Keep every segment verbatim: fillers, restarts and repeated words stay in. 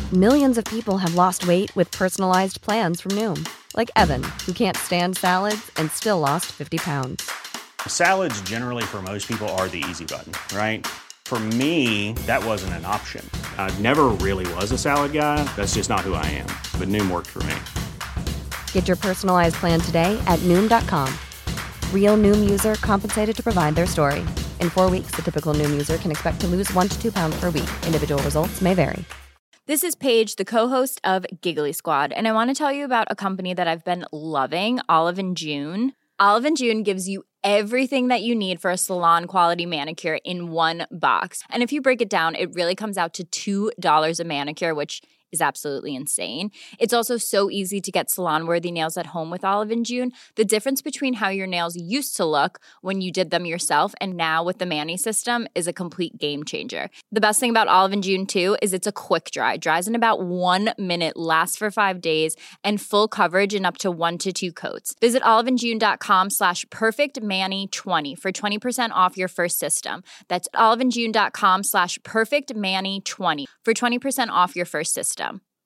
Millions of people have lost weight with personalized plans from Noom. Like Evan, who can't stand salads and still lost fifty pounds. Salads generally for most people are the easy button, right? For me, that wasn't an option. I never really was a salad guy. That's just not who I am. But Noom worked for me. Get your personalized plan today at Noom dot com. Real Noom user compensated to provide their story. In four weeks, the typical Noom user can expect to lose one to two pounds per week. Individual results may vary. This is Paige, the co-host of Giggly Squad, and I want to tell you about a company that I've been loving, Olive and June. Olive and June gives you everything that you need for a salon-quality manicure in one box. And if you break it down, it really comes out to two dollars a manicure, which is absolutely insane. It's also so easy to get salon-worthy nails at home with Olive and June. The difference between how your nails used to look when you did them yourself and now with the Mani system is a complete game changer. The best thing about Olive and June, too, is it's a quick dry. Dries in about one minute, lasts for five days, and full coverage in up to one to two coats. Visit oliveandjune.com slash perfectmani20 for twenty percent off your first system. That's oliveandjune.com slash perfectmani20 for twenty percent off your first system.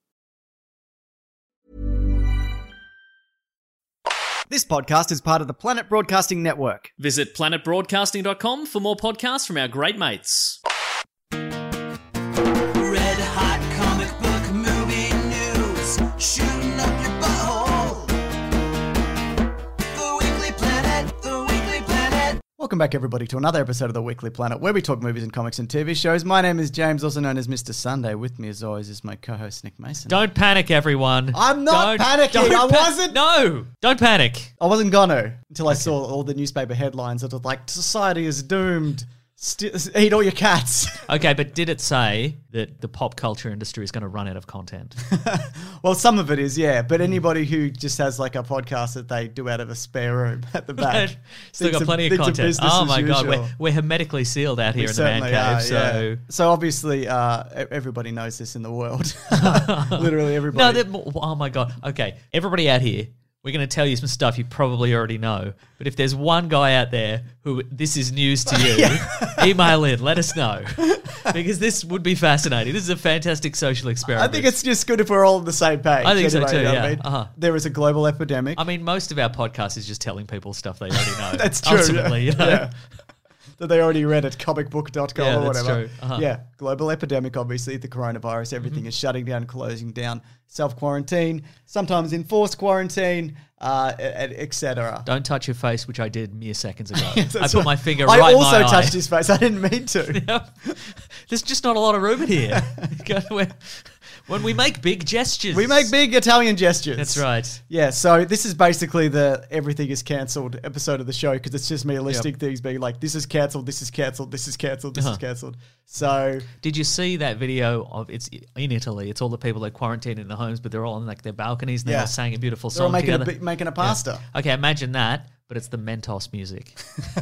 This podcast is part of the Planet Broadcasting Network. Visit planet broadcasting dot com for more podcasts from our great mates. Red hot comic book movie news, shooting up your butthole. The Weekly Planet, the Weekly Planet. Welcome back, everybody, to another episode of the Weekly Planet, where we talk movies and comics and T V shows. My name is James, also known as Mister Sunday. With me, as always, is my co-host, Nick Mason. Don't panic, everyone. I'm not Don't- panicking. don't I pa- wasn't. No, don't panic. I wasn't gonna until I saw all the newspaper headlines that were like, society is doomed. St- eat all your cats. Okay, but did it say that the pop culture industry is going to run out of content? Well, some of it is, yeah. But anybody who just has like a podcast that they do out of a spare room at the back. Still got thinks plenty of, of thinks content. business Oh as my god, usual. we're, we're hermetically sealed out here We in the man certainly cave. are, so yeah. so obviously, uh, e- everybody knows this in the world. Literally no, everybody. that- oh my god. Okay, everybody out here. We're going to tell you some stuff you probably already know. But if there's one guy out there who this is news to you, email in, let us know. Because this would be fascinating. This is a fantastic social I experiment. think it's just good if we're all on the same page. I think so anyway, too, you know what yeah. I mean? Uh-huh. There is a global epidemic. I mean, most of our podcast is just telling people stuff they already know. That's true. Ultimately, yeah. you know. Yeah. That they already read at comic book dot com Yeah, or that's whatever. true. Uh-huh. Yeah, global epidemic, obviously, the coronavirus, everything Mm-hmm. is shutting down, closing down, self-quarantine, sometimes enforced quarantine, uh, et cetera. Don't touch your face, which I did mere seconds ago. Yes, I that's put right. my finger I right in also my touched eye. his face. I didn't mean to. Yep. There's just not a lot of room in here. When- when we make big gestures. We make big Italian gestures. That's right. Yeah, so this is basically the everything is cancelled episode of the show because it's just me listing things being like, this is cancelled, this is cancelled, this is cancelled, this Uh-huh. is cancelled. So Did you see that video of it's in Italy? It's all the people that quarantine in the homes, but they're all on like their balconies and they're Yeah. all saying a beautiful they're all song making a, together. bi- making a pasta. Okay, imagine that, but it's the Mentos music.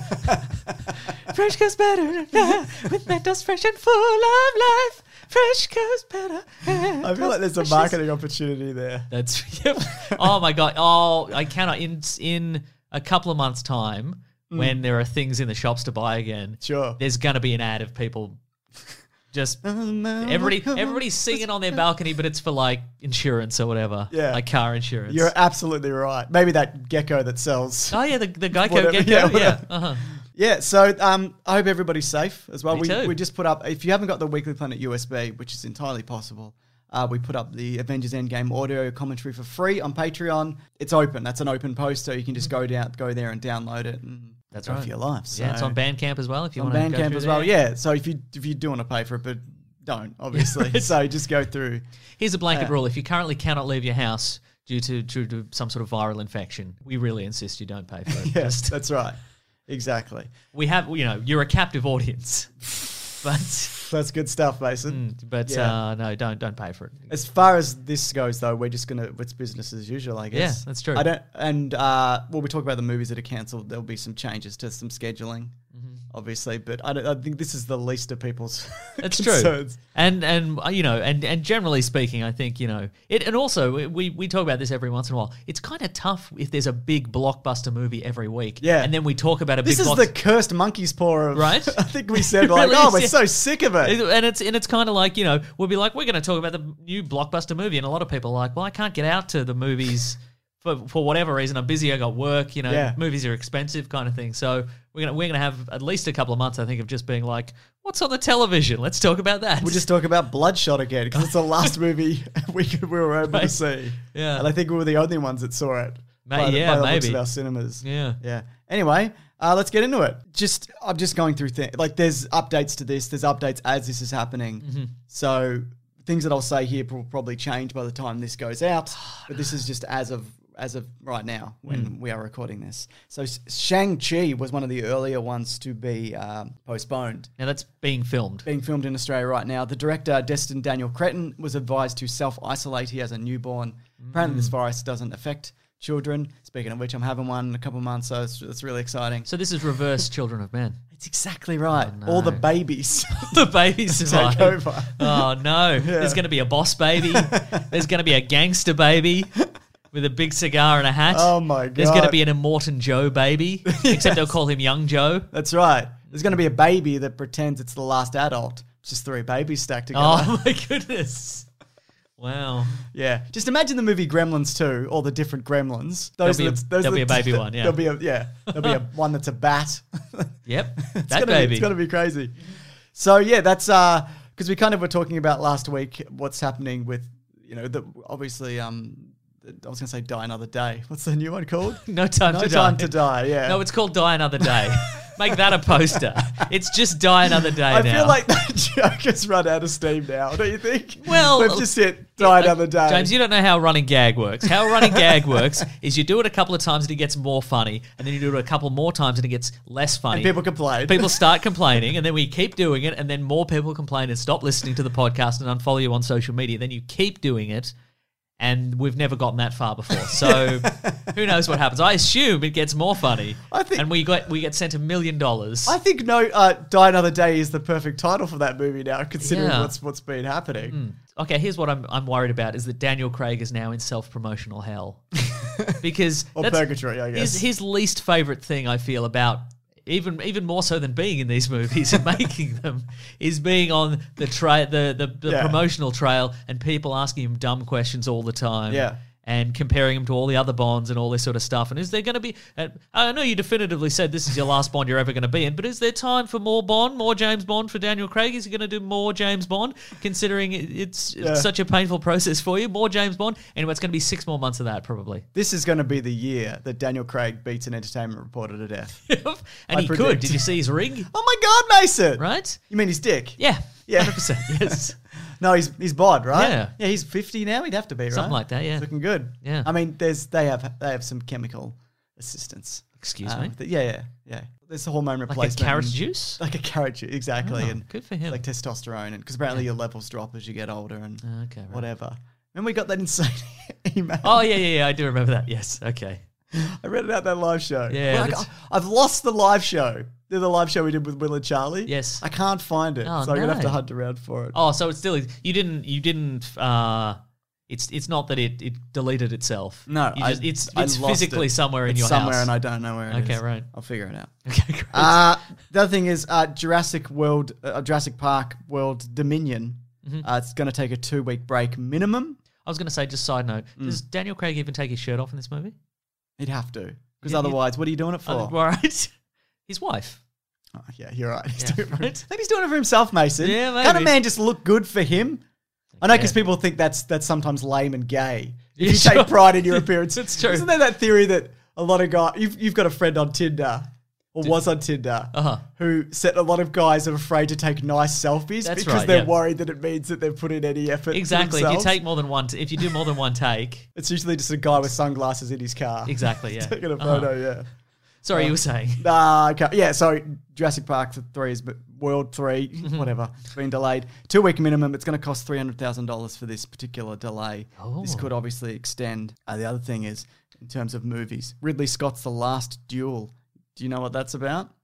Fresh goes better with Mentos fresh and full of life. Fresh goes better. I feel like there's a marketing opportunity there. That's yep. Oh my god. Oh, I cannot in in a couple of months' time when there are things in the shops to buy again. Sure. There's going to be an ad of people just everybody everybody's singing on their balcony, but it's for like insurance or whatever. Yeah. Like car insurance. You're absolutely right. Maybe that gecko that sells. oh yeah, the the Geico Whatever, gecko. yeah, Yeah. whatever. Uh-huh. Yeah, so um, I hope everybody's safe as well. Me we too. we just put up, if you haven't got the Weekly Planet U S B, which is entirely possible, uh, we put up the Avengers Endgame audio commentary for free on Patreon. It's open. That's an open post, so you can just go down, go there and download it. And That's go right. for your life. So Yeah, it's on Bandcamp as well if you on want to go Bandcamp through as well. there. Yeah, so if you if you do want to pay for it, but don't obviously. So just go through. Here's a blanket Uh, rule: if you currently cannot leave your house due to due to some sort of viral infection, we really insist you don't pay for it. Yes, Just- that's right. Exactly. we have, you know, you're a captive audience, but That's good stuff, Mason. mm, but Yeah. uh, no, don't don't pay for it. As far as this goes, though, we're just gonna it's business as usual, I guess. Yeah, that's true. I don't, and uh, when we talk about the movies that are cancelled, there'll be some changes to some scheduling. obviously, but I, don't, I think this is the least of people's That's concerns. true. And and uh, you know, and, and generally speaking, I think you know it. And also, we we talk about this every once in a while. It's kind of tough if there's a big blockbuster movie every week. Yeah. and then we talk about a This big. is block- the cursed monkey's paw of Right? I think we said It like, really oh, is, we're yeah. so sick of it. It- And it's and it's kind of like, you know, we'll be like, we're going to talk about the new blockbuster movie, and a lot of people are like, well, I can't get out to the movies for for whatever reason. I'm busy. I got work. You know, Yeah. movies are expensive, kind of thing. So we're gonna we're gonna have at least a couple of months, I think, of just being like, what's on the television? Let's talk about that. We'll just talk about Bloodshot again because it's the last movie we we were able Right. to see. Yeah. and I think we were the only ones that saw it. Ma- by the- yeah, by the looks maybe. of our cinemas. Yeah. yeah. Anyway, uh, let's get into it. Just I'm just going through things. Like there's updates to this. There's updates as this is happening. Mm-hmm. So things that I'll say here will probably change by the time this goes out. But this is just as of as of right now when Mm. we are recording this. So S- Shang-Chi was one of the earlier ones to be um, postponed. Now that's being filmed. Being filmed in Australia right now. The director, Destin Daniel Cretton, was advised to self-isolate. He has a newborn. Apparently Mm. this virus doesn't affect children. Speaking of which, I'm having one in a couple of months, so it's, it's really exciting. So this is reverse Children of Men. It's exactly right. Oh, no. All the babies The babies survive. take over. Oh no! There's going to be a boss baby. There's going to be a gangster baby with a big cigar and a hat. Oh, my There's going to God. be an Immortan Joe baby, except they'll call him Young Joe. That's right. There's going to be a baby that pretends it's the last adult. It's just three babies stacked together. Oh my goodness! Wow. Yeah. Just imagine the movie Gremlins two, all the different Gremlins. Those There'll be are a- the- those there'll are be a the- baby one, yeah. There'll be a, yeah. There'll be a one that's a bat. Yep. It's that gonna baby. Be, it's going to be crazy. So, yeah, that's uh because we kind of were talking about last week what's happening with, you know, the obviously, um, I was going to say Die Another Day. What's the new one called? No time No to Time die. to Die, yeah. No, it's called Die Another Day. Make that a poster. It's just Die Another Day I now. feel like that joke has run out of steam now, don't you think? Well, we've just hit Die Another Day. James, you don't know how a running gag works. How a running gag works is you do it a couple of times and it gets more funny, and then you do it a couple more times and it gets less funny. And people complain. People start complaining, and then we keep doing it, and then more people complain and stop listening to the podcast and unfollow you on social media. Then you keep doing it, and we've never gotten that far before. So who knows what happens? I assume it gets more funny. I think- and we get we get sent a million dollars. I think no, uh, Die Another Day is the perfect title for that movie now, considering Yeah. what's what's been happening. Okay, here's what I'm I'm worried about is that Daniel Craig is now in self-promotional hell. Because Or that's purgatory, I guess. His, his least favorite thing I feel about even even more so than being in these movies and making them is being on the tra- the the, the Yeah. promotional trail and people asking him dumb questions all the time. Yeah. And comparing him to all the other Bonds and all this sort of stuff. And is there going to be... Uh, I know you definitively said this is your last Bond you're ever going to be in, but is there time for more Bond, more James Bond for Daniel Craig? Is he going to do more James Bond, considering it- it's, Yeah. it's such a painful process for you? More James Bond? Anyway, it's going to be six more months of that, probably. This is going to be the year that Daniel Craig beats an Entertainment Reporter to death. and I he could. predict. Did you see his ring? Oh my God, Mason! Right? You mean his dick? Yeah. Yeah. one hundred percent. Yes. No, he's he's bod, right? Yeah. yeah. He's fifty now. He'd have to be, right? Something like that, yeah. He's looking good. Yeah. I mean, there's they have they have some chemical assistance. Excuse Uh, me? th- yeah, yeah, yeah. There's a hormone Like a replacement. carrot and- juice? Like a carrot juice, exactly. Oh, and good for him. Like testosterone, and because apparently your levels drop as you get older and Oh, okay, right. whatever. Remember we got that insane email? Oh, yeah, yeah, yeah. I do remember that. Yes. Okay. I read it out that live show. Yeah, We're like, that's- "Oh, I've lost the live show. The the live show we did with Will and Charlie. Yes. I can't find it, Oh, so I'm gonna have to no. hunt around for it. Oh, so it's still... You didn't... You didn't... Uh, it's it's not that it, it deleted itself. No, You I- just, it's I it's lost physically it. somewhere in It's your somewhere, house. and I don't know where it is. Okay, right. I'll figure it out. Okay, great. Uh, the other thing is uh, Jurassic World, uh, Jurassic Park World Dominion. Mm-hmm. Uh, it's going to take a two week break minimum. I was going to say, just side note, Mm. does Daniel Craig even take his shirt off in this movie? He'd have to, because Yeah, otherwise, what are you doing it for? Uh, right. His wife. Oh, yeah, you're right. He's Yeah, doing it for- right? Maybe he's doing it for himself, Mason. Yeah, Can't a maybe. man just look good for him? I know because Yeah. people think that's that's sometimes lame and gay. If Yeah, you sure. take pride in your appearance, That's true. Isn't there that theory that a lot of guys, you've, you've got a friend on Tinder, or was on Tinder, Uh-huh. who said a lot of guys are afraid to take nice selfies That's because right, they're yeah. worried that it means that they've put in any effort. Exactly. If you themselves. take more than one... T- if you do more than one take... It's usually just a guy with sunglasses in his car. Exactly, yeah. Taking a Uh-huh. photo, yeah. Sorry, you were saying. Nah, okay. Yeah, sorry. Jurassic Park for three is but World three, Mm-hmm. whatever. It's been delayed. Two week minimum. It's going to cost three hundred thousand dollars for this particular delay. This Oh. could obviously extend. Uh, the other thing is, in terms of movies, Ridley Scott's The Last Duel. Do you know what that's about?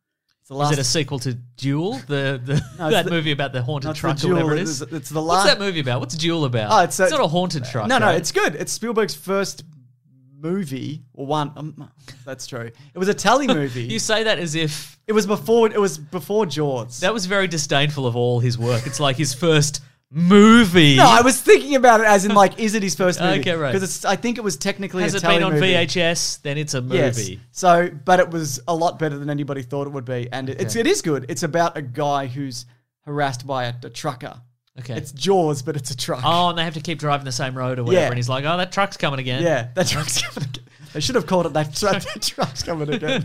the last. Is it a sequel to Duel? The, the No, it's that the- movie about the haunted no, it's truck the or whatever Duel. it is? It's, it's the What's last. that movie about? What's Duel about? Oh, it's a- not a haunted truck. No, no, right? it's good. It's Spielberg's first movie or one. Um, that's true. It was a tele movie. You say that as if It was before. It was before Jaws. that was very disdainful of all his work. It's like his first movie. No, I was thinking about it as in like, is it his first movie? Okay, right. Because it's. I think it was technically Has a it tele been on movie. V H S? Then it's a movie. Yes. So, but it was a lot better than anybody thought it would be, and it, it's it is good. It's about a guy who's harassed by a, a trucker. Okay. It's Jaws, but it's a truck. Oh, and they have to keep driving the same road or whatever. Yeah. And he's like, oh, that truck's coming again. yeah, that truck's coming again. They should have called it that, truck, that truck's coming again.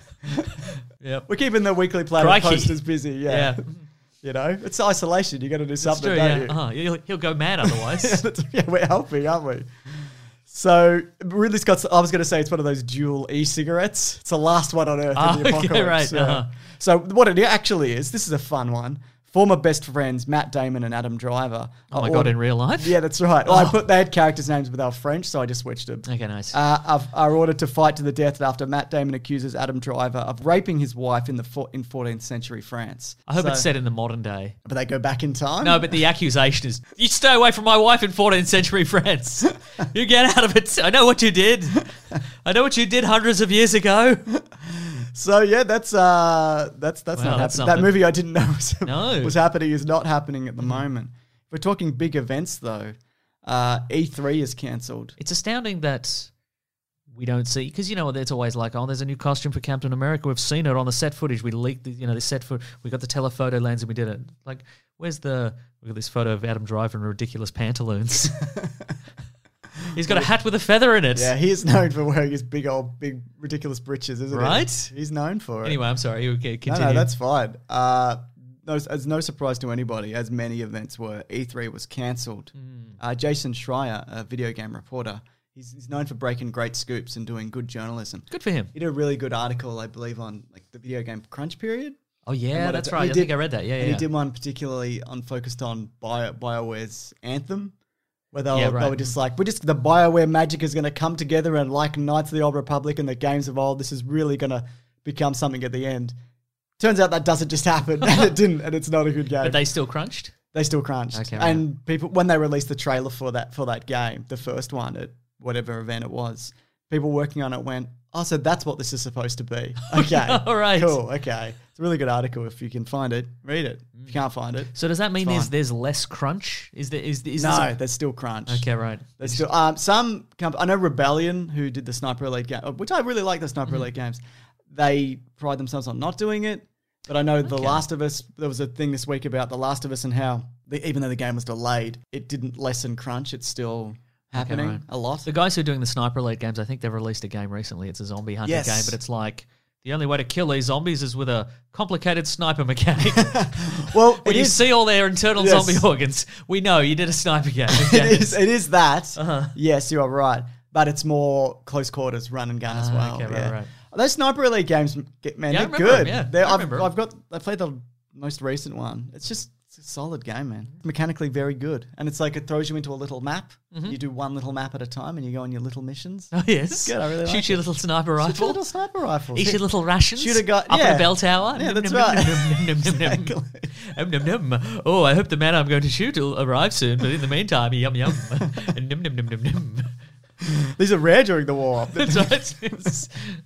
Yep. We're keeping the Weekly Planet Crikey. posters busy. Yeah. Yeah. You know, it's isolation. You got to do That's something, true, don't yeah. you? Uh-huh. He'll, he'll go mad otherwise. Yeah, that's- yeah, we're helping, aren't we? So, Ridley Scott's, I was going to say it's one of those dual e-cigarettes. It's the last one on Earth Oh, in the okay, apocalypse. right, yeah. uh-huh. So, what it actually is, this is a fun one. Former best friends Matt Damon and Adam Driver. Oh my are God, ordered- in real life? Yeah, that's right. Well, I Oh. put they had characters' names, but they were French, so I just switched them. Okay, nice. Uh, are, are ordered to fight to the death after Matt Damon accuses Adam Driver of raping his wife in the fo- in fourteenth century France. I hope So- it's set in the modern day. But they go back in time. No, but the accusation is, you stay away from my wife in fourteenth century France. You get out of it. I know what you did. I know what you did hundreds of years ago. So yeah, that's uh, that's that's Wow, not that's happening. That something. movie I didn't know was, No. was happening is not happening at the moment. If we're talking big events though, uh, E three is cancelled. It's astounding that we don't see, because you know it's always like, oh, there's a new costume for Captain America. We've seen it on the set footage. We leaked, the, you know, the set foot. We got the telephoto lens and we did it. Like, where's the? We got this photo of Adam Driver in ridiculous pantaloons. He's got a hat with a feather in it. Yeah, he is known for wearing his big old, big ridiculous breeches, isn't Right? he? He's known for it. Anyway, I'm sorry. You okay, no, continue. no, that's fine. Uh, no, it's no surprise to anybody, as many events were. E three was cancelled. Hmm. Uh, Jason Schreier, a video game reporter, he's, he's known for breaking great scoops and doing good journalism. good for him. He did a really good article, I believe, on like the video game crunch period. Oh And yeah, what that's it- right. he I did- think I read that. Yeah, and yeah. he did one particularly on focused on Bio, BioWare's Anthem, where they were, Yeah, they right. were just like, we're just the BioWare magic is going to come together, and like Knights of the Old Republic and the games of old, this is really going to become something at the end. Turns out that doesn't just happen, and it didn't, and it's not a good game. But they still crunched. They still crunched. Okay, right. And people, when they released the trailer for that for that game, the first one at whatever event it was, people working on it went, oh, so that's what this is supposed to be. Okay. All right. Cool. Okay. It's a really good article. If you can find it, read it. If you can't find it, So does that mean Fine. there's there's less crunch? Is there is, is no, this a- there's still crunch. okay, right. There's still um, some. Comp- I know Rebellion, who did the Sniper Elite game, which I really like the Sniper Mm-hmm. Elite games. They pride themselves on not doing it. But I know The Okay. Last of Us, there was a thing this week about The Last of Us and how, the, even though the game was delayed, it didn't lessen crunch. It's still happening right. a lot. The guys who are doing the Sniper Elite games, I think they've released a game recently. It's a zombie hunting Yes. game, but it's like the only way to kill these zombies is with a complicated sniper mechanic. Well, when it you is, see all their internal Yes. zombie organs, we know you did a sniper game. it is, it is that. Uh-huh. Yes, you are right. But it's more close quarters run and gun as Ah, well. okay, right, yeah. right. Those Sniper Elite games, get- man, Yeah, I they're remember good. 'em, yeah. They're- I I've, remember 'em. I've got, I played the most recent one. It's just it's a solid game, man. Mechanically very good. And it's like it throws you into a little map. You do one little map at a time and you go on your little missions. Oh, yes. good, I really Shoot like your it. little sniper Shoot your rifle. little sniper rifle. Eat your little rations. Shoot a guy- up in yeah. a bell tower. Yeah, Nom, that's nom, right. nom, nom, nom, nom, nom. Exactly. Um, nom, nom. Oh, I hope the man I'm going to shoot will arrive soon. But in the meantime, yum yum. And nom nom nom nom nom. These are rare during the war. That's right. It's-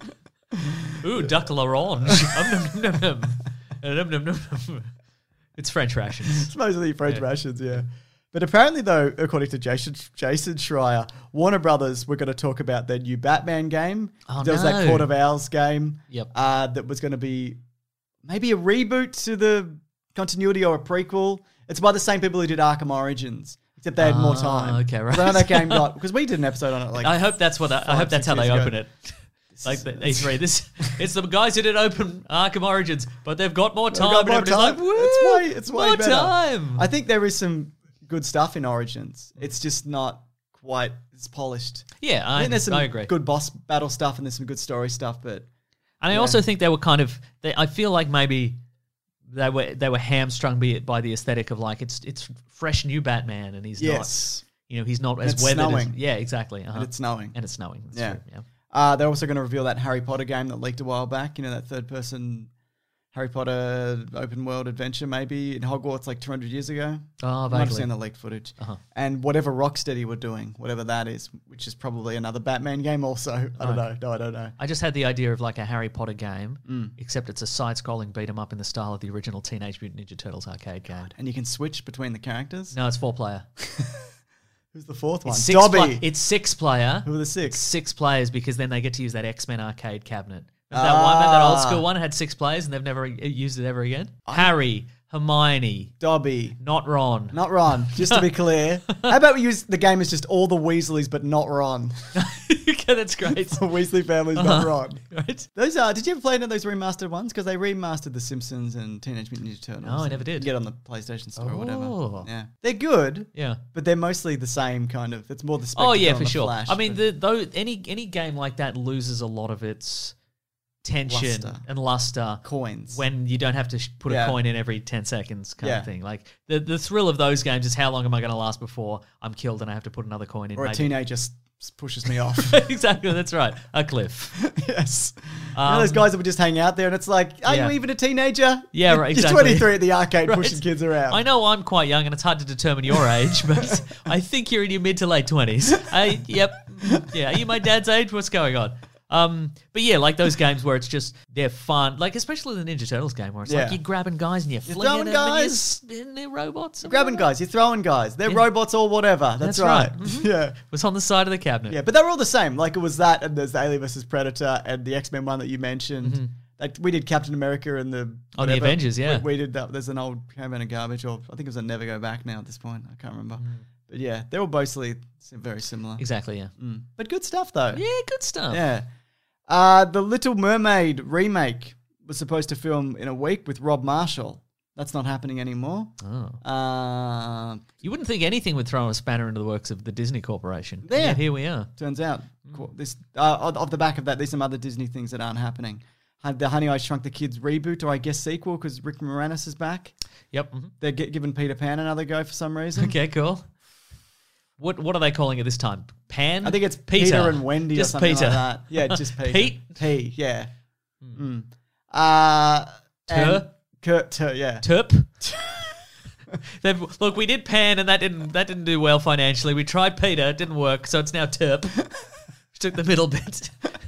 Ooh, duck l'orange. Um, nom, nom, nom, nom. Uh, nom, nom, nom, nom. It's French rations. It's mostly French Yeah. rations, yeah. But apparently, though, according to Jason Jason Schreier, Warner Brothers were going to talk about their new Batman game. Oh, there was that no. Court of Owls game. Yep. Uh, that was going to be maybe a reboot to the continuity or a prequel. It's by the same people who did Arkham Origins, except they had more Ah, time. okay, right. 'Cause I know that game got because we did an episode on it. Like I hope that's what. I, I five, hope that's six how they years open ago. it. Like the E three. This it's the guys who did open Arkham Origins, but they've got more They've time. got and more everybody's time. like, Woo, it's way, it's way more better. time. I think there is some good stuff in Origins. It's just not quite as polished. yeah, I I, think there's some I agree. good boss battle stuff and there's some good story stuff, but And I also think they were kind of. They, I feel like maybe they were they were hamstrung by, by the aesthetic of like it's it's fresh new Batman and he's yes, not. You know, he's not And as it's weathered. As, snowing. yeah, exactly. Uh-huh. and it's snowing. and it's snowing. That's Yeah. true, yeah. Uh, they're also going to reveal that Harry Potter game that leaked a while back. You know, that third person Harry Potter open world adventure maybe in Hogwarts like two hundred years ago. Oh, I might have vaguely. seen the leaked footage. Uh-huh. And whatever Rocksteady were doing, whatever that is, which is probably another Batman game also. I don't know. No, I don't know. I just had the idea of like a Harry Potter game, Mm. except it's a side-scrolling beat 'em up in the style of the original Teenage Mutant Ninja Turtles arcade game. And you can switch between the characters? No, it's four-player. Who's the fourth one? It's six Dobby. pla- it's six-player. Who are the six? Six players because then they get to use that X-Men arcade cabinet. Remember that one, that old school one had six players and they've never e- used it ever again? Harry, Hermione, Dobby. not Ron. Not Ron, just to be clear. How about we use the game as just all the Weasleys but not Ron? Okay, that's great. The Weasley family's not Ron. Right? Those are. Did you ever play any of those remastered ones? Because they remastered The Simpsons and Teenage Mutant Ninja Turtles. No, I never did. You get on the PlayStation Store or whatever. Oh. Yeah, they're good, Yeah. but they're mostly the same kind of. It's more the spectacle Oh yeah, and for the sure. flash, I mean, but- the, though any any game like that loses a lot of its tension Luster. and luster coins. when you don't have to sh- put Yeah. a coin in every ten seconds kind Yeah. of thing. Like the the thrill of those games is how long am I going to last before I'm killed and I have to put another coin in. or a maybe. teenager s- s- pushes me off. Exactly, that's right. A cliff. Yes. you Um, know those guys that would just hang out there and it's like, are yeah. you even a teenager? Yeah, You're- right, You're exactly. twenty-three at the arcade Right. pushing kids around. I know I'm quite young and it's hard to determine your age, but I think you're in your mid to late twenties. I, yep. Yeah, are you my dad's age? What's going on? Um, but yeah, like those games where it's just, they're fun. Like, especially the Ninja Turtles game where it's Yeah. like you're grabbing guys and you're, You're flinging throwing them and, you're, guys. s- and they're robots. and Grabbing whatever. guys, you're throwing guys. They're Yeah. robots or whatever. That's, That's right. right. Mhm. Yeah. It was on the side of the cabinet. Yeah, but they were all the same. Like it was that, and there's the Alien versus Predator, and the X Men one that you mentioned. Like we did Captain America and the Oh, the whatever. Avengers, yeah. We, we did that. There's an old caravan of garbage, or I think it was a Never Go Back now at this point. I can't remember. But yeah, they're all mostly sim- very similar. Exactly, yeah. Mm. But good stuff though. Yeah, good stuff. Yeah. Uh, the Little Mermaid remake was supposed to film in a week with Rob Marshall. That's not happening anymore. Oh. Uh, You wouldn't think anything would throw a spanner into the works of the Disney Corporation. And There. yet here we are. turns out, co- this uh, off off the back of that, there's some other Disney things that aren't happening. Had the Honey I Shrunk the Kids reboot, or I guess sequel, because Rick Moranis is back. Yep. mhm. They're gi- giving Peter Pan another go for some reason. Okay, cool. What what are they calling it this time? Pan? I think it's Peter, Peter, and Wendy just or something Peter. like that. Yeah, just Peter. Pete? P, yeah. Mm. Uh, and Tur? Kurt, Tur, yeah. Terp. They've, look, we did Pan and that didn't that didn't do well financially. We tried Peter, it didn't work, so it's now Terp. We took the middle bit.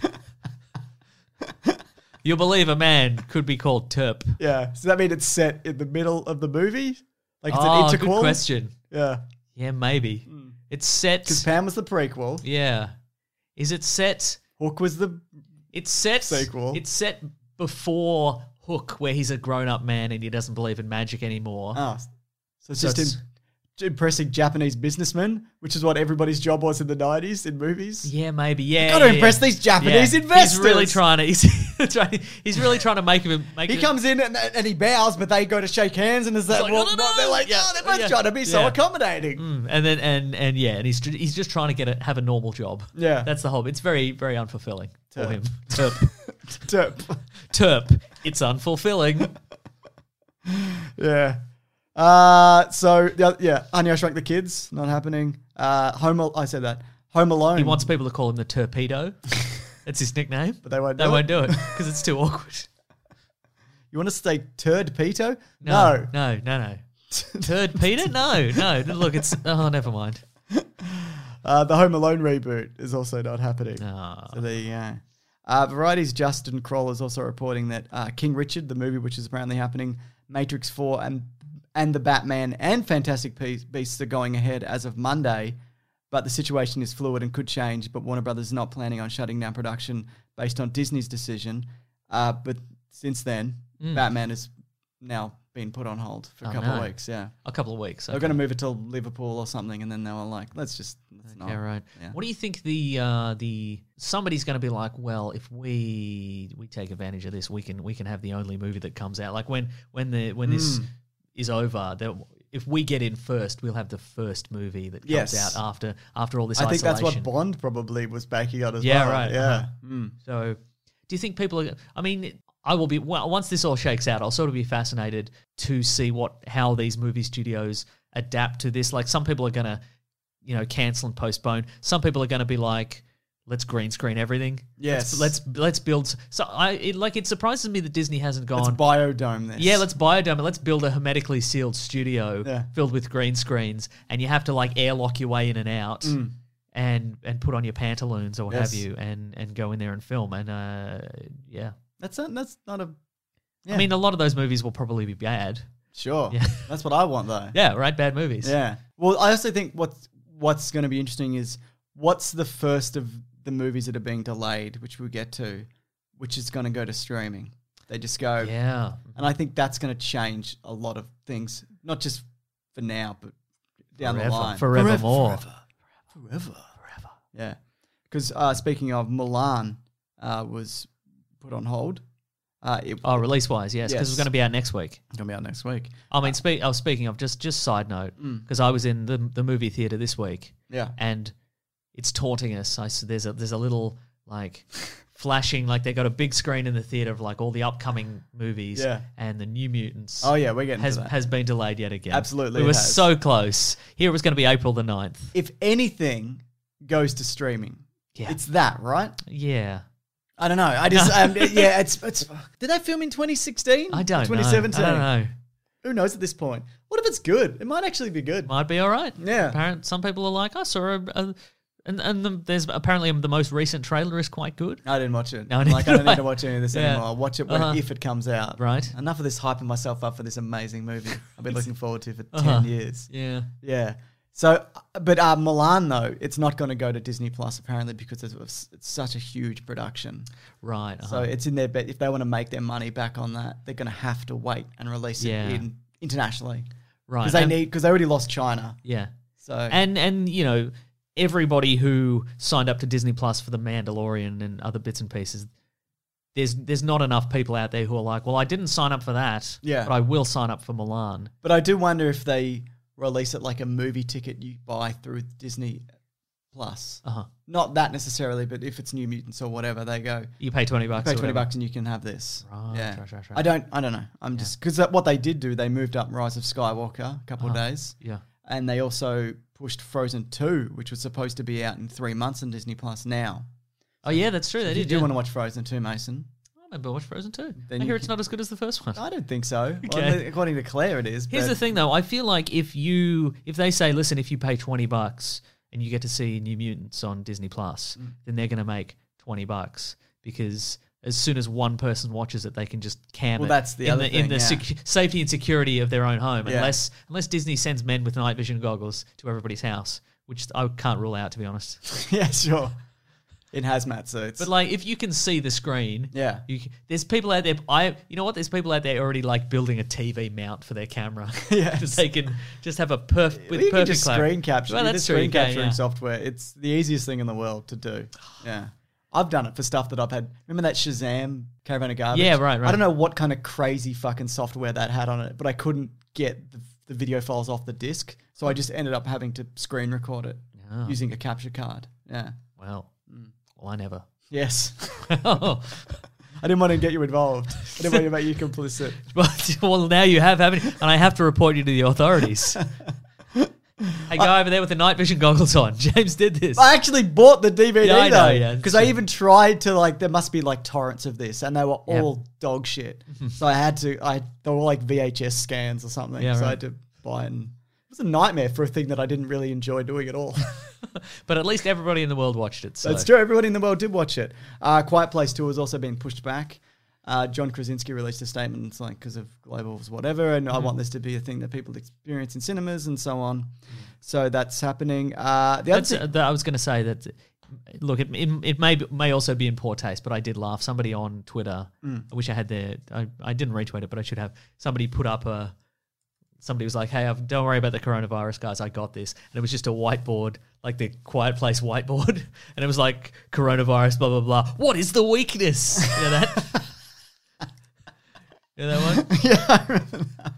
You'll believe a man could be called Terp. Yeah. So that means it's set in the middle of the movie? Like it's Oh, an good interquel? question. Yeah. Yeah, maybe. It's set. Because Pam was the prequel. Yeah. Is it set? Hook was the... It's set. Sequel. It's set before Hook, where he's a grown-up man and he doesn't believe in magic anymore. Oh, so it's So just it's- him impressing Japanese businesmen, which is what everybody's job was in the nineties in movies. Yeah, maybe. Yeah, Gotta yeah, impress yeah. these Japanese Yeah. investors. He's really trying to. He's, that's right. He's really trying to make him. Make He it, comes in and, and he bows, but they go to shake hands, and there's that. like, well, no, no, no. they're like, Yeah, oh, they're both yeah. trying to be so Yeah. accommodating. Mm, and then and and yeah, and he's tr- he's just trying to get a, have a normal job. Yeah. that's the whole. It's very very unfulfilling for Terp. him. Terp. Terp. Terp. It's unfulfilling. Yeah. Uh, so yeah, yeah, Honey, I Shrunk the Kids, not happening. Uh, Home, Al- I said that. Home Alone. He wants people to call him the Torpedo. That's his nickname. But they won't They do won't it. do it because it's too awkward. You want to say Turd Peto? No, no, no, no. Turd Peter? No, no. Look, it's oh, never mind. Uh, the Home Alone reboot is also not happening. Ah. So there you go. Uh, Variety's Justin Kroll is also reporting that uh, King Richard, the movie which is apparently happening, Matrix four and and the Batman and Fantastic Pe- Beasts are going ahead as of Monday, but the situation is fluid and could change, but Warner Brothers is not planning on shutting down production based on Disney's decision. Uh, but since then, Batman has now been put on hold for a Oh, couple no. of weeks, yeah. A couple of weeks. They're Okay. going to move it to Liverpool or something, and then they were like, let's just... Let's not. Yeah, right. Yeah. What do you think the uh, the somebody's going to be like? Well, if we we take advantage of this, we can we can have the only movie that comes out. Like when when the when this is over, that if we get in first, we'll have the first movie that comes Yes. out after after all this. I think that's what isolation. Bond probably was backing on as Yeah, well. right, Yeah. uh-huh. Mm. So, do you think people are? I mean, I will be well, once this all shakes out. I'll sort of be fascinated to see what how these movie studios adapt to this. Like some people are gonna, you know, cancel and postpone. Some people are gonna be like, let's green screen everything. Yes. let's let's, let's build. So I it, like it surprises me that Disney hasn't Let's gone. biodome this. Yeah, let's biodome it. Let's build a hermetically sealed studio Yeah. filled with green screens, and you have to like airlock your way in and out, Mm. and and put on your pantaloons or what Yes. have you, and and go in there and film. And uh, yeah, That's not, that's not a... Yeah. I mean, a lot of those movies will probably be bad. Sure. Yeah. That's what I want, though. Yeah, right. Bad movies. Yeah. Well, I also think what's what's going to be interesting is what's the first of the movies that are being delayed, which we'll get to, which is going to go to streaming. They just go, Yeah. and I think that's going to change a lot of things, not just for now, but down Forever, the line, forevermore. forever, forever, forever. Yeah. Because uh, speaking of Milan, uh, was put on hold. Uh, it, Oh, release wise, yes, because Yes. it's going to be out next week. It's going to be out next week. I mean, speak. I was speaking of just just side note Mm. because I was in the the movie theater this week, Yeah. and it's taunting us. I s- there's a there's a little like flashing, like they got a big screen in the theater of like all the upcoming movies, Yeah. and the New Mutants. Oh, yeah, we're getting has to that. has been delayed yet again. Absolutely, we it were has. so close. Here it was going to be April the ninth. If anything goes to streaming, Yeah. it's that, right? Yeah, I don't know. I just, um, yeah, it's, it's. Did they film in twenty sixteen? I don't twenty know. seventeen? I don't know. Who knows at this point? What if it's good? It might actually be good. Might be all right. Yeah. Apparent, some people are like, I saw a, a and and the, there's apparently the most recent trailer is quite good. I didn't watch it. No, I'm like, I neither don't need I- to watch any of this Yeah. anymore. I'll watch it when, Uh-huh. if it comes out. Right. Enough of this hyping myself up for this amazing movie I've been looking forward to for Uh-huh. ten years. Yeah. Yeah. So, but uh, Milan, though, it's not going to go to Disney Plus, apparently, because it's, it's such a huge production. Right. So uh-huh. it's in their bet. If they want to make their money back on that, they're going to have to wait and release Yeah. it in, internationally. right. Because they And- need, because they already lost China. Yeah. So, And and you know, everybody who signed up to Disney Plus for The Mandalorian and other bits and pieces, there's there's not enough people out there who are like, well, I didn't sign up for that, Yeah. but I will sign up for Milan. but I do wonder if they release it like a movie ticket you buy through Disney Plus. Uh huh. Not that necessarily, but if it's New Mutants or whatever, they go, You pay twenty bucks. pay or twenty whatever. bucks and you can have this. Right, yeah. right, right, right. I don't, I don't know. I'm just, because what they did do, they moved up Rise of Skywalker a couple Uh-huh. of days. Yeah. And they also pushed Frozen two, which was supposed to be out in three months on Disney Plus now. Oh yeah, that's true. So They if you did. do yeah. want to watch Frozen two, Mason, I remember watch Frozen two. Then I you hear it's can- not as good as the first one. I don't think so. Okay. Well, according to Claire, it is. Here's but the thing, though. I feel like if you if they say, listen, if you pay twenty bucks and you get to see New Mutants on Disney Plus, Mm. then they're going to make twenty bucks because as soon as one person watches it, they can just cam Well, it that's the in other the in thing, the yeah. sec- safety and security of their own home, Yeah. unless unless Disney sends men with night vision goggles to everybody's house, which I can't rule out, to be honest. yeah, sure. In hazmat suits. But like, if you can see the screen, Yeah. you can, there's people out there. I, you know what? There's people out there already like building a T V mount for their camera. Yes. they can just have a perf- with Well, you can perfect just clarity. screen capture. Well, the that's true. screen you can, capturing yeah. software. It's the easiest thing in the world to do. Yeah. I've done it for stuff that I've had. Remember that Shazam Caravan of Garbage? Yeah, right, right. I don't know what kind of crazy fucking software that had on it, but I couldn't get the, the video files off the disc. So I just ended up having to screen record it Oh. using a capture card. Yeah. Well, Mm. well, I never. Yes. well, I didn't want to get you involved. I didn't want to make you complicit. well, now you have, haven't you? And I have to report you to the authorities. Hey, guy over there with the night vision goggles on. James did this. I actually bought the D V D Yeah, I know, though, yeah, because that's I true. even tried to like. There must be like torrents of this, and they were Yeah. all dog shit. So I had to. I they were like V H S scans or something. Yeah, so I right. had to buy it. And it was a nightmare for a thing that I didn't really enjoy doing at all. But at least everybody in the world watched it. So. That's true. Everybody in the world did watch it. Uh, Quiet Place Two has also been pushed back. Uh, John Krasinski released a statement. It's like because of global whatever, and I want this to be a thing that people experience in cinemas and so on. So that's happening. Uh, the other That's, thing, uh, that I was going to say that. Look, it, it, it may be- may also be in poor taste, but I did laugh. Somebody on Twitter, Mm. I wish I had their. I, I didn't retweet it, but I should have. Somebody put up a. Somebody was like, "Hey, I've, don't worry about the coronavirus, guys. I got this." And it was just a whiteboard, like the Quiet Place whiteboard, and it was like coronavirus, blah blah blah. What is the weakness? You know that? You know that one? yeah, I remember that.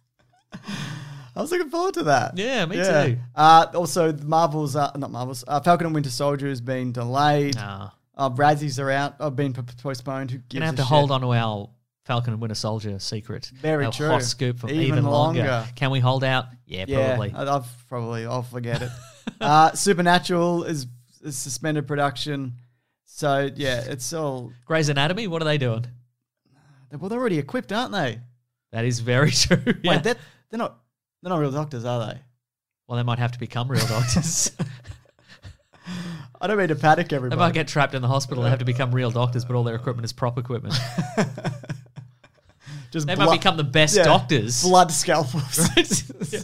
I was looking forward to that. Yeah, me too. Uh, also, Marvel's uh, not Marvel's uh, Falcon and Winter Soldier has been delayed. Nah. Uh, Razzies are out. Have been p- postponed. Who gives Gonna have a to shit? hold on to our Falcon and Winter Soldier secret. Very our true. Hot scoop for Even even, longer. longer. Can we hold out? Yeah, Yeah, probably. I- I've probably I'll forget it. uh, Supernatural is s- suspended production. So yeah, it's all Grey's Anatomy, what are they doing? well. They're already equipped, aren't they? That is very true. Yeah. Wait, they're, they're not they're not real doctors, are they? Well, they might have to become real doctors. I don't mean to panic They everybody. might get trapped in the hospital. They have to become real doctors, but all their equipment is prop equipment. Just They blood- might become the best yeah, doctors. Blood scalpels. Yeah.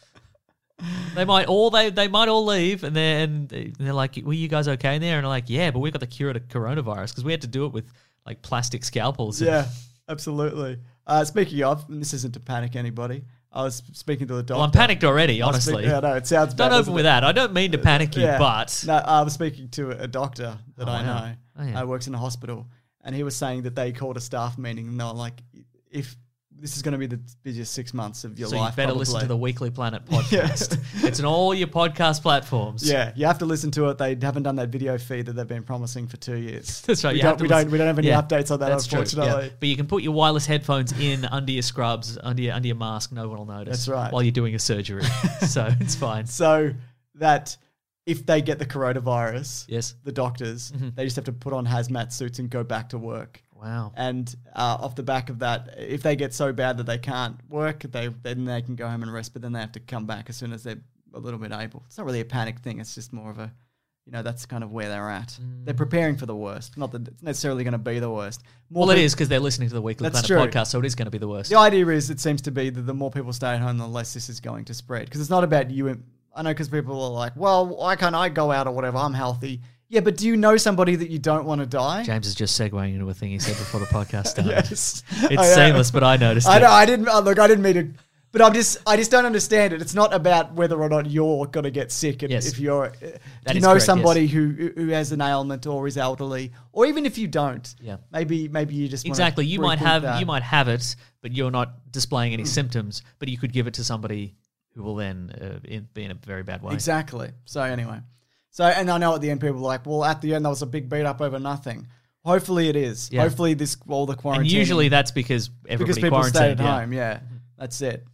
They might all they they might all leave, and then they're like, "Were you guys okay in there?" And they're like, "Yeah, but we've got the cure to coronavirus because we had to do it with like plastic scalpels." And- Yeah, absolutely. Uh, speaking of, and this isn't to panic anybody. I was speaking to the doctor. Well, I'm panicked already. I was Honestly, speaking- yeah, no, it sounds bad. don't doesn't open it? with that. I don't mean to panic you, Yeah. but No, I was speaking to a doctor that Oh, I wow. know. Oh, yeah. uh, works in a hospital, and he was saying that they called a staff meeting, and they were like, "If this is going to be the busiest six months of your so life, you better listen to the probably." Weekly Planet podcast. It's on all your podcast platforms. Yeah, you have to listen to it. They haven't done that video feed that they've been promising for two years. That's right. We you don't, have to we listen- don't. We don't have any Yeah, updates on that, that's true, unfortunately. yeah. But you can put your wireless headphones in under your scrubs, under your under your mask. No one will notice. That's right. While you're doing a surgery, so it's fine. So that if they get the coronavirus, Yes. the doctors, they just have to put on hazmat suits and go back to work. Wow. And uh, off the back of that, if they get so bad that they can't work, they then they can go home and rest. But then they have to come back as soon as they're a little bit able. It's not really a panic thing. It's just more of a, you know, that's kind of where they're at. Mm. They're preparing for the worst. Not that it's necessarily going to be the worst. More Well, it peop- is because they're listening to the Weekly That's Planet true. podcast, so it is going to be the worst. The idea is, it seems to be that the more people stay at home, the less this is going to spread. Because it's not about you. And, I know because people are like, well, why can't I go out or whatever? I'm healthy. Yeah, but do you know somebody that you don't want to die? James is just segueing into a thing he said before the podcast started. Yes. It's I know. seamless, but I noticed I it. know. I didn't uh, look. I didn't mean to. But I'm just. I just don't understand it. It's not about whether or not you're going to get sick. And Yes. if you're, uh, That do you is know correct, somebody who who has an ailment or is elderly, or even if you don't, Yeah. maybe maybe you just wanna Exactly. You might rethink have that. you might have it, but you're not displaying any symptoms. But you could give it to somebody who will then uh, in, be in a very bad way. Exactly. So anyway, so and I know at the end people are like, well, at the end there was a big beat up over nothing. Hopefully it is. Yeah. Hopefully this all the quarantine. And usually that's because everybody because people stay at quarantined. yeah. home. Yeah, that's it.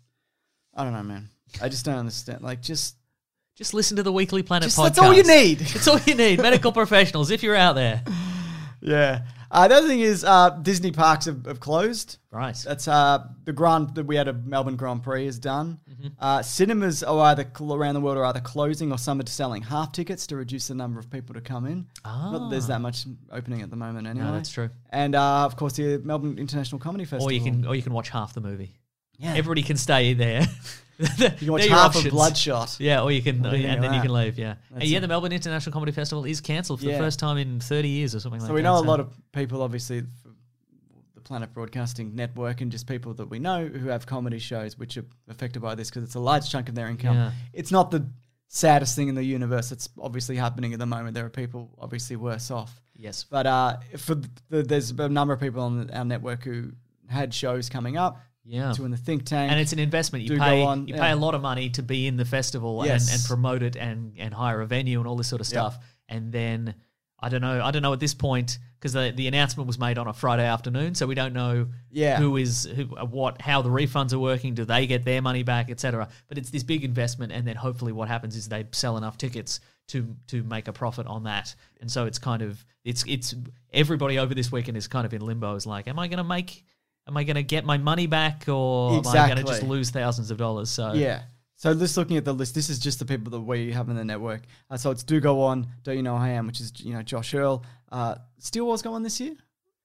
I don't know, man. I just don't understand. Like, just Just listen to the Weekly Planet Just- podcast. that's all you need. It's all you need. Medical professionals, if you're out there. yeah. Uh, the other thing is uh, Disney parks have, have closed. Right. That's uh, the Grand that we had a Melbourne Grand Prix is done. Mm-hmm. Uh, cinemas are either cl- around the world are either closing or some are selling half tickets to reduce the number of people to come in. Not that there's that much opening at the moment anyway. Ah. No, that's true. And uh, of course the Melbourne International Comedy Festival. Or you can or you can watch half the movie. yeah. Everybody can stay there. you can watch They're your half options. of Bloodshot. Yeah, or you can, What do you and think then of you can that? leave. Yeah, That's and yeah. it. The Melbourne International Comedy Festival is cancelled for Yeah. the first time in thirty years or something like So that. we know a lot of people, obviously, f- the Planet Broadcasting Network, and just people that we know who have comedy shows which are affected by this because it's a large chunk of their income. Yeah. It's not the saddest thing in the universe that's obviously happening at the moment. There are people obviously worse off. yes. But uh, for the, there's a number of people on our network who had shows coming up. Yeah. To in the think tank. And it's an investment. You Do pay go on, you yeah. pay a lot of money to be in the festival Yes. and, and promote it and, and hire a venue and all this sort of stuff. And then I don't know. I don't know at this point because the, the announcement was made on a Friday afternoon, so we don't know Yeah. who is who, uh, what, how the refunds are working. Do they get their money back, et cetera. But it's this big investment, and then hopefully what happens is they sell enough tickets to to make a profit on that. And so it's kind of it's it's everybody over this weekend is kind of in limbo. Is like, am I going to make? Am I going to get my money back, or am I going to just Exactly. lose thousands of dollars? So Yeah. So just looking at the list, this is just the people that we have in the network. Uh, so it's Do Go On, Don't You Know Who I Am, which is, you know, Josh Earl. Uh, Steel Wars go on this year?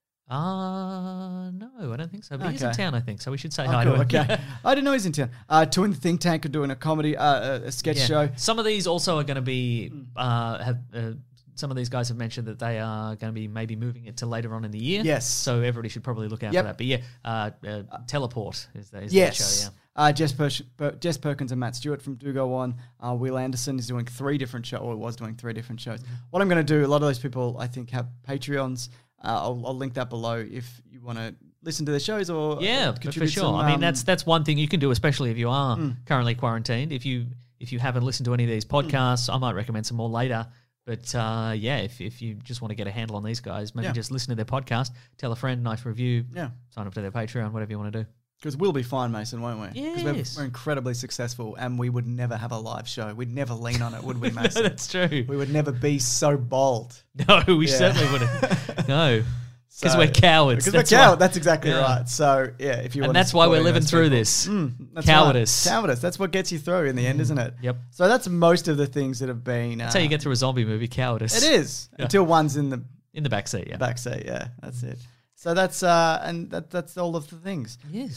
Uh, no, I don't think so. But he's in Okay. town, I think, so we should say Oh, hi cool, to him. okay. I didn't know he's in town. Uh, Two in the Think Tank are doing a comedy, uh, a, a sketch Yeah. show. Some of these also are going to be, uh, have uh, some of these guys have mentioned that they are going to be maybe moving it to later on in the year. Yes. So everybody should probably look out Yep. for that. But yeah, uh, uh, Teleport is, the, is Yes. that show, yeah. Uh, Jess, per- per- Jess Perkins and Matt Stewart from Do Go On. Uh, Will Anderson is doing three different shows, or was doing three different shows. Mm-hmm. What I'm going to do, a lot of those people I think have Patreons. Uh, I'll, I'll link that below if you want to listen to their shows or Yeah, uh, for contribute sure. some, I mean, um, that's that's one thing you can do, especially if you are Mm. currently quarantined. If you if you haven't listened to any of these podcasts, I might recommend some more later. But uh, yeah, if if you just want to get a handle on these guys, maybe Yeah. just listen to their podcast, tell a friend, nice review, Yeah. sign up to their Patreon, whatever you want to do. Because we'll be fine, Mason, won't we? Because Yes. we're, we're incredibly successful and we would never have a live show. We'd never lean on it, would we, Mason? No, that's true. We would never be so bold. No, we Yeah. certainly wouldn't. No. Because So- we're cowards. Because That's we're why- cowards. That's exactly Yeah. right. So, yeah, if you want And to that's why we're support living those through people- this. Mm, that's Cowardice. Right. Cowardice. That's what gets you through in the end, isn't it? Yep. So that's most of the things that have been. Uh, That's how you get through a zombie movie, cowardice. It is. Yeah. Until one's in the In the backseat, yeah. backseat. Yeah, that's it. So that's, uh, and that, that's all of the things. Yes.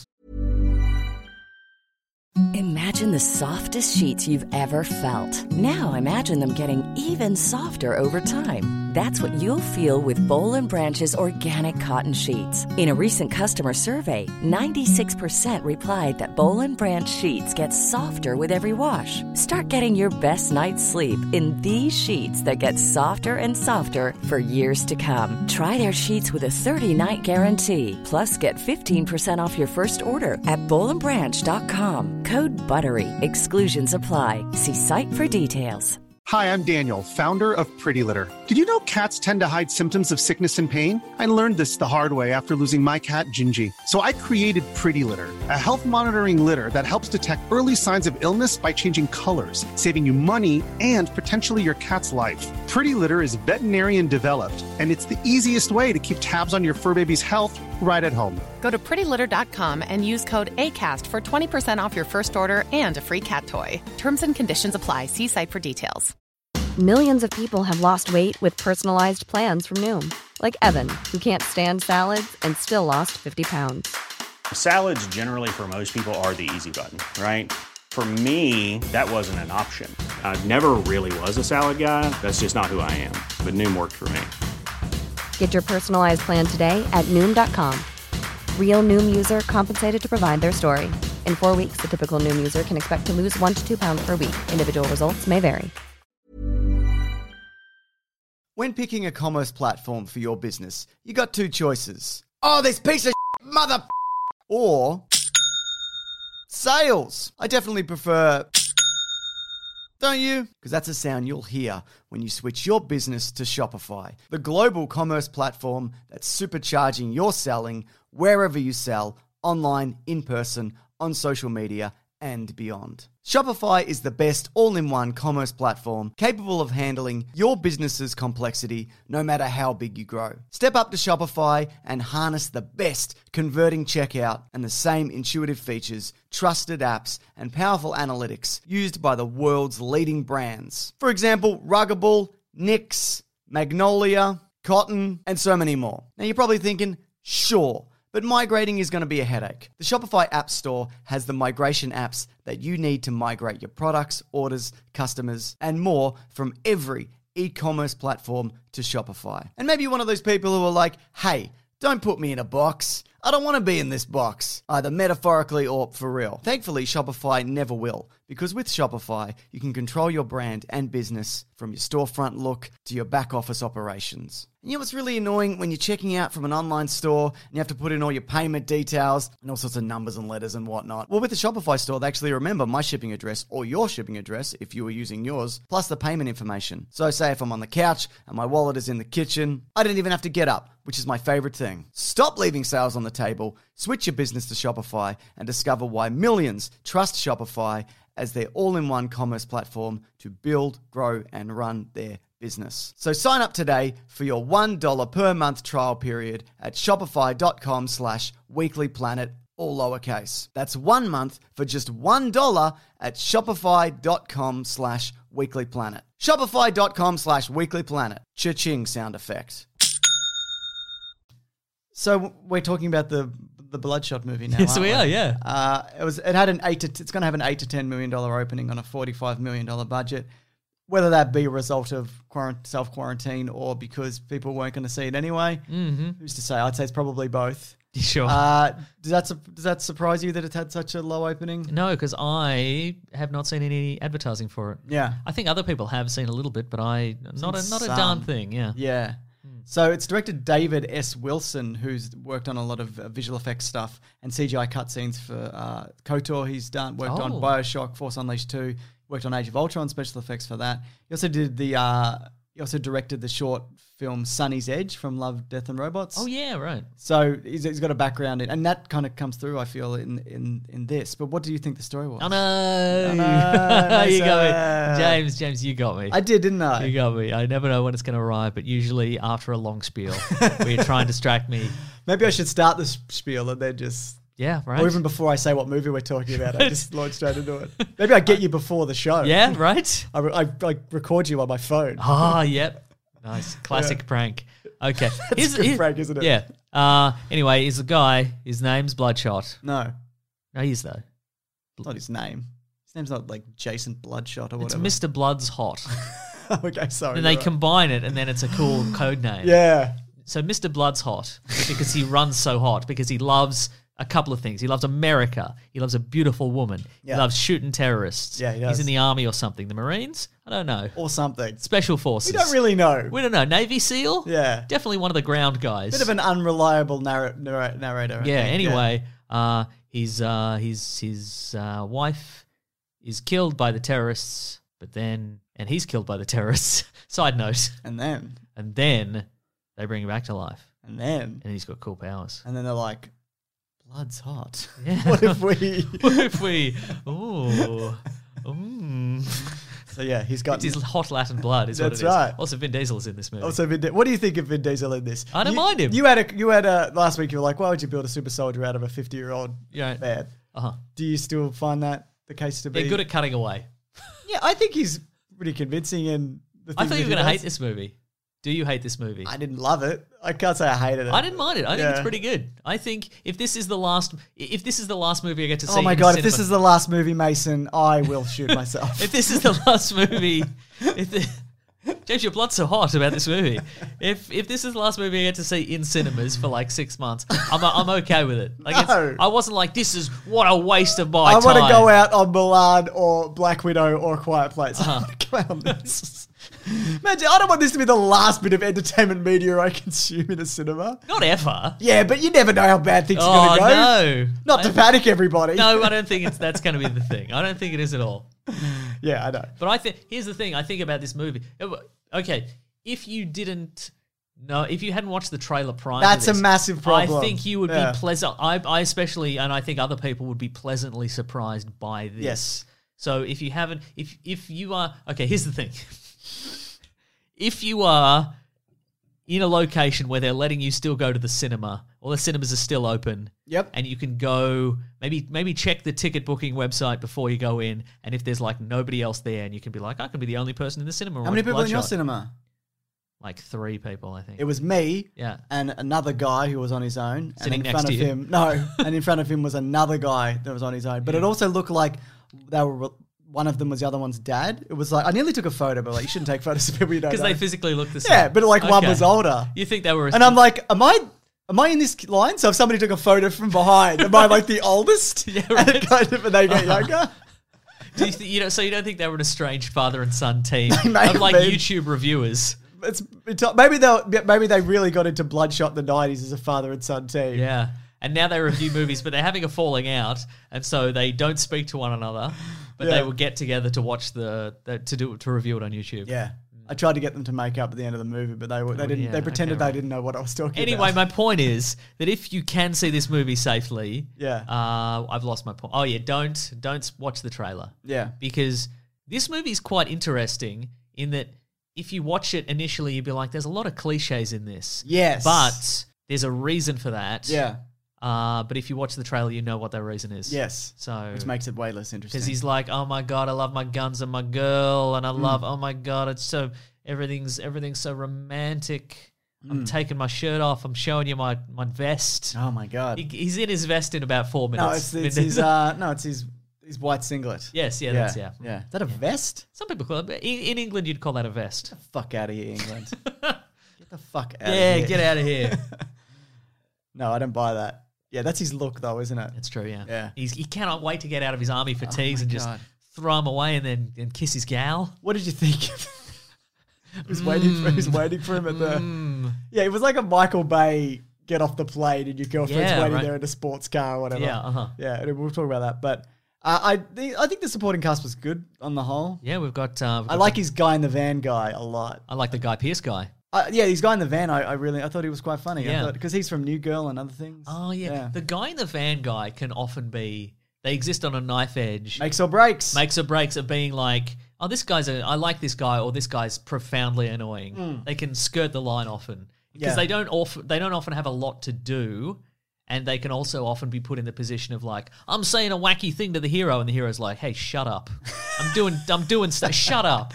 Imagine the softest sheets you've ever felt. Now imagine them getting even softer over time. That's what you'll feel with Bowl and Branch's organic cotton sheets. In a recent customer survey, ninety-six percent replied that Bowl and Branch sheets get softer with every wash. Start getting your best night's sleep in these sheets that get softer and softer for years to come. Try their sheets with a thirty-night guarantee. Plus, get fifteen percent off your first order at bowl and branch dot com. Code BUTTERY. Exclusions apply. See site for details. Hi, I'm Daniel, founder of Pretty Litter. Did you know cats tend to hide symptoms of sickness and pain? I learned this the hard way after losing my cat, Gingy. So I created Pretty Litter, a health monitoring litter that helps detect early signs of illness by changing colors, saving you money and potentially your cat's life. Pretty Litter is veterinarian developed, and it's the easiest way to keep tabs on your fur baby's health right at home. Go to pretty litter dot com and use code ACAST for twenty percent off your first order and a free cat toy. Terms and conditions apply. See site for details. Millions of people have lost weight with personalized plans from Noom, like Evan, who can't stand salads and still lost fifty pounds. Salads generally for most people are the easy button, right? For me, that wasn't an option. I never really was a salad guy. That's just not who I am. But Noom worked for me. Get your personalized plan today at Noom dot com. Real Noom user compensated to provide their story. In four weeks, the typical Noom user can expect to lose one to two pounds per week. Individual results may vary. When picking a commerce platform for your business, you got two choices. Oh, this piece of shit, mother... Or... sales. I definitely prefer... Don't you? Because that's a sound you'll hear when you switch your business to Shopify, the global commerce platform that's supercharging your selling wherever you sell, online, in person, on social media, and beyond. Shopify is the best all-in-one commerce platform capable of handling your business's complexity no matter how big you grow. Step up to Shopify and harness the best converting checkout and the same intuitive features, trusted apps, and powerful analytics used by the world's leading brands. For example, Ruggable, Nix, Magnolia, Cotton, and so many more. Now you're probably thinking, sure, but migrating is going to be a headache. The Shopify App Store has the migration apps that you need to migrate your products, orders, customers, and more from every e-commerce platform to Shopify. And maybe you're one of those people who are like, hey, don't put me in a box. I don't want to be in this box, either metaphorically or for real. Thankfully, Shopify never will, because with Shopify, you can control your brand and business from your storefront look to your back office operations. And you know what's really annoying when you're checking out from an online store and you have to put in all your payment details and all sorts of numbers and letters and whatnot? Well, with the Shopify store, they actually remember my shipping address or your shipping address if you were using yours, plus the payment information. So say if I'm on the couch and my wallet is in the kitchen, I don't even have to get up, which is my favorite thing. Stop leaving sales on the table, switch your business to Shopify, and discover why millions trust Shopify as their all-in-one commerce platform to build, grow, and run their business. So sign up today for your one dollar per month trial period at shopify.com slash weeklyplanet, all lowercase. That's one month for just one dollar at shopify.com slash weeklyplanet. Shopify.com slash weeklyplanet. Cha-ching sound effect. So we're talking about the the Bloodshot movie now. Yes, aren't we are, yeah. Uh, it was. It had an eight. To, it's going to have an eight to ten million dollar opening on a forty-five million dollar budget. Whether that be a result of quarant- self quarantine or because people weren't going to see it anyway, mm-hmm. who's to say? I'd say it's probably both. Sure. Uh, does that su- does that surprise you that it had such a low opening? No, because I have not seen any advertising for it. Yeah, I think other people have seen a little bit, but I not a not a some. darn thing. Yeah. Yeah. So it's directed David S. Wilson, who's worked on a lot of uh, visual effects stuff and C G I cutscenes for uh, KOTOR. He's done worked Oh. on BioShock, Force Unleashed two, worked on Age of Ultron special effects for that. He also did the uh, he also directed the short film Sunny's Edge from Love, Death and Robots. Oh yeah, right. So he's, he's got a background in, and that kind of comes through, I feel, in, in, in this. But what do you think the story was? Oh no! Oh, no, you got me, Mason. James. James, you got me. I did, didn't I? You got me. I never know when it's going to arrive, but usually after a long spiel, where you try and distract me. Maybe I should start the spiel and then just... Yeah, right. Or even before I say what movie we're talking about, I just launch straight into it. Maybe I get you before the show. Yeah, right. I, I, I record you on my phone. Ah, yep. Nice. Classic Yeah. prank. Okay. That's a good prank, isn't it? Yeah. Uh, anyway, he's a guy. His name's Bloodshot. No, No, he is, though. not his name. His name's not like Jason Bloodshot or It's whatever. Mister Blood's Hot. Okay, sorry. And they you're right. combine it, and then it's a cool code name. Yeah. So Mister Blood's hot because he runs so hot, because he loves a couple of things. He loves America. He loves a beautiful woman. Yeah. He loves shooting terrorists. Yeah, he He's does. in the army or something. The Marines? I don't know. Or something. Special forces. We don't really know. We don't know. Navy SEAL? Yeah. Definitely one of the ground guys. Bit of an unreliable narr- narr- narrator. I yeah, think. anyway, uh, his, uh, his, his uh, wife is killed by the terrorists, but then, and he's killed by the terrorists. Side note. And then, And then they bring him back to life. and then, And he's got cool powers. and then they're like, blood's hot. Yeah. What if we... What if we? Ooh, mm. So yeah, he's got... It's his hot Latin blood. Is That's what it is. right. Also, Vin Diesel is in this movie. Also, Vin Di- what do you think of Vin Diesel in this? I don't You- mind him. You had a, you had a, last week you were like, why would you build a super soldier out of a fifty-year-old Yeah. man? Uh huh. Do you still find that the case to be? They're good at cutting away. Yeah, I think he's pretty convincing in the I things thought you that were going to he hate does. this movie. Do you hate this movie? I didn't love it. I can't say I hated it. I didn't mind it. I think it's Yeah. pretty good. I think if this is the last, if this is the last movie I get to see, Oh my in god! cinema, If this is the last movie, Mason, I will shoot myself. if this is the last movie, if the, James, your blood's so hot about this movie. If if this is the last movie I get to see in cinemas for like six months, I'm I'm okay with it. Like it's, No. I wasn't like, this is what a waste of my I time. want to go out on Milan or Black Widow or A Quiet Place. Uh-huh. I want to go out on this. Imagine, I don't want this to be the last bit of entertainment media I consume in a cinema. Not ever. Yeah, but you never know how bad things Oh are going to go. no! Not to I- panic everybody. No, I don't think it's that's going to be the thing. I don't think it is at all. Yeah, I know. But I think here's the thing. I think about this movie. Okay, if you didn't know, if you hadn't watched the trailer prior, That's to a this, massive problem. I think you would Yeah. be pleasant. I, I especially, and I think other people would be pleasantly surprised by this. Yes. So if you haven't, if if you are okay, here's the thing. If you are in a location where they're letting you still go to the cinema, or the cinemas are still open, Yep. and you can go, maybe maybe check the ticket booking website before you go in, and if there's like nobody else there, and you can be like, I can be the only person in the cinema. How many people in your Bloodshot. cinema? Like three people, I think. It was me Yeah. and another guy who was on his own. Sitting and in next front to of you. him, no, and in front of him was another guy that was on his own. But it also looked like they were. One of them was the other one's dad. It was like I nearly took a photo, but like you shouldn't take photos of people you don't know. Because they physically look the same. yeah, but like one Okay. was older, You think they were? A and I'm like, am I? Am I in this line? So if somebody took a photo from behind, am I like the oldest? Yeah, And it right. kind of, and they get younger. do you, th- you know, so you don't think they were an estranged father and son team They may of have like been. YouTube reviewers? It's, it's maybe they maybe they really got into Bloodshot in the nineties as a father and son team. Yeah. And now they review movies, but they're having a falling out, and so they don't speak to one another, but Yeah. they will get together to watch the, the to do to review it on YouTube. Yeah. I tried to get them to make up at the end of the movie, but they were, they didn't. yeah, they pretended okay, right. they didn't know what I was talking Anyway, about. my point is that if you can see this movie safely, Yeah. uh, I've lost my point. Oh yeah, don't don't watch the trailer. Yeah. Because this movie is quite interesting in that if you watch it initially, you'd be like, "There's a lot of cliches in this." Yes. but there's a reason for that. Yeah. Uh, but if you watch the trailer, you know what that reason is. Yes. So Which makes it way less interesting. because he's like, "Oh my god, I love my guns and my girl, and I Mm. love, oh my god, it's so everything's everything's so romantic. Mm. I'm taking my shirt off. I'm showing you my my vest." Oh my god. He, he's in his vest in about four minutes. No, it's, it's his. Uh, no, it's his. His white singlet. yes, yeah, yeah, that's yeah. yeah. Is that a vest? Some people call it. In, in England, you'd call that a vest. Get the fuck out of here, England. Get the fuck out. Yeah, of here. get out of here. No, I don't buy that. Yeah, that's his look though, isn't it? That's true. Yeah, Yeah. He's he cannot wait to get out of his army fatigues my and just God. throw him away and then and kiss his gal. What did you think? He was waiting for. He was waiting for him at the. Mm. Yeah, it was like a Michael Bay get off the plane and your girlfriend's Yeah, waiting right. there in a sports car or whatever. Yeah, uh-huh. Yeah, and we'll talk about that. But Uh, I the, I think the supporting cast was good on the whole. Yeah, we've got. Uh, we've I got like the, his guy in the van guy a lot. I like the Guy Pearce guy. Uh, yeah, his guy in the van. I, I really I thought he was quite funny. Yeah. Because he's from New Girl and other things. Oh yeah. Yeah. the guy in the van guy can often be. They exist on a knife edge. Makes or breaks. Makes or breaks of being like, oh, this guy's a. I like this guy, or this guy's profoundly annoying. Mm. They can skirt the line often because Yeah. they don't often. They don't often have a lot to do. And they can also often be put in the position of like, I'm saying a wacky thing to the hero, and the hero's like, "Hey, shut up! I'm doing, I'm doing stuff. Shut up!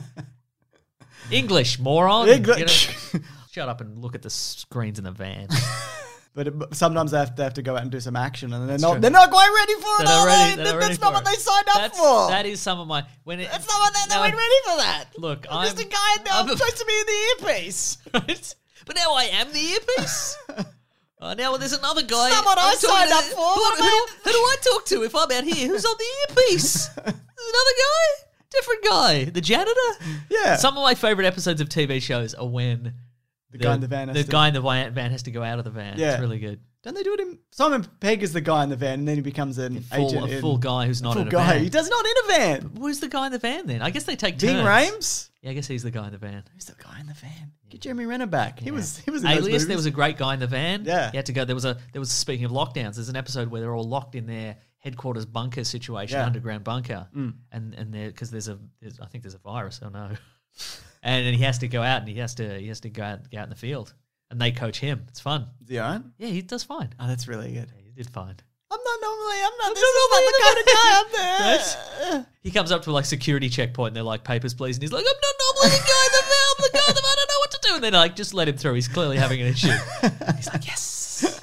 English, moron! English. You know? Shut up and look at the screens in the van." But it, sometimes they have, they have to go out and do some action, and they're That's not true. they're not quite ready for it. They're not Are ready- they? they're not That's ready not for what it. they signed up That's, for. That is some of my when it, That's not what they, they now- weren't ready for that. Look, I'm I'm just a guy now. I'm I'm- supposed to be in the earpiece. Right? But now I am the earpiece. Oh, now there's another guy. It's not what I I'm talking signed to- up for. Who, What who, am do, I- who do I talk to if I'm out here? Who's on the earpiece? There's another guy? Different guy. The janitor? Yeah. Some of my favorite episodes of T V shows are when The guy in the van has the to- guy in the van van has to go out of the van. Yeah. It's really good. Don't they do it in Simon Pegg is the guy in the van, and then he becomes an Full, agent. a in- full guy who's not full in a guy. van. He does not in a van. Who's the guy in the van then? I guess they take Ving turns. Rhames. Yeah, I guess he's the guy in the van. Who's the guy in the van? Get Jeremy Renner back. He was. He was in Alias, those movies. there was a great guy in the van. Yeah. You had to go. There was a. There was speaking of lockdowns. There's an episode where they're all locked in their headquarters bunker situation, Yeah. underground bunker, Mm. and and there because there's a. There's, I think there's a virus. Oh no. and then he has to go out and he has to he has to go out, go out in the field, and they coach him. It's fun. Is he alright? Yeah, he does fine. Oh, that's really good. Yeah, he did fine. I'm not normally. I'm not. I'm This not is not the kind of guy I'm Yes. there. He comes up to like security checkpoint and they're like, papers please, and he's like, I'm not normally the guy in the van. I'm the guy in the van. I don't know what to do. And then like just let him through. He's clearly having an issue. He's like, yes,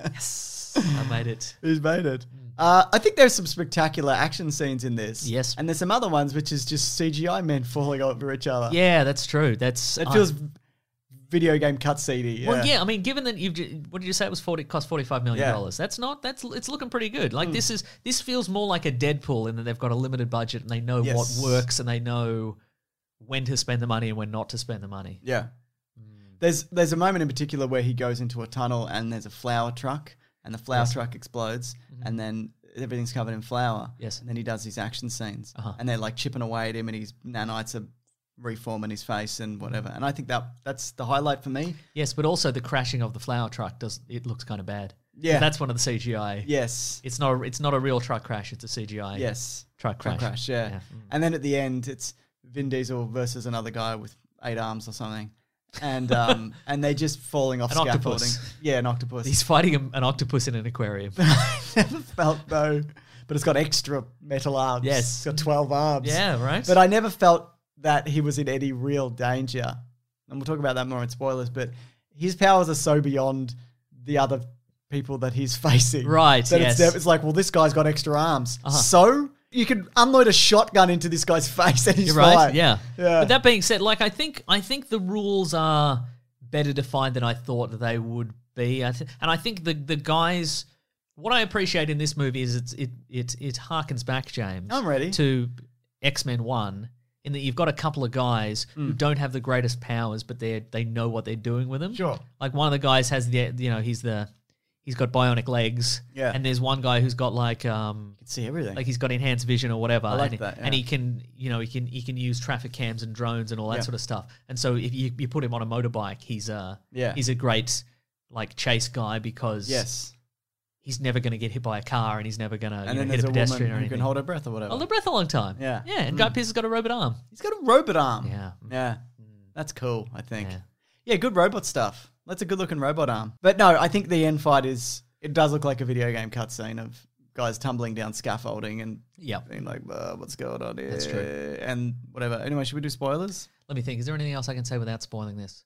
yes, I made it. He's made it. Uh, I think there's some spectacular action scenes in this. Yes. And there's some other ones which is just C G I men falling over each other. Yeah, that's true. That's It I- feels video game cutscene-y. Yeah. Well, yeah. I mean, given that you've, ju- what did you say it was forty? Cost forty five million Yeah. dollars. That's not. That's it's looking pretty good. Like Mm. this is this feels more like a Deadpool in that they've got a limited budget and they know Yes. what works and they know when to spend the money and when not to spend the money. Yeah. There's there's a moment in particular where he goes into a tunnel and there's a flour truck and the flour Yes. truck explodes and then everything's covered in flour. Yes. And then he does these action scenes Uh-huh. and they're like chipping away at him and his nanites are reforming his face and whatever. And I think that that's the highlight for me. Yes, but also the crashing of the flour truck does it looks kind of bad. Yeah. that's one of the C G I. Yes. It's not. A, it's not a real truck crash. It's a C G I. Yes. truck crash. Truck crash, yeah. Yeah. And then at the end, it's Vin Diesel versus another guy with eight arms or something. And um, and they're just falling off An scaffolding. octopus. Yeah, an octopus. He's fighting a, an octopus in an aquarium. I never felt though, but it's got extra metal arms. Yes. It's got twelve arms. Yeah, right. But I never felt that he was in any real danger. And we'll talk about that more in spoilers, but his powers are so beyond the other people that he's facing. Right, That yes. it's, never- it's like, well, this guy's got extra arms. Uh-huh. So you could unload a shotgun into this guy's face and he's You're right. fine. Yeah. Yeah. But that being said, like I think I think the rules are better defined than I thought that they would be. I th- and I think the the guys. What I appreciate in this movie is it's, it it it harkens back, James. I'm ready. To X-Men one, in that you've got a couple of guys who don't have the greatest powers, but they they know what they're doing with them. Sure. Like one of the guys has the you know he's the he's got bionic legs. Yeah. And there's one guy who's got like um You can see everything. like he's got enhanced vision or whatever. I like and, that, yeah. and he can, you know, he can he can use traffic cams and drones and all that Yeah. sort of stuff. And so if you, you put him on a motorbike, he's a Yeah. he's a great like chase guy because yes. he's never going to get hit by a car and he's never going to And you know, then hit there's a a pedestrian woman or who anything. can hold her breath or whatever. Hold their breath a long time. Yeah. yeah. And Guy Pearce has got a robot arm. He's got a robot arm. Yeah. Yeah. That's cool, I think. Yeah. Yeah, good robot stuff. That's a good looking robot arm. But no, I think the end fight is, it does look like a video game cutscene of guys tumbling down scaffolding and Yep. being like, uh, what's going on here? That's true. And whatever. Anyway, should we do spoilers? Let me think. Is there anything else I can say without spoiling this?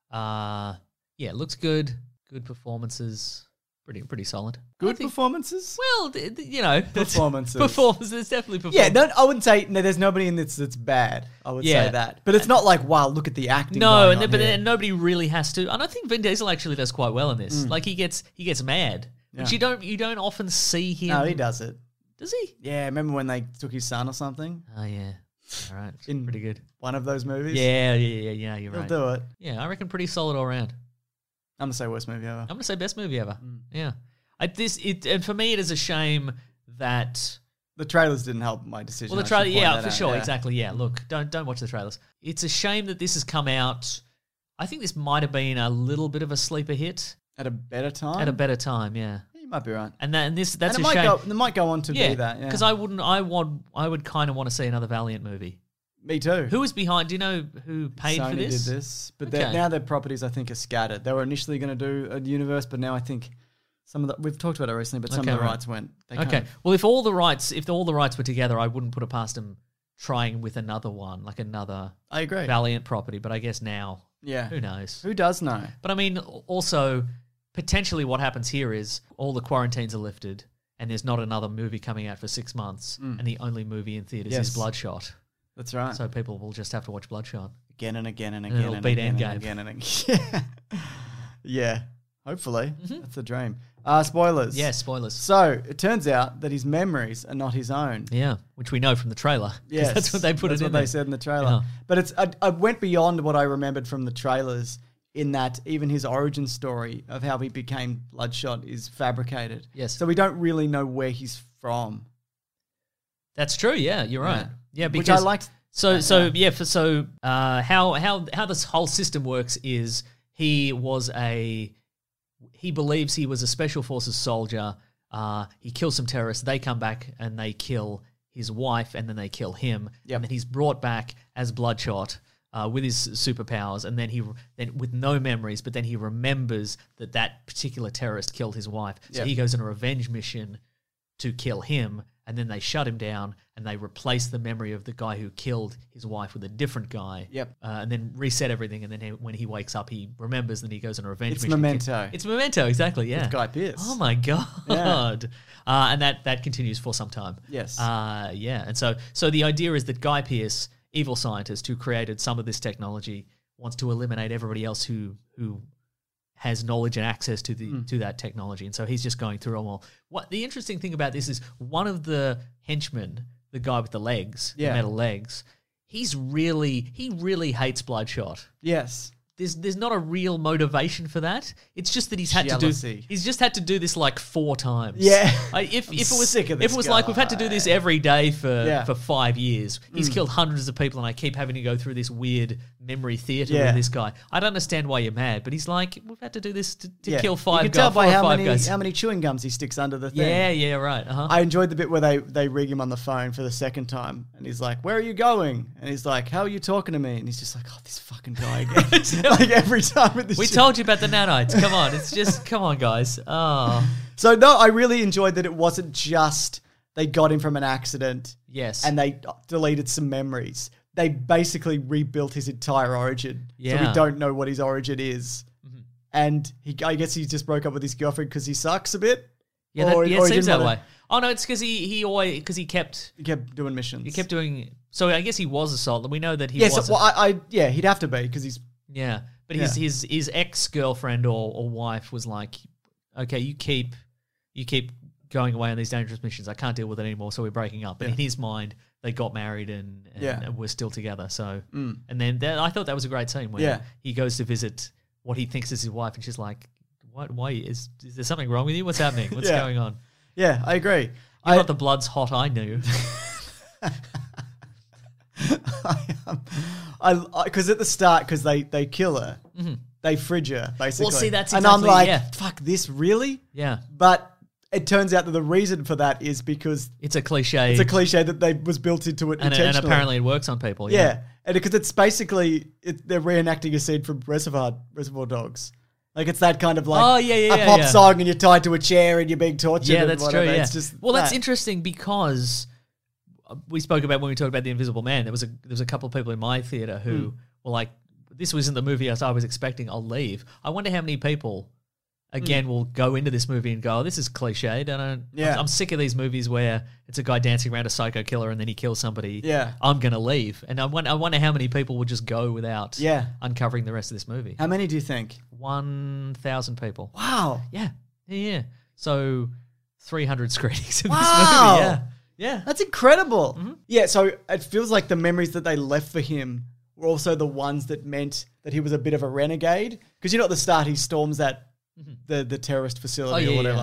Uh yeah, it looks good. Good performances. Pretty pretty solid. I Good think- performances? Well, th- th- you know, Performances. Performances. There's definitely Yeah, performances. no, I wouldn't say, no, there's nobody in this that's bad. I would Yeah. say that. But it's not like, wow, look at the acting. No, going and on then, but here. then nobody really has to. And I think Vin Diesel actually does quite well in this. Like he gets he gets mad, which Yeah. you don't you don't often see him. No, he does it. Does he? Yeah, remember when they took his son or something? Oh yeah. All right. In pretty good. One of those movies? Yeah, yeah, yeah, yeah. You're He'll right. do it. Yeah, I reckon pretty solid all around. I'm going to say worst movie ever. I'm gonna say best movie ever. Mm. Yeah. I, this it and for me it is a shame that The trailers didn't help my decision. Well, the I trailer, should point yeah, that for out, sure, yeah. exactly, yeah. Look, don't don't watch the trailers. It's a shame that this has come out. I think this might have been a little bit of a sleeper hit At a better time? at a better time, yeah. You might be right. And that, and this that's and it a might shame. Go, it might go on to yeah, be that, yeah. because I wouldn't. I would. I would kind of want to see another Valiant movie. Me too. Who was behind? Do you know who paid Sony for this? did this, but they're- Okay. now their properties, I think, are scattered. They were initially going to do a universe, but now I think some of the we've talked about it recently, but some Okay, of the right. rights went. They kind Okay. of- Well, if all the rights, if all the rights were together, I wouldn't put it past them trying with another one, like another I agree. Valiant property. But I guess now, Yeah. who knows? Who does know? But I mean, also potentially, what happens here is all the quarantines are lifted, and there's not another movie coming out for six months, and the only movie in theaters Yes. is Bloodshot. That's right. So people will just have to watch Bloodshot. Again and again and And again it'll and, beat again Endgame. and again and again. Yeah. Yeah. Hopefully. Mm-hmm. That's the dream. Uh, spoilers. Yeah, spoilers. So it turns out that his memories are not his own. Yeah, which we know from the trailer. 'cause Yes, that's what they put that's it what in they there. said in the trailer. Yeah. But it's I, I went beyond what I remembered from the trailers in that even his origin story of how he became Bloodshot is fabricated. Yes. So we don't really know where he's from. That's true. Yeah, you're right. Yeah. Yeah, Which because I liked. So that, so yeah. yeah, for, so uh, how how how this whole system works is he was a he believes he was a special forces soldier. Uh, he kills some terrorists. They come back and they kill his wife, and then they kill him. Yep. And then he's brought back as Bloodshot uh, with his superpowers, and then he then with no memories, but then he remembers that that particular terrorist killed his wife. So Yep. he goes on a revenge mission to kill him, and then they shut him down and they replace the memory of the guy who killed his wife with a different guy. Yep. Uh, and then reset everything, and then he, when he wakes up, he remembers and he goes on a revenge It's mission. Memento. It's Memento, exactly, yeah. With Guy Pearce. Oh my God. Yeah. Uh, and that, that continues for some time. Yes. Uh, yeah, and so so the idea is that Guy Pearce, evil scientist who created some of this technology, wants to eliminate everybody else who who has knowledge and access to the Mm. to that technology, and so he's just going through them all. What the interesting thing about this is one of the henchmen, the guy with the legs, Yeah. the metal legs, he's really he really hates Bloodshot. Yes. There's there's not a real motivation for that. It's just that he's had Jealousy. to do he's just had to do this like four times. Yeah. I, if I'm if it was sick of if this it was like we've had to do this guy. every day for Yeah. for five years. He's Mm. killed hundreds of people, and I keep having to go through this weird memory theater Yeah. with this guy. I don't understand why you're mad, but he's like, we've had to do this to, to Yeah. kill five You can guys. tell by four or how five many, guys. how many chewing gums he sticks under the thing. Yeah, yeah, right. Uh-huh. I enjoyed the bit where they, they rig him on the phone for the second time, and he's like, "Where are you going?" And he's like, "How are you talking to me?" And he's just like, "Oh, this fucking guy again." Like every time with this. we shit. told you about the nanites. Come on, it's just come on, guys. Oh, So no, I really enjoyed that it wasn't just they got him from an accident. Yes. And they deleted some memories. They basically rebuilt his entire origin. So Yeah. we don't know what his origin is. And he, I guess he just broke up with his girlfriend because he sucks a bit. yeah, that, Or- yeah, or it he seems didn't that wanna- way. Oh no, it's because he he always because he kept He kept doing missions. he kept doing. So I guess he was assaulted. We know that he Yes, was. well, I, I yeah, he'd have to be because he's Yeah, but his Yeah. his his ex girlfriend or, or wife was like, okay, you keep you keep going away on these dangerous missions. I can't deal with it anymore, so we're breaking up. And Yeah. in his mind, they got married and, and Yeah. we're still together. So Mm. and then that, I thought that was a great scene where Yeah. he goes to visit what he thinks is his wife, and she's like, "What? Why is is there something wrong with you? What's happening? What's Yeah. going on?" yeah, I agree. You I, got the blood's hot. I knew. I because at the start because they they kill her, they fridge her basically. see, that's and I'm exactly- like, yeah. fuck this, really? Yeah, But it turns out that the reason for that is because it's a cliche. it's a cliche that they was built into it and, and intentionally. apparently it works on people. yeah, Yeah. and because it's basically it, they're reenacting a scene from Reservoir Reservoir Dogs. Like it's that kind of like Oh, yeah, yeah, a yeah, pop yeah. song and you're tied to a chair and you're being tortured. Yeah, and that's whatever. true. Yeah. It's just well, that's that. interesting because we spoke about when we talked about The Invisible Man. There was a there was a couple of people in my theater who Hmm. were like, "This wasn't the movie as I was expecting. I'll leave." I wonder how many people again will go into this movie and go, "Oh, this is cliched. I don't. Yeah. I'm, I'm sick of these movies where it's a guy dancing around a psycho killer and then he kills somebody. Yeah. I'm gonna leave." And I wonder, I wonder how many people would just go without Yeah. uncovering the rest of this movie. How many do you think? One thousand people. Wow. Yeah, yeah, yeah. So three hundred screenings of this Wow. movie. Yeah, yeah. That's incredible. Mm-hmm. Yeah, so it feels like the memories that they left for him were also the ones that meant that he was a bit of a renegade. Because you know at the start he storms that the the terrorist facility Oh, yeah, or whatever. yeah.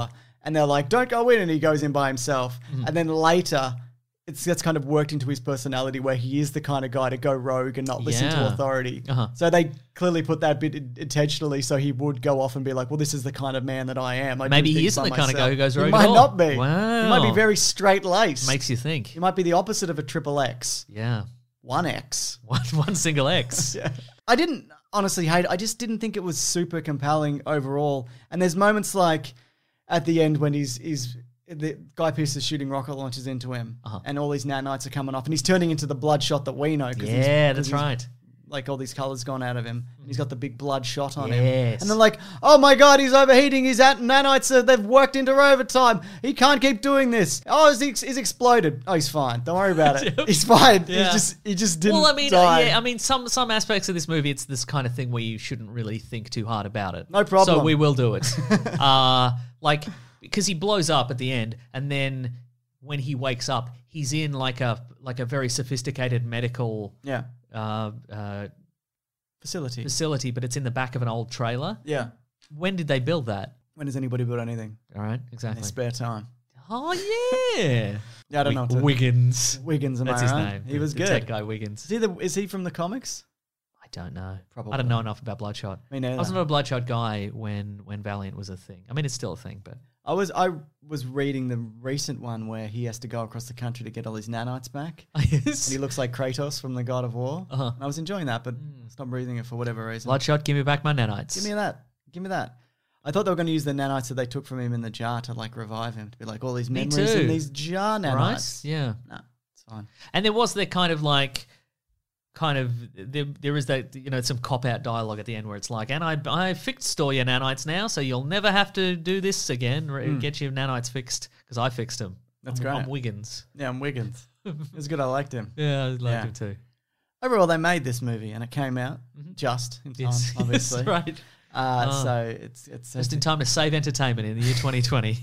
and they're like, don't go in, and he goes in by himself. Mm-hmm. And then later, it's that's kind of worked into his personality where he is the kind of guy to go rogue and not listen Yeah. to authority. Uh-huh. So they clearly put that bit in- intentionally so he would go off and be like, well, this is the kind of man that I am. I do Maybe he things isn't by the kind of myself." guy who goes rogue He at might all. not be. Wow. He might be very straight-laced. Makes you think. He might be the opposite of a triple X. Yeah. One X. One, one single X. Yeah. I didn't honestly hate it. I just didn't think it was super compelling overall. And there's moments like at the end when he's he's the Guy Pearce is shooting rocket launches into him, Uh-huh. and all these nanites are coming off, and he's turning into the bloodshot that we know. 'cause he's- Yeah, 'cause that's he's, right. Like all these colors gone out of him, and he's got the big blood shot on Yes. him. And they're like, "Oh my god, he's overheating! His at- nanites, uh, they've worked into overtime. He can't keep doing this. Oh, he's, he's exploded. Oh, he's fine. Don't worry about it. He's fine. Yeah. He's just he just didn't Well, I mean, die. yeah, I mean, some some aspects of this movie, it's this kind of thing where you shouldn't really think too hard about it. No problem. So we will do it. uh, like, because he blows up at the end, and then when he wakes up, he's in like a like a very sophisticated medical yeah, uh, uh, facility. facility, but it's in the back of an old trailer. Yeah. When did they build that? When does anybody build anything? All right, In their exactly. spare time. Oh yeah, Yeah, I don't know. what to- Wiggins. Wiggins, am That's I his right? name. He the- was the good. Tech guy Wiggins. Is he, the, is he from the comics? I don't know. Probably. I don't know enough about Bloodshot. Me neither. I was not a Bloodshot guy when when Valiant was a thing. I mean, it's still a thing, but I was I was reading the recent one where he has to go across the country to get all his nanites back. yes. And he looks like Kratos from the God of War. Uh-huh. And I was enjoying that, but stopped reading it for whatever reason. Bloodshot, give me back my nanites. Give me that. Give me that. I thought they were going to use the nanites that they took from him in the jar to like revive him, to be like all these Me memories too. in these jar nanites. Right? Yeah. No, it's fine. And there was that kind of like, kind of, there, there is that, you know, some cop out dialogue at the end where it's like, and I, I fixed all your nanites now, so you'll never have to do this again, re- get your nanites fixed, because I fixed them. That's I'm, great. I'm Wiggins. Yeah, I'm Wiggins. It was good. I liked him. Yeah, I liked Yeah. him too. Overall, they made this movie and it came out just in time, Yes, obviously. yes, right. Uh, Oh. So it's it's Just in time to save entertainment in the year twenty twenty.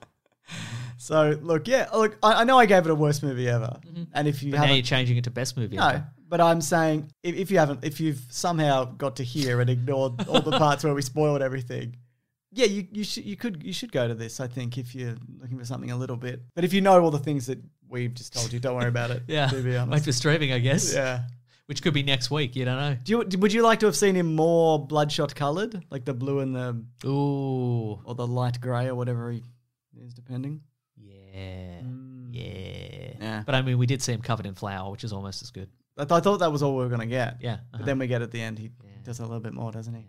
So look, yeah, look, I, I know I gave it a worst movie ever, and if you But now haven't, you're changing it to best movie. no, ever. but I'm saying if, if you haven't, if you've somehow got to here and ignored all the parts where we spoiled everything, yeah, you you should you could you should go to this. I think if you're looking for something a little bit, but if you know all the things that we've just told you, don't worry about it. Yeah. to be Wait honest, for streaming, I guess. yeah. Which could be next week. You don't know. Do you would you like to have seen him more bloodshot coloured, like the blue and the Ooh. or the light grey or whatever he is, depending? Yeah. Mm. Yeah. Yeah. But I mean, we did see him covered in flour, which is almost as good. I, th- I thought that was all we were gonna get. Yeah. But uh-huh. then we get at the end, he Yeah. does a little bit more, doesn't he?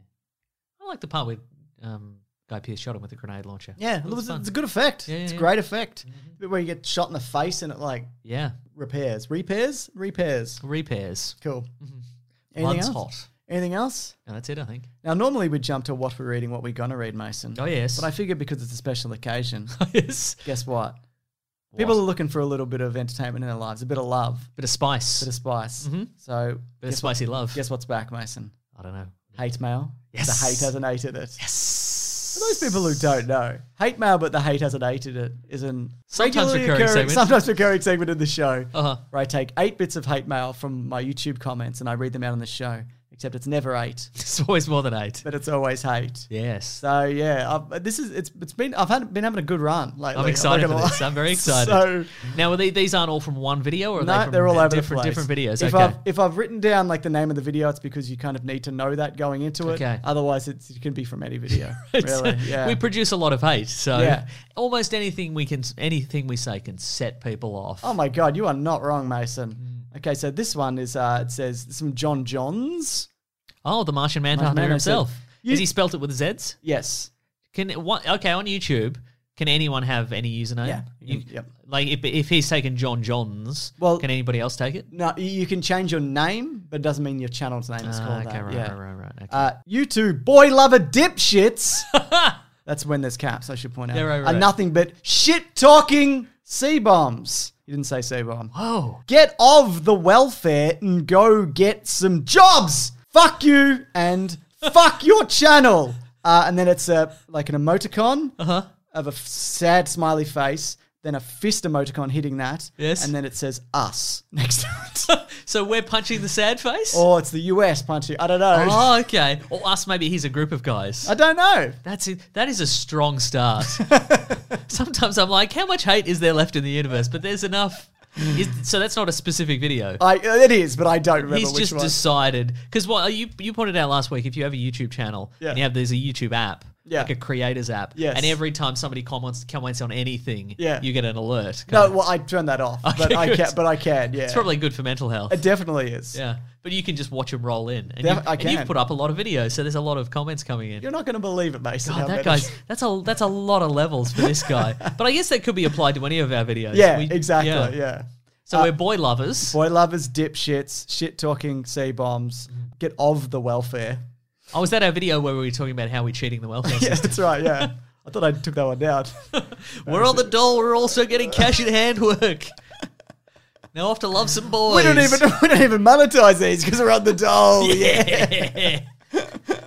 I like the part where um, Guy Pearce shot him with a grenade launcher. Yeah, It it was was, fun. it's a good effect. Yeah, yeah, it's a yeah. great effect. The bit where you get shot in the face and it like Yeah. repairs, repairs, repairs. Repairs. Cool. Anything Blood's else? hot. Anything else? And that's it, I think. Now, normally we jump to what we're reading, what we're gonna read, Mason. Oh, yes. But I figured because it's a special occasion, yes. guess what? People are looking for a little bit of entertainment in their lives, a bit of love, Bit of spice. bit of spice. Mhm. So, Bit of guess what- spicy love. Guess what's back, Mason? I don't know. Hate mail. Yes. The hate has an eight in it. Yes. For those people who don't know, hate mail, but the hate has an eight in it is an Sometimes regularly recurring segment. sometimes recurring segment in the show. Uh-huh. Where I take eight bits of hate mail from my YouTube comments and I read them out on the show. Except it's never eight, It's always more than eight. but it's always hate. Yes. So yeah, I've, this is it's it's been I've had, been having a good run lately. I'm excited not for gonna this. lie. I'm very excited. So Now, are they, these aren't all from one video, or are they no, from they're all over different, the place. different videos? If okay. I've if I've written down like the name of the video, it's because you kind of need to know that going into it. Okay. Otherwise, it's, it can be from any video. It's- really, yeah. We produce a lot of hate, so Yeah. almost anything we can, anything we say can set people off. Oh my God, you are not wrong, Mason. Mm. Okay, so this one is, uh, it says, some John Johns. Oh, the Martian Manhunter Manhunter himself. You- Has he spelt it with Z's? Yes. Can what? Okay, on YouTube, can anyone have any username? Yeah, you You, can- yep. Like if if he's taken John Johns, Well- can anybody else take it? No, you- you can change your name, but it doesn't mean your channel's name is Ah, called okay, that. right, yeah. right, right, right. Okay. Uh, you two boy lover dipshits. That's when there's caps, I should point out. Yeah, right, Are right. nothing but shit talking C-bombs. You didn't say C-bomb. Whoa. Get off the welfare and go get some jobs. Fuck you and fuck your channel. Uh, and then it's uh, like an emoticon Uh huh. of a f- sad smiley face. then a fist emoticon hitting that, Yes. and then it says us next to it. So we're punching the sad face? Or it's the U S punching. I don't know. Oh, okay. Or us, maybe he's a group of guys. I don't know. That's it. That is a strong start. Sometimes I'm like, how much hate is there left in the universe? But there's enough. Is, so that's not a specific video. I it is, but I don't remember He's which just one. decided because what you you pointed out last week. If you have a YouTube channel Yeah. and you have there's a YouTube app, Yeah. like a creators app, Yes. and every time somebody comments comments on anything, Yeah. you get an alert. No, well, I turned that off, but Okay, I good. can. But I can. Yeah, It's probably good for mental health. it definitely is. Yeah, but you can just watch them roll in, and, Def- you, I and you've can. put up a lot of videos, so there's a lot of comments coming in. You're not going to believe it, Mason. how God, that many- guy's that's a that's a lot of levels for this guy. But I guess that could be applied to any of our videos. Yeah, We- exactly. Yeah. So Uh, we're boy lovers. Boy lovers, dipshits, shit talking C bombs. Get of the welfare. Oh, was that our video where we were talking about how we're cheating the welfare Yeah, system? that's right. Yeah, I thought I took that one down. We're on the dole. We're also getting cash in hand work. Now off to love some boys. We don't even we don't even monetize these because we're on the dole. Yeah. Yeah.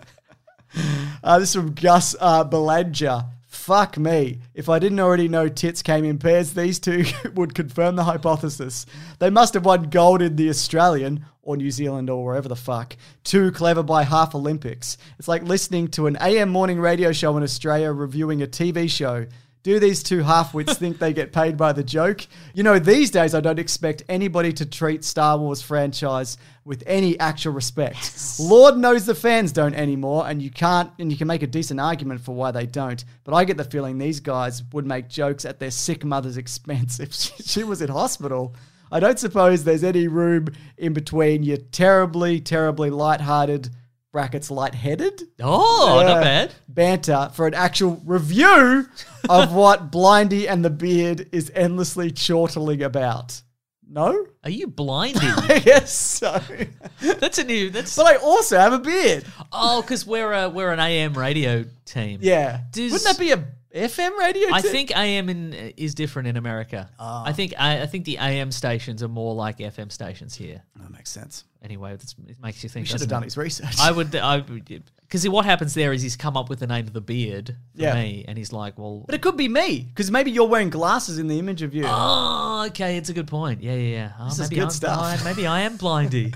Uh, this is from Gus uh, Belanger. Fuck me. If I didn't already know tits came in pairs, these two would confirm the hypothesis. They must have won gold in the Australian or New Zealand or wherever the fuck. Too clever by half Olympics. It's like listening to an A M morning radio show in Australia reviewing a T V show. Do these two half-wits think they get paid by the joke? You know, these days I don't expect anybody to treat Star Wars franchise with any actual respect. Yes. Lord knows the fans don't anymore, and you can't, and you can make a decent argument for why they don't. But I get the feeling these guys would make jokes at their sick mother's expense if she, she was in hospital. I don't suppose there's any room in between your terribly, terribly lighthearted brackets lightheaded. Oh, Yeah. not bad. Banter for an actual review of what Blindy and the Beard is endlessly chortling about. No? Are you blindy? I guess so. That's a new. That's But I also have a beard. oh, because we're a we're an A M radio team. Yeah. Does- Wouldn't that be a F M radio? I too? think A M in, is different in America. I think I, I think the A M stations are more like F M stations here. That makes sense. Anyway, that's, it makes you think. He should have doesn't done it? his research. I would, I because what happens there is he's come up with the name of the beard for Yeah. me, and he's like, well, But it could be me, because maybe you're wearing glasses in the image of you. oh, okay, it's a good point. Yeah, yeah, yeah. Oh, This is maybe good I'm stuff. blind. Maybe I am blindy.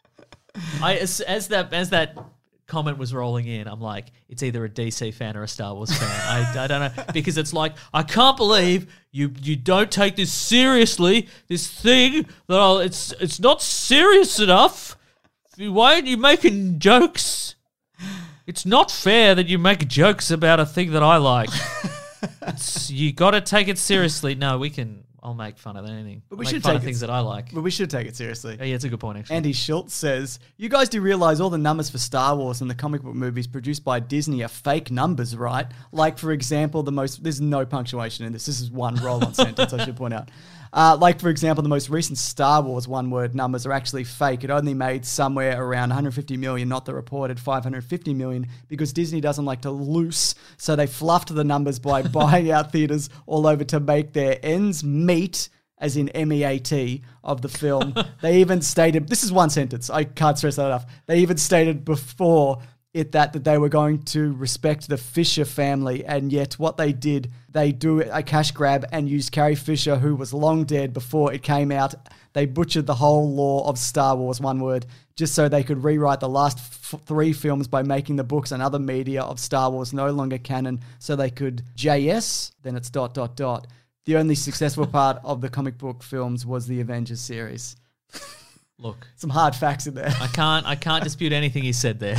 I as, as that as that comment was rolling in, I'm like, it's either a D C fan or a Star Wars fan. I, I don't know, because it's like, I can't believe you you don't take this seriously. This thing that I'll, it's it's not serious enough. Why aren't you making jokes? It's not fair that you make jokes about a thing that I like. It's, you got to take it seriously. No, we can. I'll make fun of anything. But we I'll make should fun take of it things s- that I like. But we should take it seriously. Yeah, yeah, it's a good point, actually. Andy Schultz says, you guys do realize all the numbers for Star Wars and the comic book movies produced by Disney are fake numbers, right? Like, for example, the most... There's no punctuation in this. This is one roll-on sentence, I should point out. Uh, like, for example, the most recent Star Wars one-word numbers are actually fake. It only made somewhere around one hundred fifty million, not the reported five hundred fifty million, because Disney doesn't like to loose, so they fluffed the numbers by buying out theaters all over to make their ends meet, as in M E A T, of the film. They even stated, this is one sentence, I can't stress that enough. They even stated before it that, that they were going to respect the Fisher family, and yet what they did, they do a cash grab and used Carrie Fisher, who was long dead before it came out. They butchered the whole lore of Star Wars, one word, just so they could rewrite the last f- three films by making the books and other media of Star Wars no longer canon, so they could J S, then it's dot, dot, dot. The only successful part of the comic book films was the Avengers series. Look, Some hard facts in there. I can't I can't dispute anything he said there.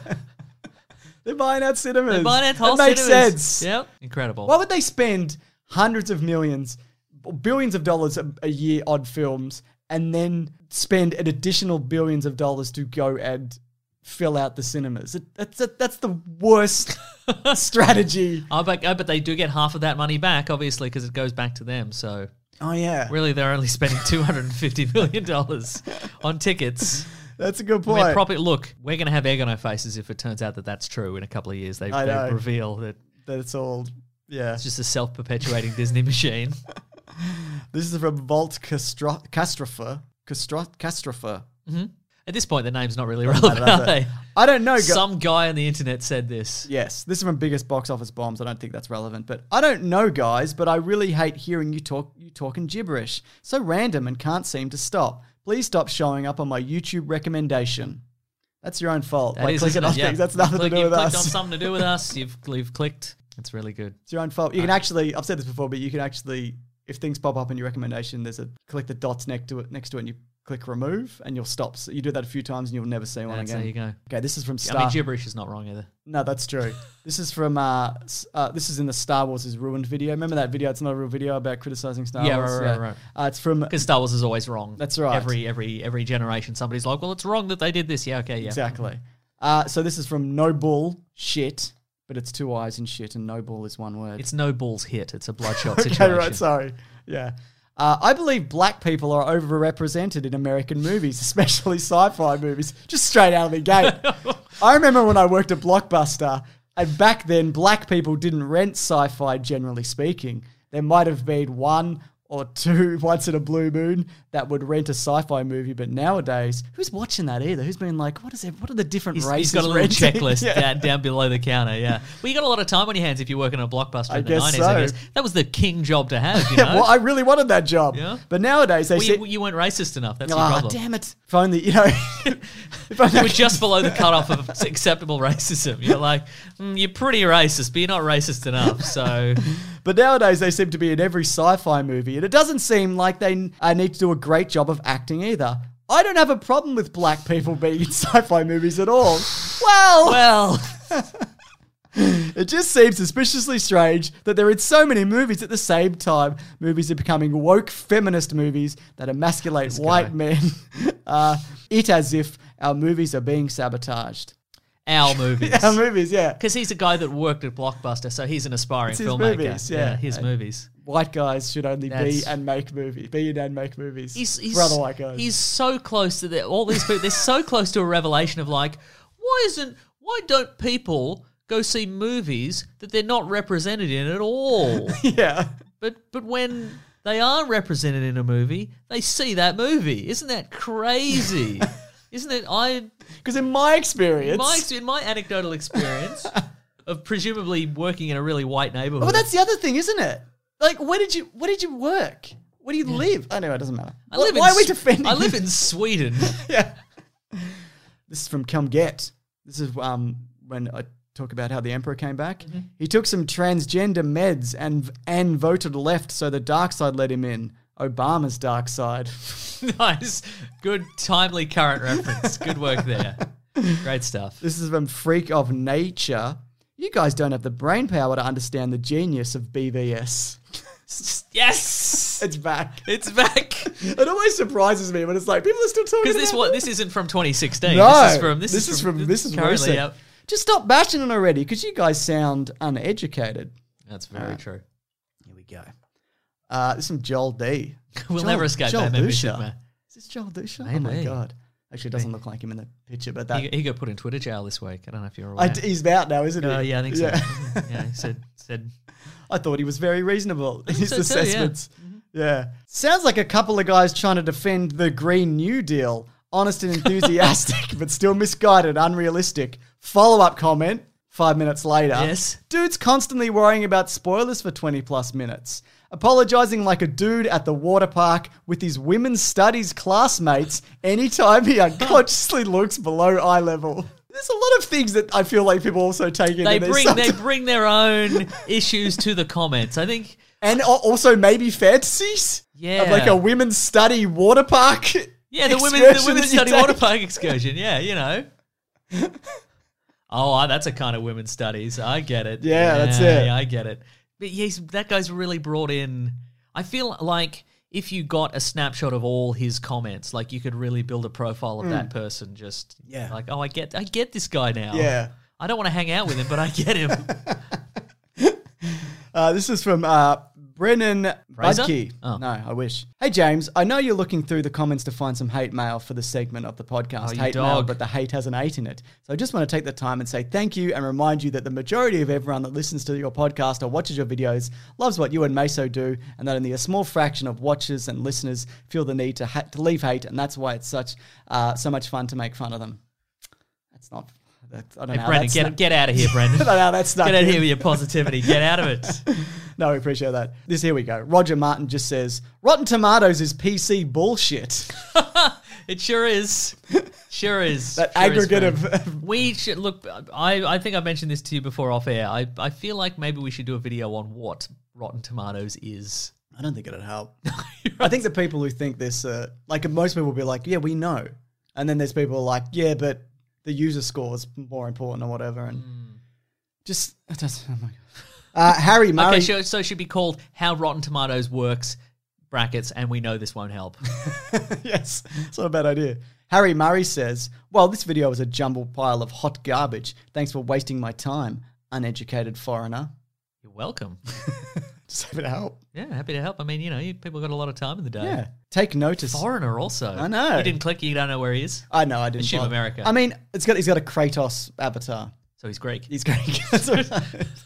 They're buying out cinemas. They're buying out whole That makes cinemas. sense. Yep, incredible. Why would they spend hundreds of millions, billions of dollars a, a year on films, and then spend an additional billions of dollars to go and fill out the cinemas? It, that's that's the worst strategy. Oh, but, oh, but they do get half of that money back, obviously, because it goes back to them. So Oh yeah, really, they're only spending two hundred fifty million dollars on tickets. that's a good I point. mean, probably, look, we're going to have egg on our faces if it turns out that that's true in a couple of years. They, I they know. reveal that That's all. Yeah. it's just a self-perpetuating Disney machine. This is from Volt Castro- Castrofer. Castro- Castrofer. Mm-hmm. At this point, the name's not really Doesn't relevant, matter, are does they? it? I don't know. gu- Some guy on the internet said this. Yes, this is from Biggest Box Office Bombs. I don't think that's relevant, but I don't know, guys. But I really hate hearing you talk, you talking gibberish. So random and can't seem to stop. Please stop showing up on my YouTube recommendation. That's your own fault. That By is, clicking isn't it? on Yeah. things, that's nothing Click- to do you've with clicked us. on something to do with us. You've, you've clicked. It's really good. It's your own fault. You can actually, I've said this before, but you can actually, if things pop up in your recommendation, there's a click the dots next to it, next to it, and you click remove, and you'll stop. So you do that a few times, and you'll never see one That's- again. there you go. Okay, this is from I Star. mean, gibberish is not wrong either. No, that's true. This is from uh, s- uh, this is in the Star Wars is ruined video. Remember that video? It's not a real video about criticizing Star Yeah, Wars. right, right, right. Uh, it's from Because Star Wars is always wrong. That's right. Every every every generation, somebody's like, well, it's wrong that they did this. Yeah, okay, yeah. exactly. Uh, so this is from No Bull Shit, but it's two eyes and shit, and No Bull is one word. It's no bull's hit. It's a bloodshot okay, situation. right. Sorry. Yeah. Uh, I believe black people are overrepresented in American movies, especially sci-fi movies. Just straight out of the gate. I remember when I worked at Blockbuster, and back then, black people didn't rent sci-fi, generally speaking. There might have been one or two once in a blue moon that would rent a sci-fi movie, but nowadays, who's watching that either? Who's been like, what is it? What are the different He's, races? he's got a little renting? checklist Yeah. down, down below the counter, yeah. Well, you got a lot of time on your hands if you're working at a Blockbuster I in the guess nineties, so. I guess. That was the king job to have, you Yeah, know? well, I really wanted that job. Yeah. But nowadays, they Well, say, you, you weren't racist enough. That's your oh, problem. damn it. If only, you know. if only You I were could- just below the cutoff of acceptable racism. You're like, mm, you're pretty racist, but you're not racist enough. So, But nowadays, they seem to be in every sci-fi movie, and it doesn't seem like they uh, need to do a great job of acting either. I don't have a problem with black people being in sci-fi movies at all. Well, well, it just seems suspiciously strange that they're in so many movies at the same time. Movies are becoming woke feminist movies that emasculate white men. Uh, it as if our movies are being sabotaged. our movies. Our movies, yeah. Because he's a guy that worked at Blockbuster, so he's an aspiring It's his filmmaker. movies, yeah. his And movies. White guys should only be That's- and make movies. Be in and make movies. He's, he's, for other white guys. he's so close to the, all these people. They're so close to a revelation of like, why isn't, why don't people go see movies that they're not represented in at all? yeah. But but when they are represented in a movie, they see that movie. Isn't that crazy? Isn't it? I Because in my experience... my ex- in my anecdotal experience of presumably working in a really white neighborhood. Well, that's the other thing, isn't it? Like, where did you where did you work? Where do you live? I know it doesn't matter. I live Why in are we S- defending? I live in Sweden. yeah. This is from Come Get. This is um when I talk about how the emperor came back. Mm-hmm. He took some transgender meds and and voted left, so the dark side let him in. Obama's dark side. Nice, good, timely, current reference. Good work there. Great stuff. This is from Freak of Nature. You guys don't have the brain power to understand the genius of B V S. Yes, It's back. it's back. It always surprises me when it's like people are still talking Because about this what it. this isn't from twenty sixteen. No, this is from this, this is from this is currently. recent. Yep. Just stop bashing it already, because you guys sound uneducated. That's very Uh, true. Here we go. Uh, this is from Joel D. We'll Joel- never escape Joel that membership, Dusha. man. Is this Joel Dusha? Oh my Maybe. god! Actually, it doesn't look like him in the picture, but that He, he got put in Twitter jail this week. I don't know if you're aware. I d he's out now, isn't he? Uh, yeah, I think so. Yeah. yeah, he said said I thought he was very reasonable in his so too, yeah. assessments. Yeah. Sounds like a couple of guys trying to defend the Green New Deal. Honest and enthusiastic, but still misguided, unrealistic. Follow-up comment, five minutes later. Yes. Dude's constantly worrying about spoilers for twenty plus minutes. Apologizing like a dude at the water park with his women's studies classmates anytime he unconsciously looks below eye level. There's a lot of things that I feel like people also take into they this bring they sometimes. bring their own issues to the comments. I think And al- also maybe fantasies? Yeah. Of like a women's study water park. yeah, the women excursion the women's that you study take. water park excursion. Yeah, you know. Oh, that's a kind of women's studies. I get it. Yeah, that's it. Yeah, I get it. But yes, that guy's really brought in. I feel like if you got a snapshot of all his comments, like you could really build a profile of that person. Just Mm. Yeah. like, oh, I get, I get this guy now. Yeah. I don't want to hang out with him, but I get him. Uh, this is from uh, Brennan Fraser? Budke. Oh. No, I wish. Hey, James, I know you're looking through the comments to find some hate mail for the segment of the podcast, Oh, you Hate Mail, dog. but the hate has an eight in it. So I just want to take the time and say thank you and remind you that the majority of everyone that listens to your podcast or watches your videos loves what you and Meso do, and that only a small fraction of watchers and listeners feel the need to, ha- to leave hate, and that's why it's such uh, so much fun to make fun of them. That's not... That's, I don't Hey, know. Brendan, that's get not- get out of here, Brendan. I don't know how that's Get not out of in. here with your positivity. Get out of it. No, we appreciate that. This, here we go. Roger Martin just says, Rotten Tomatoes is P C bullshit. It sure is. Sure is. That Sure is, aggregate friend. of... We should look. I, I think I mentioned this to you before off air. I, I feel like maybe we should do a video on what Rotten Tomatoes is. I don't think it'd help. I think the people who think this, uh, like most people will be like, yeah, we know. And then there's people who are like, yeah, but the user score is more important or whatever. And Mm. just, it does, oh my God. Uh, Harry Murray. Okay, so, so it should be called How Rotten Tomatoes Works, brackets, and we know this won't help. Yes, it's not a bad idea. Harry Murray says, well, this video is a jumbled pile of hot garbage. Thanks for wasting my time, uneducated foreigner. You're welcome. Just happy to help. Yeah, happy to help. I mean, you know, you, people got a lot of time in the day. Yeah. Take notice. Foreigner also. I know. You didn't click, you don't know where he is. I know, I didn't. Assume bother. America. I mean, it's got he's got a Kratos avatar. So he's Greek. He's Greek. That's right.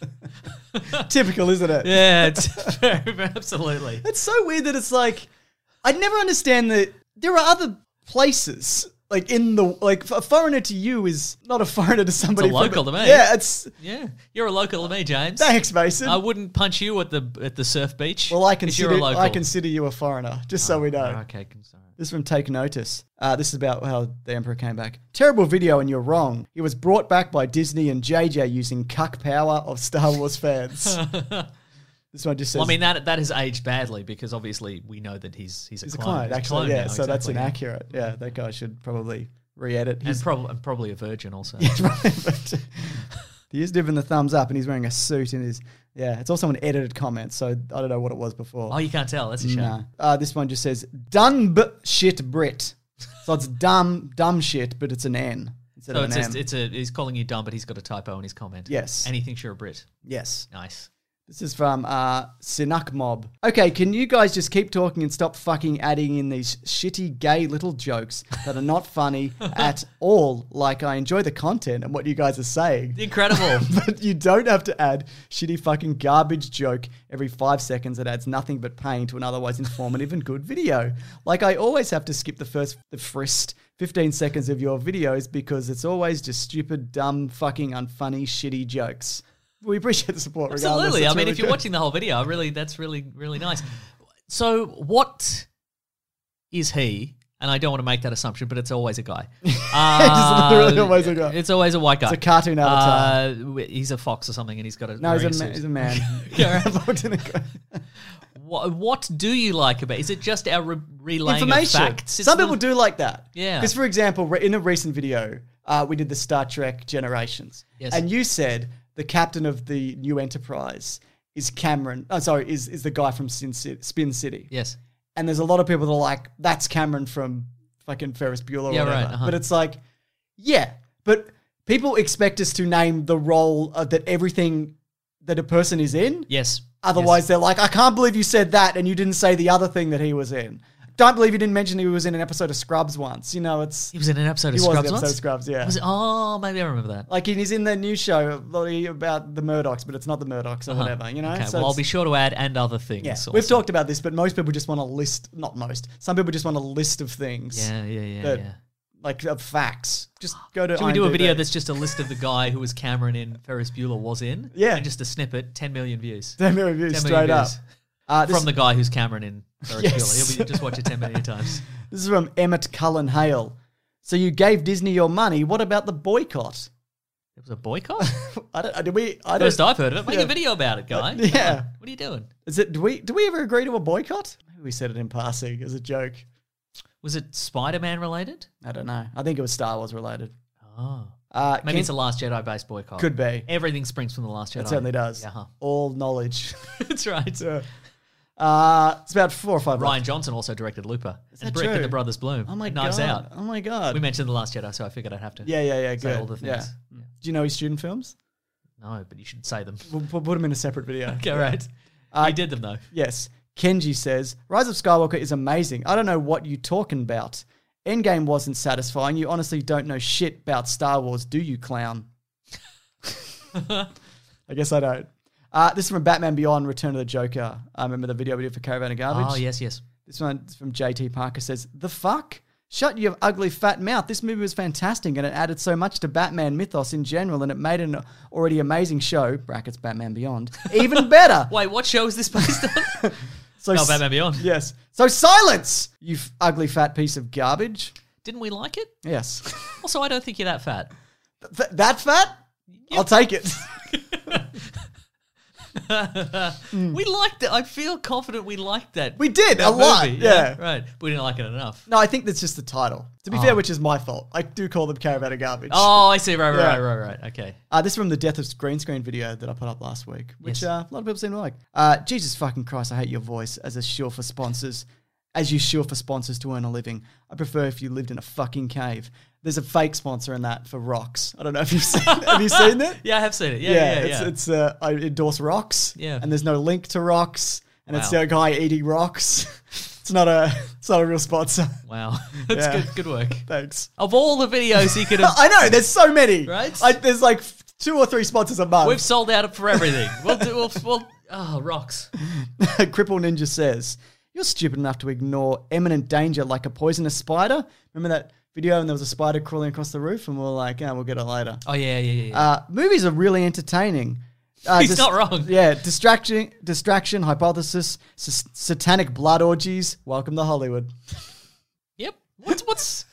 Typical, isn't it? Yeah, it's very, absolutely. It's so weird that it's like I never understand that there are other places like in the like a foreigner to you is not a foreigner to somebody. It's a local from, to me. Yeah, it's Yeah, you're a local to me, James. thanks, Mason. I wouldn't punch you at the at the surf beach. well, I 'cause consider you're a local. I consider you a foreigner, just so we know. Oh, okay, sorry. This is from Take Notice. Uh, this is about how the Emperor came back. Terrible video, and you're wrong. He was brought back by Disney and J J using cuck power of Star Wars fans. This one just says. Well, I mean that that has aged badly because obviously we know that he's he's a he's a clone. client, He's a actually. clone Yeah, now, so that's exactly. inaccurate. Yeah, that guy should probably re-edit. And, He's prob- and probably a virgin also. he is giving the thumbs up, and he's wearing a suit. And his yeah, it's also an edited comment, so I don't know what it was before. Oh, you can't tell. That's a shame. Nah. Uh, this one just says done b- shit Brit. So it's dumb dumb shit, but it's an N instead So of it's an just, M. it's a he's calling you dumb, but he's got a typo in his comment. Yes. And he thinks you're a Brit. Yes. Nice. This is from uh, Sinak Mob. Okay, can you guys just keep talking and stop fucking adding in these shitty gay little jokes that are not funny at all? Like, I enjoy the content and what you guys are saying. Incredible. But you don't have to add shitty fucking garbage joke every five seconds that adds nothing but pain to an otherwise informative and good video. Like, I always have to skip the first, the first fifteen seconds of your videos because it's always just stupid, dumb, fucking unfunny, shitty jokes. We appreciate the support regardless. Absolutely. I It's mean, really if you're good. watching the whole video, really, that's really, really nice. So, what is he? And I don't want to make that assumption, but it's always a guy. Uh, literally always a guy. It's always a white guy. It's a cartoon avatar. Uh, w- he's a fox or something, and he's got a. No, he's wearing a, ma- suit. he's a man. Yeah. Looked in a co- What, what do you like about? Is it just our re- relaying Information. of facts? It's Some not- people do like that. Yeah. Because, for example, re- in a recent video, uh, we did the Star Trek Generations. Yes. And you said the captain of the new Enterprise is Cameron. Oh, sorry, is, is the guy from Sin City, Spin City. Yes. And there's a lot of people that are like, that's Cameron from fucking Ferris Bueller or Yeah, whatever. right, uh-huh. But it's like, yeah. But people expect us to name the role uh, that everything that a person is in. Yes. Otherwise, they're like, I can't believe you said that and you didn't say the other thing that he was in. Don't believe you didn't mention he was in an episode of Scrubs once. You know, it's... He was in an episode of He was Scrubs in an episode once? of Scrubs, yeah. Was it? Oh, maybe I remember that. Like, he's in the new show about the Murdochs, but it's not the Murdochs or Uh-huh. whatever, you know? Okay, So well, I'll it's- be sure to add and other things. Yeah, also. we've talked about this, but most people just want a list... Not most. Some people just want a list of things. Yeah, yeah, yeah, that, yeah. Like, of facts. Just go to Should we do a IMDb. video that's just a list of the guy who was Cameron in Ferris Bueller was in? Yeah. And just a snippet, ten million views. ten million views ten straight million up. views. Uh, this- From the guy who's Cameron in Ferris Yes. Bueller. He'll be, just watch it ten million times. This is from Emmett Cullen Hale. So you gave Disney your money. What about the boycott? It was a boycott? I don't, did we? I don't, First I've heard of it. Make Yeah. a video about it, guy. Yeah. Come on. What are you doing? Is it? Do we? Do we ever agree to a boycott? Maybe we said it in passing as a joke. Was it Spider-Man related? I don't know. I think it was Star Wars related. Oh. Uh, Maybe Ken- it's a Last Jedi based boycott. Could be. Everything springs from the Last Jedi. It certainly does. Yeah, huh. All knowledge. That's right. Yeah. Uh, it's about four or five. Ryan left. Johnson also directed Looper. that and Brick true? and the Brothers Bloom. Oh my and Knives god! Out. Oh my god! We mentioned The Last Jedi, so I figured I'd have to yeah, yeah, yeah. say Good. all the things. Yeah. Yeah. Do you know his student films? No, but you should say them. We'll, we'll put them in a separate video. Okay, right. Uh, he did them though. Yes. Kenji says, Rise of Skywalker is amazing. I don't know what you talking about. Endgame wasn't satisfying. You honestly don't know shit about Star Wars, do you, clown? I guess I don't. Uh, this is from Batman Beyond, Return of the Joker. I remember the video we did for Caravan of Garbage. Oh, yes, yes. This one's from J T Parker says, the fuck? Shut your ugly fat mouth. This movie was fantastic and it added so much to Batman mythos in general and it made an already amazing show, brackets Batman Beyond, even better. Wait, what show is this based on? So oh, Batman Beyond. Yes. So silence, you f- ugly fat piece of garbage. Didn't we like it? Yes. Also, I don't think you're that fat. Th- that fat? Yep. I'll take it. mm. We liked it. I feel confident we liked that. We did, that a lot. movie. Yeah. yeah. Right. But we didn't like it enough. No, I think that's just the title. To be oh. fair, which is my fault. I do call them Caravan of Garbage. Oh, I see. Right, right, yeah. right, right, right. Okay. Uh, this is from the Death of Green Screen video that I put up last week, which yes. uh, a lot of people seem to like. Uh, Jesus fucking Christ, I hate your voice as a shill for sponsors. As you shill for sponsors to earn a living. I prefer if you lived in a fucking cave. There's a fake sponsor in that for rocks. I don't know if you've seen Have you seen that? Yeah, I have seen it. Yeah, yeah. yeah, it's, yeah. it's uh, I endorse rocks. Yeah. And there's no link to rocks. And wow. it's the guy eating rocks. It's not a it's not a real sponsor. Wow. That's Yeah. good good work. Thanks. Of all the videos he could have... I know, there's so many. Right? I, there's like two or three sponsors a month. We've sold out for everything. We'll do... We'll, we'll, oh, rocks. Cripple Ninja says, you're stupid enough to ignore imminent danger like a poisonous spider. Remember that video and there was a spider crawling across the roof and we we're like, yeah, we'll get it later. Oh, yeah, yeah, yeah. yeah. Uh, movies are really entertaining. Uh, He's dis- not wrong. Yeah, distraction, distraction, hypothesis, s- satanic blood orgies. Welcome to Hollywood. Yep. What's... what's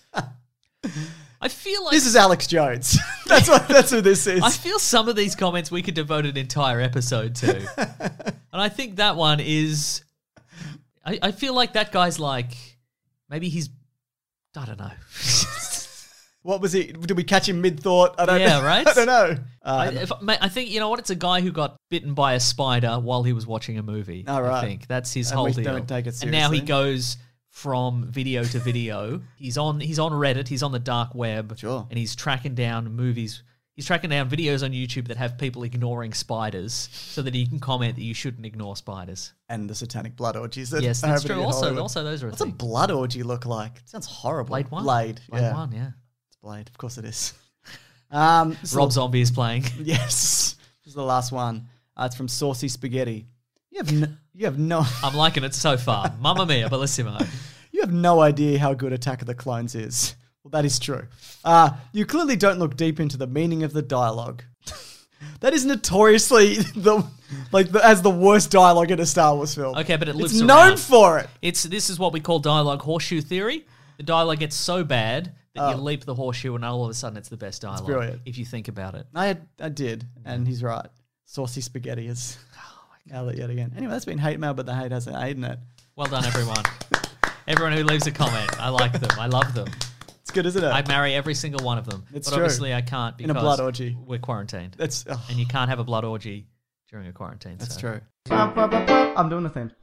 I feel like... This is Alex Jones. That's what. That's who this is. I feel some of these comments we could devote an entire episode to. And I think that one is... I, I feel like that guy's like... Maybe he's... I don't know. What was he? Did we catch him mid-thought? I don't Yeah, know. right? I don't know. Uh, I, if, I think, you know what? It's a guy who got bitten by a spider while he was watching a movie. Oh, right. I think. That's his And whole we deal. don't take it And now he seriously. goes from video to video. he's on He's on Reddit. He's on the dark web. Sure. And he's tracking down movies. He's tracking down videos on YouTube that have people ignoring spiders so that he can comment that you shouldn't ignore spiders. and the satanic blood orgies. That Yes, are that's happening true. in Also, Hollywood. also those are a What's a thing. blood orgy look like? It sounds horrible. Blade one? Blade. Blade yeah. one, yeah. It's Blade. Of course it is. Um, Rob Zombie is playing. Yes. This is the last one. Uh, it's from Saucy Spaghetti. You have no, you have no I'm liking it so far. Mamma mia, bellissimo. you have no idea how good Attack of the Clones is. Well, that is true. Uh, you clearly don't look deep into the meaning of the dialogue. That is notoriously the like the, as the worst dialogue in a Star Wars film. Okay, but it lives It's around. known for it. It's This is what we call dialogue horseshoe theory. The dialogue gets so bad that you leap the horseshoe and all of a sudden it's the best dialogue. brilliant. If you think about it. I had, I did, and he's right. Saucy Spaghetti is outlet yet again. Anyway, that's been hate mail, but the hate has an aid in it. Well done, everyone. Everyone who leaves a comment. I like them. I love them. It's good, isn't it? I'd marry every single one of them. It's but true. obviously I can't because In a blood orgy. we're quarantined. That's oh, And you can't have a blood orgy during a quarantine. that's so. true. I'm doing the thing.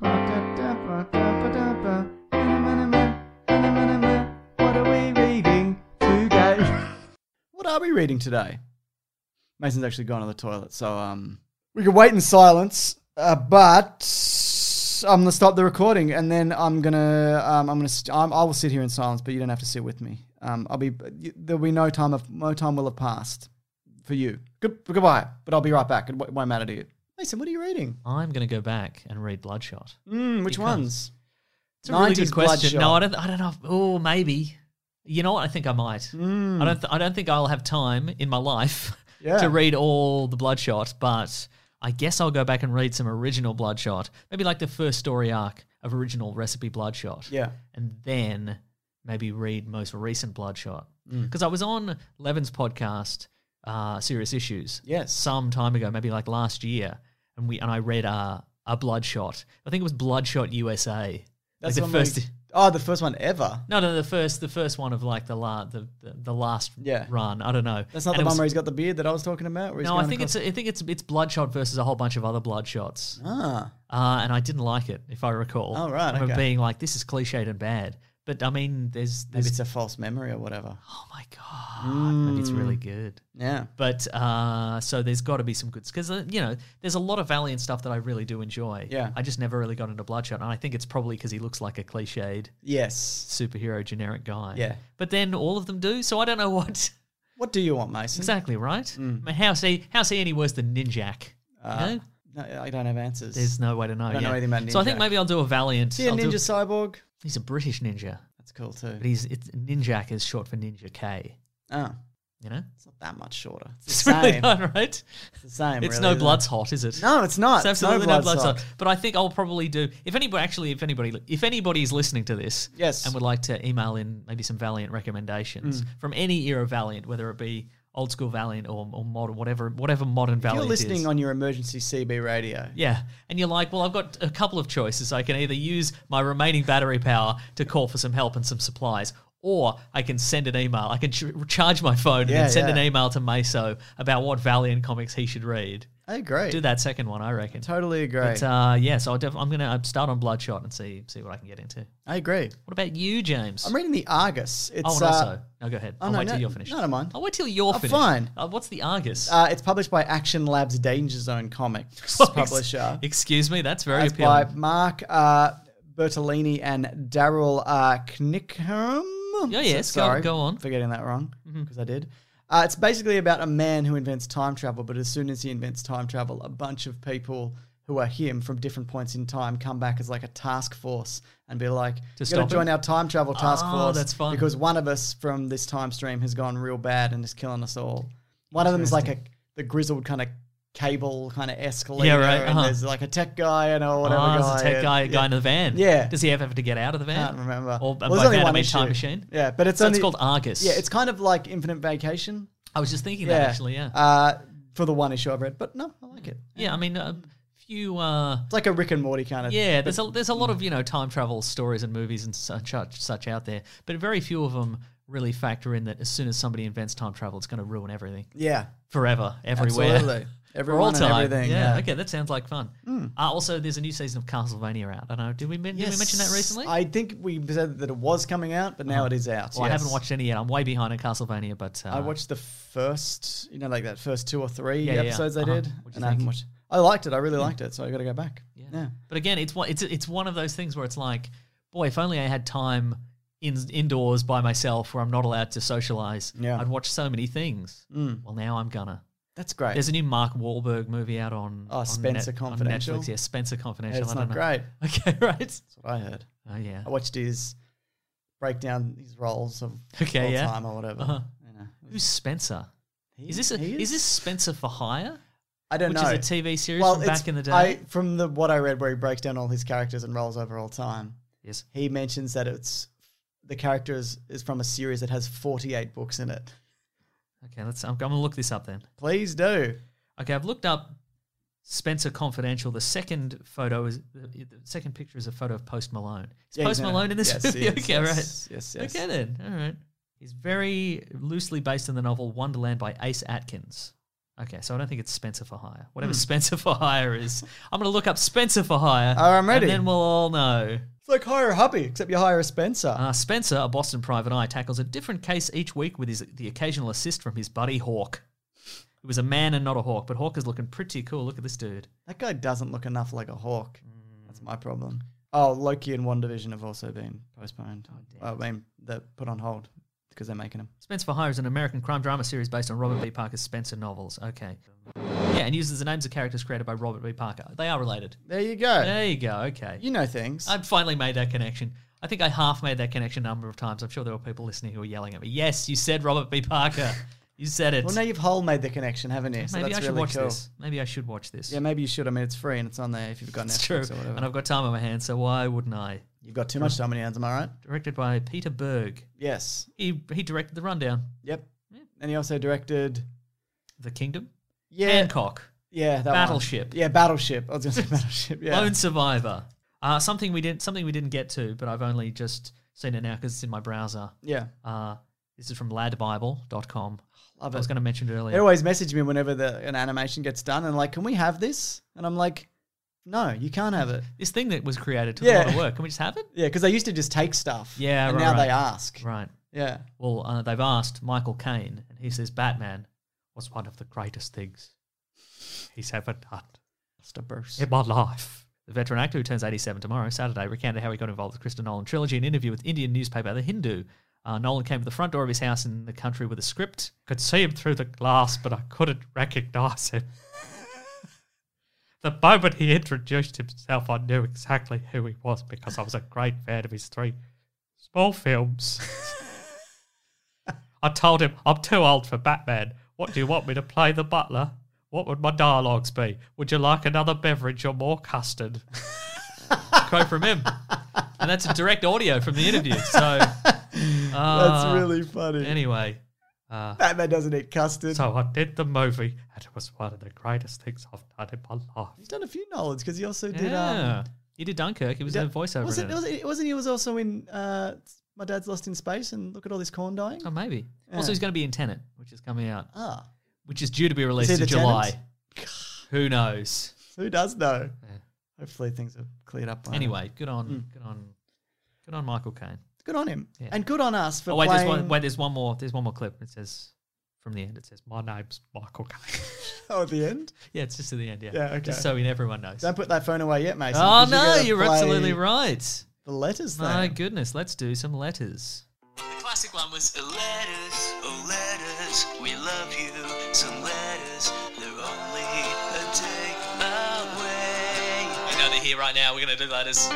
What are we reading today? What are we reading today? Mason's actually gone to the toilet, so um, we can wait in silence. Uh, but I'm gonna stop the recording, and then I'm gonna um, I'm gonna st- I'm, I will sit here in silence, but you don't have to sit with me. Um, I'll be there'll be no time of no time will have passed for you. Good goodbye, but I'll be right back. It won't matter to you. Mason, what are you reading? I'm going to go back and read Bloodshot. Mm, which Because- ones? It's a really nineties good question. Bloodshot. No, I don't. I don't know. Oh, maybe. You know what? I think I might. Mm. I don't. Th- I don't think I'll have time in my life Yeah. to read all the Bloodshot, but I guess I'll go back and read some original Bloodshot. Maybe like the first story arc of original Recipe Bloodshot. Yeah. And then maybe read most recent Bloodshot. Mm. Because I was on Levin's podcast, uh, Serious Issues. Yes. Some time ago, maybe like last year, and we and I read uh, a Bloodshot. I think it was Bloodshot U S A. That's like one the first. we- oh, the first one ever. No, no, the first, the first one of like the la- the, the, the last Yeah. run. I don't know. That's not And the it one was- where he's got the beard that I was talking about. Where he's No, I going think across- it's I think it's it's Bloodshot versus a whole bunch of other Bloodshots. ah. Uh, and I didn't like it, if I recall. Oh, right, I remember okay. being like, this is cliched and bad. But I mean, there's, Maybe there's it's a false memory or whatever. oh my god, maybe it's really good. Yeah. But uh, so there's got to be some good because uh, you know there's a lot of Valiant stuff that I really do enjoy. Yeah. I just never really got into Bloodshot, and I think it's probably because he looks like a cliched Yes. superhero generic guy. Yeah. But then all of them do, so I don't know what What do you want, Mason? exactly right. I mean, how's he how's he any worse than Ninjak? Uh, you know? No, I don't have answers. There's no way to know. I don't know yeah. anything about So I think Ninjak. maybe I'll do a Valiant. Is he a I'll do- ninja cyborg? He's a British ninja, That's cool too. but he's it's Ninjak is short for Ninja K. Oh, You know, it's not that much shorter. It's it's the same. really not right. It's the same. It's really, no isn't it? blood's hot, is it? No, it's not. It's absolutely no blood's hot. hot. But I think I'll probably do if anybody actually if anybody if anybody is listening to this, Yes. and would like to email in maybe some Valiant recommendations from any era of Valiant, whether it be old school Valiant or, or modern whatever whatever modern If Valiant you're listening is. on your emergency C B radio, Yeah, and you're like, well, I've got a couple of choices. I can either use my remaining battery power to call for some help and some supplies, or I can send an email. I can ch- charge my phone and Yeah, then send yeah. an email to Meso about what Valiant comics he should read. I agree. Do that second one, I reckon. Totally agree. But uh, yeah, so I'll def- I'm going to start on Bloodshot and see see what I can get into. I agree. What about you, James? I'm reading the Argus. It's oh, and uh, also, no, go ahead. oh, I'll no, wait no, till you're finished. no, I don't mind. I'll wait till you're Oh, finished. fine. Uh, what's the Argus? uh, it's published by Action Labs Danger Zone Comics publisher. Excuse me, that's very It's by appealing. Mark uh, Bertolini and Daryl uh, Knickham. Oh, yes, go- sorry, go on. for getting that wrong because I did. Uh, it's basically about a man who invents time travel, but as soon as he invents time travel, a bunch of people who are him from different points in time come back as like a task force and be like, "You're stop going to join him? our time travel task Oh, force that's fun. because one of us from this time stream has gone real bad and is killing us all." One of them is like a the grizzled kind of cable kind of escalator, Yeah, right, and uh-huh. there's like a tech guy and or whatever Oh, guy. there's a tech and- guy, yeah. guy in the van. Yeah. Does he ever have to get out of the van? Can't remember. Or Well, by there's only van, I one mean issue. time machine? Yeah, but it's So only it's called Argus. Yeah, it's kind of like Infinite Vacation. I was just thinking that actually, yeah. Uh, for the one issue I've read, but no, I like it. yeah, I mean, a few... Uh, It's like a Rick and Morty kind of. yeah, there's a, there's a lot of, you know, time travel stories and movies and such, such, such out there, but very few of them really factor in that as soon as somebody invents time travel, it's going to ruin everything. Yeah, Forever, everywhere. absolutely. For Everyone all and time. everything. Yeah, Yeah, okay, that sounds like fun. Uh, also, there's a new season of Castlevania out. I don't know, did we, men- did we mention that recently? I think we said that it was coming out, but now it is out. well, I yes. haven't watched any yet. I'm way behind in Castlevania, but... Uh, I watched the first, you know, like that first two or three Yeah, yeah, episodes they uh-huh. did, What'd you and I haven't think? watched. I liked it. I really liked it, so I got to go back. Yeah. Yeah. But again, it's one it's it's one of those things where it's like, boy, if only I had time in indoors by myself where I'm not allowed to socialize, Yeah. I'd watch so many things. Mm. Well, now I'm gonna. That's great. There's a new Mark Wahlberg movie out on, Oh, on Spencer Net- on Confidential? Netflix. Yeah, Spencer Confidential. it's I not don't know. great. Okay, right. That's what I heard. Oh yeah. I watched his breakdown, his roles of Okay, all yeah. time or whatever. Uh-huh. You know, Who's Spencer? he- Is this a, he is this Spencer for Hire? I don't which know. is a T V series Well, from it's- back in the day? I, from the what I read, where he breaks down all his characters and roles over all time, Yes. he mentions that it's the character is, is from a series that has forty-eight books in it. Okay, let's. I'm, I'm gonna look this up then. Please do. Okay, I've looked up Spencer Confidential. The second photo is the, the second picture is a photo of Post Malone. Is Yeah, Post he's in it. Malone in this Yes, movie? he is. Okay, Yes, right. yes, yes. Okay then. All right. He's very loosely based on the novel Wonderland by Ace Atkins. Okay, so I don't think it's Spencer for Hire. Whatever Spencer for Hire is, I'm going to look up Spencer for Hire. Oh, I'm ready. And then we'll all know. It's like hire a hubby, except you hire a Spencer. Uh, Spencer, a Boston private eye, tackles a different case each week with his the occasional assist from his buddy Hawk. He was a man and not a hawk, but Hawk is looking pretty cool. Look at this dude. That guy doesn't look enough like a hawk. That's my problem. Oh, Loki and WandaVision have also been postponed. Oh, I mean, they're put on hold because they're making them. Spencer for Hire is an American crime drama series based on Robert B. Parker's Spencer novels. Okay. Yeah, and uses the names of characters created by Robert B. Parker. They are related. There you go. There you go. Okay. You know things. I've finally made that connection. I think I half made that connection a number of times. I'm sure there were people listening who were yelling at me. Yes, you said Robert B. Parker. You said it. Well, now you've whole made the connection, haven't you? So Maybe that's I should really watch cool. this. Maybe I should watch this. Yeah, maybe you should. I mean, it's free and it's on there if you've got It's Netflix true. or whatever. And I've got time on my hands, so why wouldn't I? You've got too much time on your hands, am I right? Directed by Peter Berg. Yes. He he directed The Rundown. Yep. And he also directed... The Kingdom. Yeah. Hancock. Yeah, that Battleship. One. Yeah, Battleship. I was going to say Battleship, yeah. Lone Survivor. Uh, something we didn't something we didn't get to, but I've only just seen it now because it's in my browser. Yeah. Uh, this is from lad bible dot com. Love I was it. going to mention it They earlier. always message me whenever the, an animation gets done and like, can we have this? And I'm like, No, you can't have it. This thing that was created took Yeah. a lot of work. Can we just have it? Yeah, because they used to just take stuff. Yeah, and right, now right. they ask. Right. Yeah. Well, uh, they've asked Michael Caine, and he says, Batman was one of the greatest things he's ever done Mister Bruce. in my life. The veteran actor, who turns eighty-seven tomorrow, Saturday, recounted how he got involved with the Christopher Nolan trilogy in an interview with Indian newspaper The Hindu. Uh, Nolan came to the front door of his house in the country with a script. Could see him through the glass, but I couldn't recognise him. The moment he introduced himself, I knew exactly who he was because I was a great fan of his three small films. I told him, I'm too old for Batman. What do you want me to play, the butler? What would my dialogues be? Would you like another beverage or more custard? Quote from him. And that's a direct audio from the interview. So uh, That's really funny. Anyway. Uh, Batman doesn't eat custard. so I did the movie, and it was one of the greatest things I've done in my life. He's done a few Nolans because he also did. Yeah. Um, He did Dunkirk. He was did- in a voiceover. Was in it, was it, wasn't he was also in uh, My Dad's Lost in Space and Look at All This Corn Dying? Oh, maybe. Yeah. Also, he's going to be in Tenet, which is coming out, Ah. which is due to be released he in the July. Tenet? Who knows? Who does know? Yeah. Hopefully things have cleared up by Anyway, good on, Mm. good on, good on Michael Caine. Good on him. Yeah. And good on us for Oh wait, playing... there's one. Wait, there's one more. There's one more clip. It says from the end. It says, "My name's Michael Caine." Oh, at the end? Yeah, it's just at the end. Yeah. Yeah, okay. Just so everyone knows. Don't put that phone away yet, Mason. Oh 'cause no, gotta you're play absolutely right. The letters thing. My goodness, let's do some letters. The classic one was letters, oh letters, we love you. Some letters, they're only a day away. You know they're here right now. We're gonna do letters.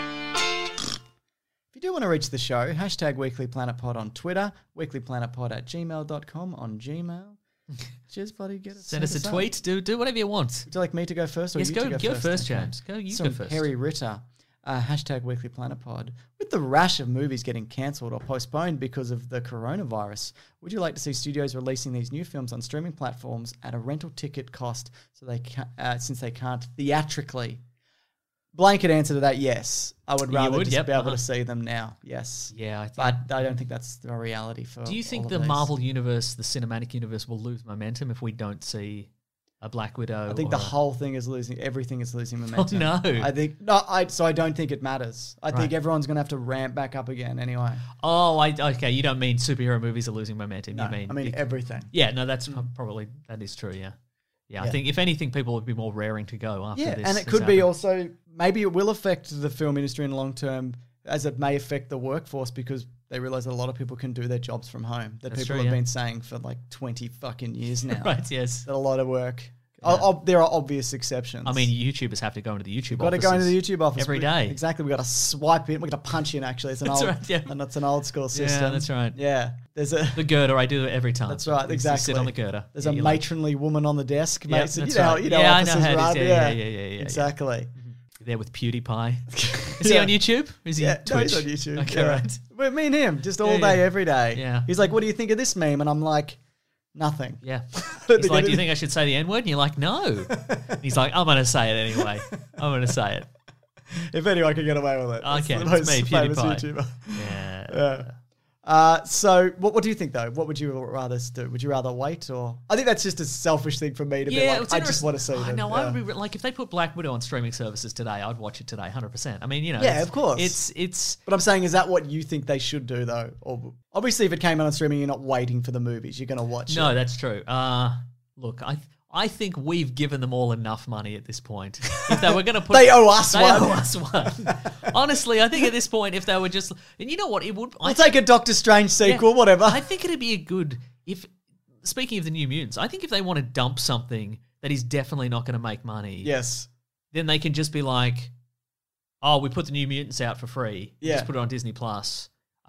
If you do want to reach the show, hashtag Weekly Planet Pod on Twitter, weeklyplanetpod at gmail dot com on Gmail. Just bloody get it. Send us a up. tweet. Do do whatever you want. Would you like me to go first or Yes, you go to go, go first? first, Okay. James. Go you Some go first. Perry Ritter. Uh, hashtag Weekly Planet Pod. With the rash of movies getting cancelled or postponed because of the coronavirus, would you like to see studios releasing these new films on streaming platforms at a rental ticket cost so they ca- uh, since they can't theatrically? Blanket answer to that, yes. I would You rather would, just yep, be able uh-huh. to see them now. Yes. Yeah, I think. But I don't think that's the reality for Do you think all the of these. Marvel universe, the cinematic universe, will lose momentum if we don't see a Black Widow? I think or the a- whole thing is losing. Everything is losing momentum. no. I think no. I so I don't think it matters. I think Right. everyone's going to have to ramp back up again anyway. Oh, I okay. You don't mean superhero movies are losing momentum. No, you mean I mean it- everything. Yeah, no, that's probably that is true. Yeah. yeah, I Yeah. think if anything, people would be more raring to go after Yeah, this. and it this could be happened. also maybe it will affect the film industry in the long term, as it may affect the workforce because they realize that a lot of people can do their jobs from home. That That's people true, have yeah. been saying for like twenty fucking years now. right. Yes, That a lot of work. Oh, oh, there are obvious exceptions. I mean YouTubers have to go into the YouTube. Got to go into the YouTube office every We- day. Exactly, we got to swipe in. We got to punch in. Actually, it's an That's old, right, yeah. and that's an old school system. Yeah, that's right. Yeah, there's a The girder, I do it every time. That's right, You just exactly. Sit on the girder. There's Yeah, a you're like- matronly woman on the desk. Yep, Mason. that's you know, right. you know, Yeah, I know offices how it is. run. Yeah, Yeah, yeah, yeah, yeah, yeah, exactly. You're there with PewDiePie. Is he Yeah. on YouTube? Is he Yeah, no, Twitch? he's on YouTube. Okay, yeah. right. Well, me and him, just all Yeah, day, yeah. every day. Yeah. He's like, "What do you think of this meme?" And I'm like, "Nothing." Yeah. don't He's think like, do you anything- think I should say the N word? And you're like, no. And he's like, I'm going to say it anyway. I'm going to say it. If anyone can get away with it, Okay, the it's most me, famous PewDiePie. YouTuber. Yeah. Yeah. Uh, so, what, what do you think though? What would you rather do? Would you rather wait, or I think that's just a selfish thing for me to be like, it's I just interest- want to see Oh, them. no, yeah. I would be re- like if they put Black Widow on streaming services today, I'd watch it today, one hundred percent. I mean, you know, Yeah, it's- of course. It's it's But I'm saying, is that what you think they should do though? Or obviously, if it came out on streaming, you're not waiting for the movies. You're going to watch no, it. that's true. Uh look, I I think we've given them all enough money at this point. If they were going to put, They owe us they one. owe us one. Honestly, I think at this point, if they were just, and you know what, it would. I I'll take a Doctor Strange sequel, Yeah, whatever. I think it'd be a good if. Speaking of the New Mutants, I think if they want to dump something that is definitely not going to make money, yes. then they can just be like, "Oh, we put the New Mutants out for free. We Yeah. Just put it on Disney Plus.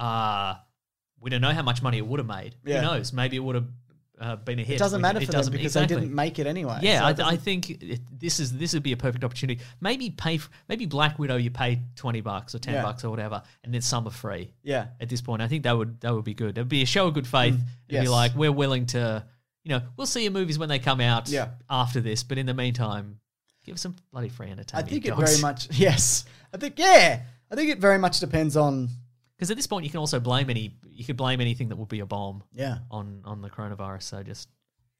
Uh we don't know how much money it would have made. Yeah. Who knows? Maybe it would have uh, been a hit. It doesn't We- matter it for them doesn't- because exactly. they didn't make it anyway. Yeah, So I, it doesn't- I think it, this is this would be a perfect opportunity. Maybe pay f- maybe Black Widow you pay twenty bucks or ten Yeah. bucks or whatever, and then some are free. Yeah. At this point, I think that would that would be good. It'd be a show of good faith. It'd yes. be like we're willing to, you know, we'll see your movies when they come out. Yeah. After this, but in the meantime, give us some bloody free I entertainment. think you it dogs. very much. Yes. I think yeah. I think it very much depends on. Because at this point, you can also blame any. You could blame anything that would be a bomb. Yeah. On on the coronavirus. So just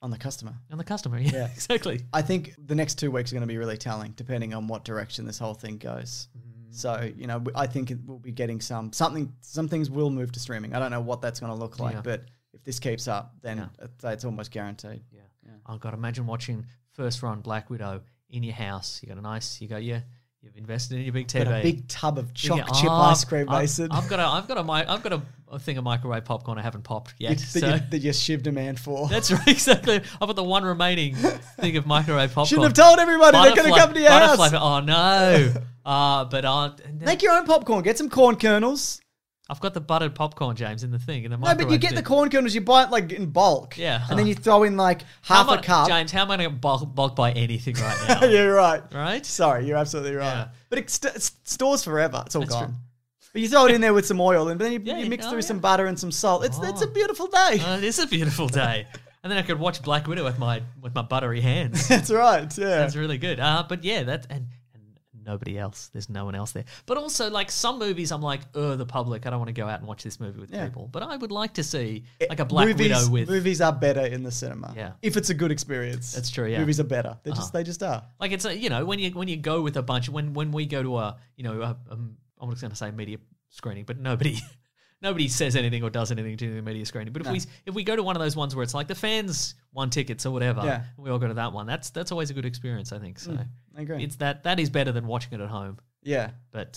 On the customer. On the customer, yeah, Yeah. exactly. I think the next two weeks are going to be really telling, depending on what direction this whole thing goes. Mm. So, you know, I think it, we'll be getting some something. Some things will move to streaming. I don't know what that's going to look like, Yeah. but if this keeps up, then Yeah. it's, it's almost guaranteed. Yeah. Oh God, imagine watching first run Black Widow in your house. You got a nice, you got your, you've invested in your big T V. Got a big tub of You choc get- chip oh, ice cream, I've, Mason. I've got a, I've got a, mi- I've got a, a thing of microwave popcorn I haven't popped yet. that, so you, that you shivved a man for. that's right, exactly. I've got the one remaining thing of microwave popcorn. Shouldn't have told everybody. They're going to Butterfly- come to your house. butterfly- Oh no! uh, but uh, Make your own popcorn. Get some corn kernels. I've got the buttered popcorn, James, in the thing in the No, microwave. but you get thing. the corn kernels. You buy it like in bulk. Yeah. And then you throw in like half How a am I- cup. James, how am I going to bulk, bulk buy anything right now? You're right. Right? Sorry, you're absolutely right. Yeah. But it, st- it stores forever. It's all That's gone. true. But you throw it in there with some oil, and then you, Yeah, you mix oh, through yeah. some butter and some salt. It's it's a Oh. beautiful day. Oh, it is a beautiful day. And then I could watch Black Widow with my with my buttery hands. That's right. Yeah. That's really good. Uh, but yeah, that and, and nobody else. There's no one else there. But also, like some movies, I'm like, oh, the public. I don't want to go out and watch this movie with Yeah. people. But I would like to see like a Black movies, Widow with movies are better in the cinema. Yeah. If it's a good experience. That's true, yeah. Movies are better. They just Uh-huh. they just are. like it's a, you know when you when you go with a bunch when when we go to a you know a, um, I'm just going to say media screening, but nobody. Nobody says anything or does anything to the media screening. But if No. we if we go to one of those ones where it's like the fans won tickets or whatever, Yeah. we all go to that one. That's that's always a good experience, I think. So I agree. it's that that is better than watching it at home. Yeah. But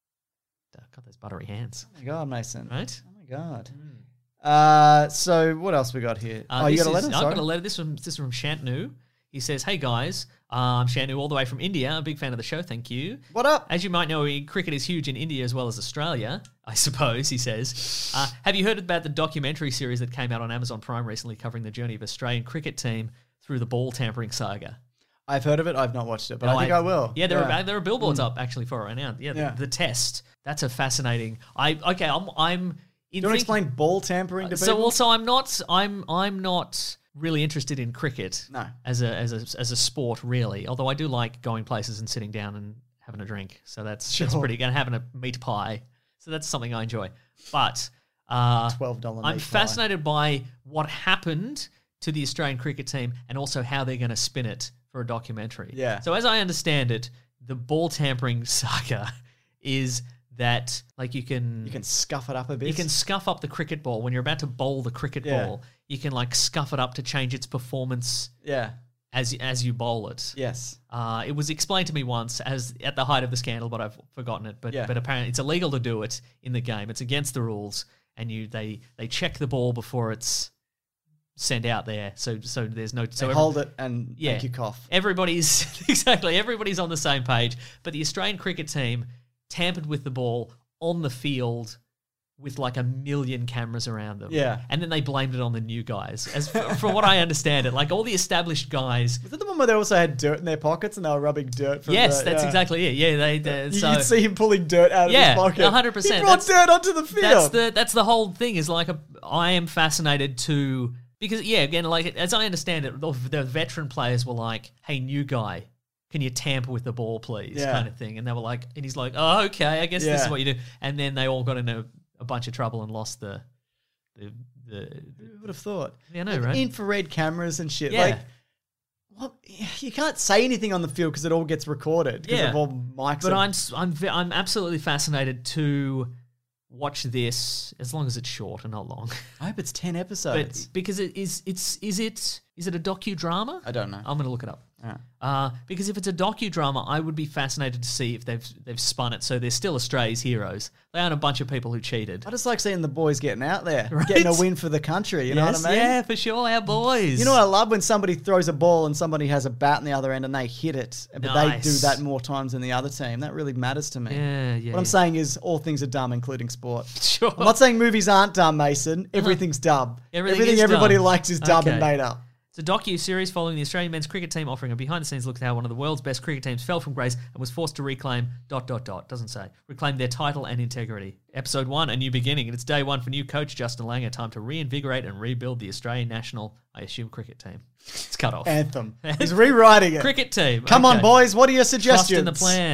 uh, got those buttery hands, Oh my god, Mason. right? Oh my god. Uh, so what else we got here? Uh, oh, you this got a is- letter? I've Sorry. got a letter. This from this is from Shantanu. He says, "Hey guys, I'm Shantanu all the way from India. I'm a big fan of the show. Thank you. What up? As you might know, cricket is huge in India as well as Australia, I suppose," he says. Uh, have you heard about the documentary series that came out on Amazon Prime recently covering the journey of Australian cricket team through the ball tampering saga? I've heard of it. I've not watched it, but No, I think I, will. Yeah, there are there are billboards up actually for it right now. Yeah, Yeah. The, the test. That's a fascinating. I okay. I'm I'm. In Do you want to think- explain ball tampering to so people? also I'm not I'm I'm not really interested in cricket No. as a as a as a sport really. Although I do like going places and sitting down and having a drink. So that's that's Sure. pretty good. And having a meat pie. So that's something I enjoy. But uh, twelve dollars I'm meat pie. fascinated by what happened to the Australian cricket team and also how they're going to spin it for a documentary. Yeah. So as I understand it, the ball tampering saga is that like you can You can scuff it up a bit. you can scuff up the cricket ball when you're about to bowl the cricket Yeah. ball. You can like scuff it up to change its performance Yeah. as as you bowl it. Yes. Uh, it was explained to me once as at the height of the scandal, but I've forgotten it. But Yeah. but apparently it's illegal to do it in the game. It's against the rules, and you they they check the ball before it's sent out there. So so there's no so They every- hold it and yeah. make you cough. Everybody's exactly everybody's on the same page. But the Australian cricket team tampered with the ball on the field with like a million cameras around them. Yeah. And then they blamed it on the new guys. As from what I understand it, like all the established guys. Was that the one where they also had dirt in their pockets and they were rubbing dirt from Yes, the, that's yeah. exactly it. Yeah, they. they You so could see him pulling dirt out of yeah, his pocket. one hundred percent. He brought That's- dirt onto the field. That's the that's the whole thing. Is like a, I am fascinated to because yeah, again, like as I understand it, the, the veteran players were like, "Hey, new guy, can you tamper with the ball, please?" Yeah. kind of thing, and they were like, and he's like, "Oh, okay, I guess this is Yeah. what you do." And then they all got into a bunch of trouble and lost the the the. Who would have thought? Yeah, I know, Like right? Infrared cameras and shit. Yeah. Like, what? You can't say anything on the field because it all gets recorded because Yeah. of all mics. But and- I'm s- I'm ve- I'm absolutely fascinated to watch this as long as it's short and not long. I hope it's ten But episodes. because it is it's is it is it a docudrama? I don't know. I'm going to look it up. Alright. Uh, because if it's a docudrama, I would be fascinated to see if they've they've spun it so they're still Australia's heroes. They aren't a bunch of people who cheated. I just like seeing the boys getting out there, Right? getting a win for the country. You know Yes, what I mean? Yeah, for sure, our boys. You know what I love when somebody throws a ball and somebody has a bat on the other end and they hit it, but they do Nice. that more times than the other team. That really matters to me. Yeah, yeah. What I'm yeah. saying is all things are dumb, including sport. Sure. I'm not saying movies aren't dumb, Mason. Everything's dumb. Everything Everything is everybody dumb. likes is dumb and Okay. made up. It's a docu-series following the Australian men's cricket team, offering a behind-the-scenes look at how one of the world's best cricket teams fell from grace and was forced to reclaim dot dot dot doesn't say reclaim their title and integrity. Episode one, a new beginning, and it's day one for new coach Justin Langer. Time to reinvigorate and rebuild the Australian national, I assume, cricket team. It's cut off. Anthem. He's rewriting it. Cricket team. Come on, okay. boys. What are your suggestions? Trust in the plan.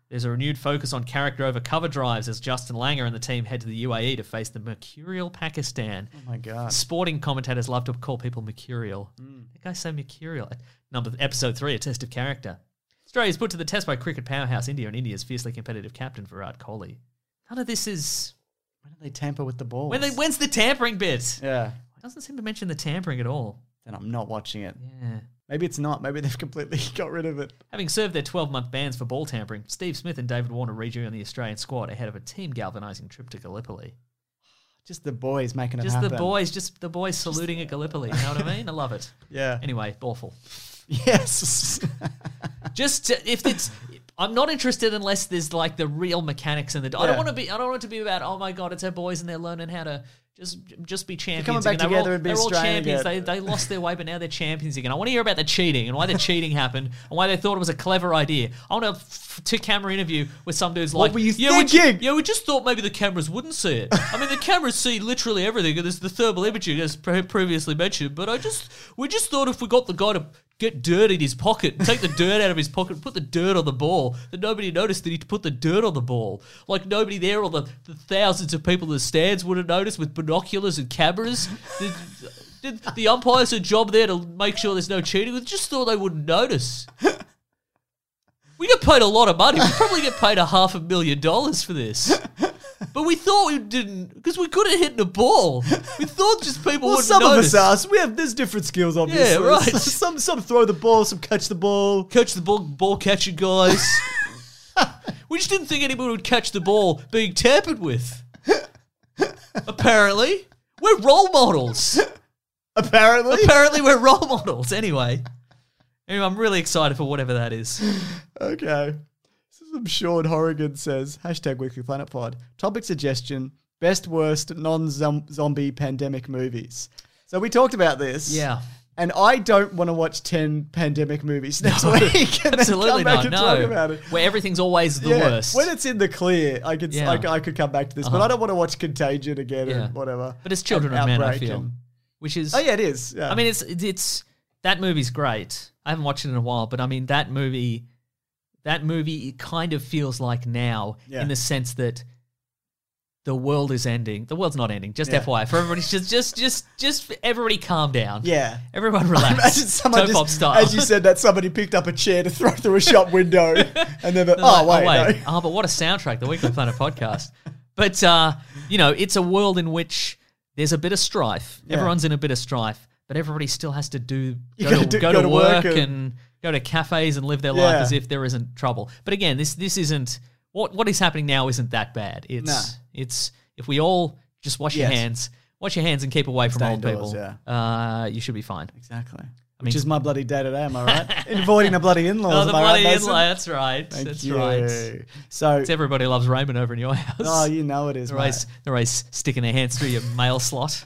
There's a renewed focus on character over cover drives as Justin Langer and the team head to the U A E to face the mercurial Pakistan. Oh my God. Sporting commentators love to call people mercurial. Mm. That guy's so mercurial. Number Episode three, a test of character. Australia is put to the test by cricket powerhouse India and India's fiercely competitive captain Virat Kohli. None of this is... When did they tamper with the balls? When they, when's the tampering bit? Yeah. It doesn't seem to mention the tampering at all. Then I'm not watching it. Yeah. Maybe it's not. Maybe they've completely got rid of it. Having served their twelve-month bans for ball tampering, Steve Smith and David Warner rejoin the Australian squad ahead of a team-galvanising trip to Gallipoli. Just the boys making it just happen. Just the boys, just the boys saluting at Gallipoli. You know what I mean? I love it. Yeah. Anyway, awful. Yes. Just to, if it's... I'm not interested unless there's like the real mechanics in the... I Yeah. don't want to be... I don't want it to be about, oh my God, it's our boys and they're learning how to... Just just be champions. coming back again. together all, and be they're all Australian champions. again. They, they lost their way, but now they're champions again. I want to hear about the cheating and why the cheating happened and why they thought it was a clever idea. I want a f- two-camera interview with some dudes like... What were you yeah, thinking? We, ju- yeah, we just thought maybe the cameras wouldn't see it. I mean, the cameras see literally everything. There's the thermal imaging, as pre- previously mentioned, but I just... We just thought if we got the guy to... get dirt in his pocket, take the dirt out of his pocket, put the dirt on the ball, that nobody noticed that he put the dirt on the ball. Like nobody there or the, the thousands of people in the stands would have noticed with binoculars and cameras. Did, did the umpires a job there to make sure there's no cheating? We just thought they wouldn't notice. We get paid a lot of money. We probably get paid a half a million dollars for this. But we thought we didn't, because we couldn't hit the ball. We thought just people Well, wouldn't some notice. of us are. We have there's different skills, obviously. Yeah, right. Some some throw the ball, some catch the ball. Catch the ball, ball catching guys. We just didn't think anybody would catch the ball being tampered with. Apparently, we're role models. Apparently, Apparently, we're role models. Anyway, anyway, I'm really excited for whatever that is. Okay. Some Sean Horrigan says, hashtag Weekly Planet Pod. Topic suggestion, best worst non-zombie pandemic movies. So we talked about this. Yeah. And I don't want to watch ten pandemic movies next week. And Absolutely then come back not. and No. talk about it. Where everything's always the Yeah, worst. When it's in the clear, I could Yeah. I, I could come back to this, Uh-huh. but I don't want to watch Contagion again Yeah. and whatever. But it's Children And of Men, I Outbreak feel. and- Which is... Oh yeah, it is. Yeah. I mean, it's, it's it's that movie's great. I haven't watched it in a while, but I mean, that movie... That movie it kind of feels like now Yeah. in the sense that the world is ending. The world's not ending. Just Yeah. F Y I. For everybody, just, just, just, just everybody calm down. Yeah. Everyone relax. Imagine someone Toe pop just, style. as you said, that somebody picked up a chair to throw through a shop window, and then, the, They're oh, like, wait, no. Oh, but what a soundtrack, the Weekly Planet podcast. But, uh, you know, it's a world in which there's a bit of strife. Yeah. Everyone's in a bit of strife, but everybody still has to do You go, gotta to, do- go, go to to work, work and, and- go to cafes and live their life Yeah. as if there isn't trouble. But again, this this isn't what what is happening now isn't that bad. It's Nah. it's if we all just wash your Yes. hands, wash your hands and keep away from Stay old indoors, people. Uh, you should be fine. Exactly. I Which mean- is my bloody day to day, am I right? Avoiding the bloody in-laws, Oh, the am I bloody right, Mason? inlay. That's right. Thank that's you. right. So, It's everybody loves Raymond over in your house. oh, you know it is, They're mate. always, they're always sticking their hands through your mail slot.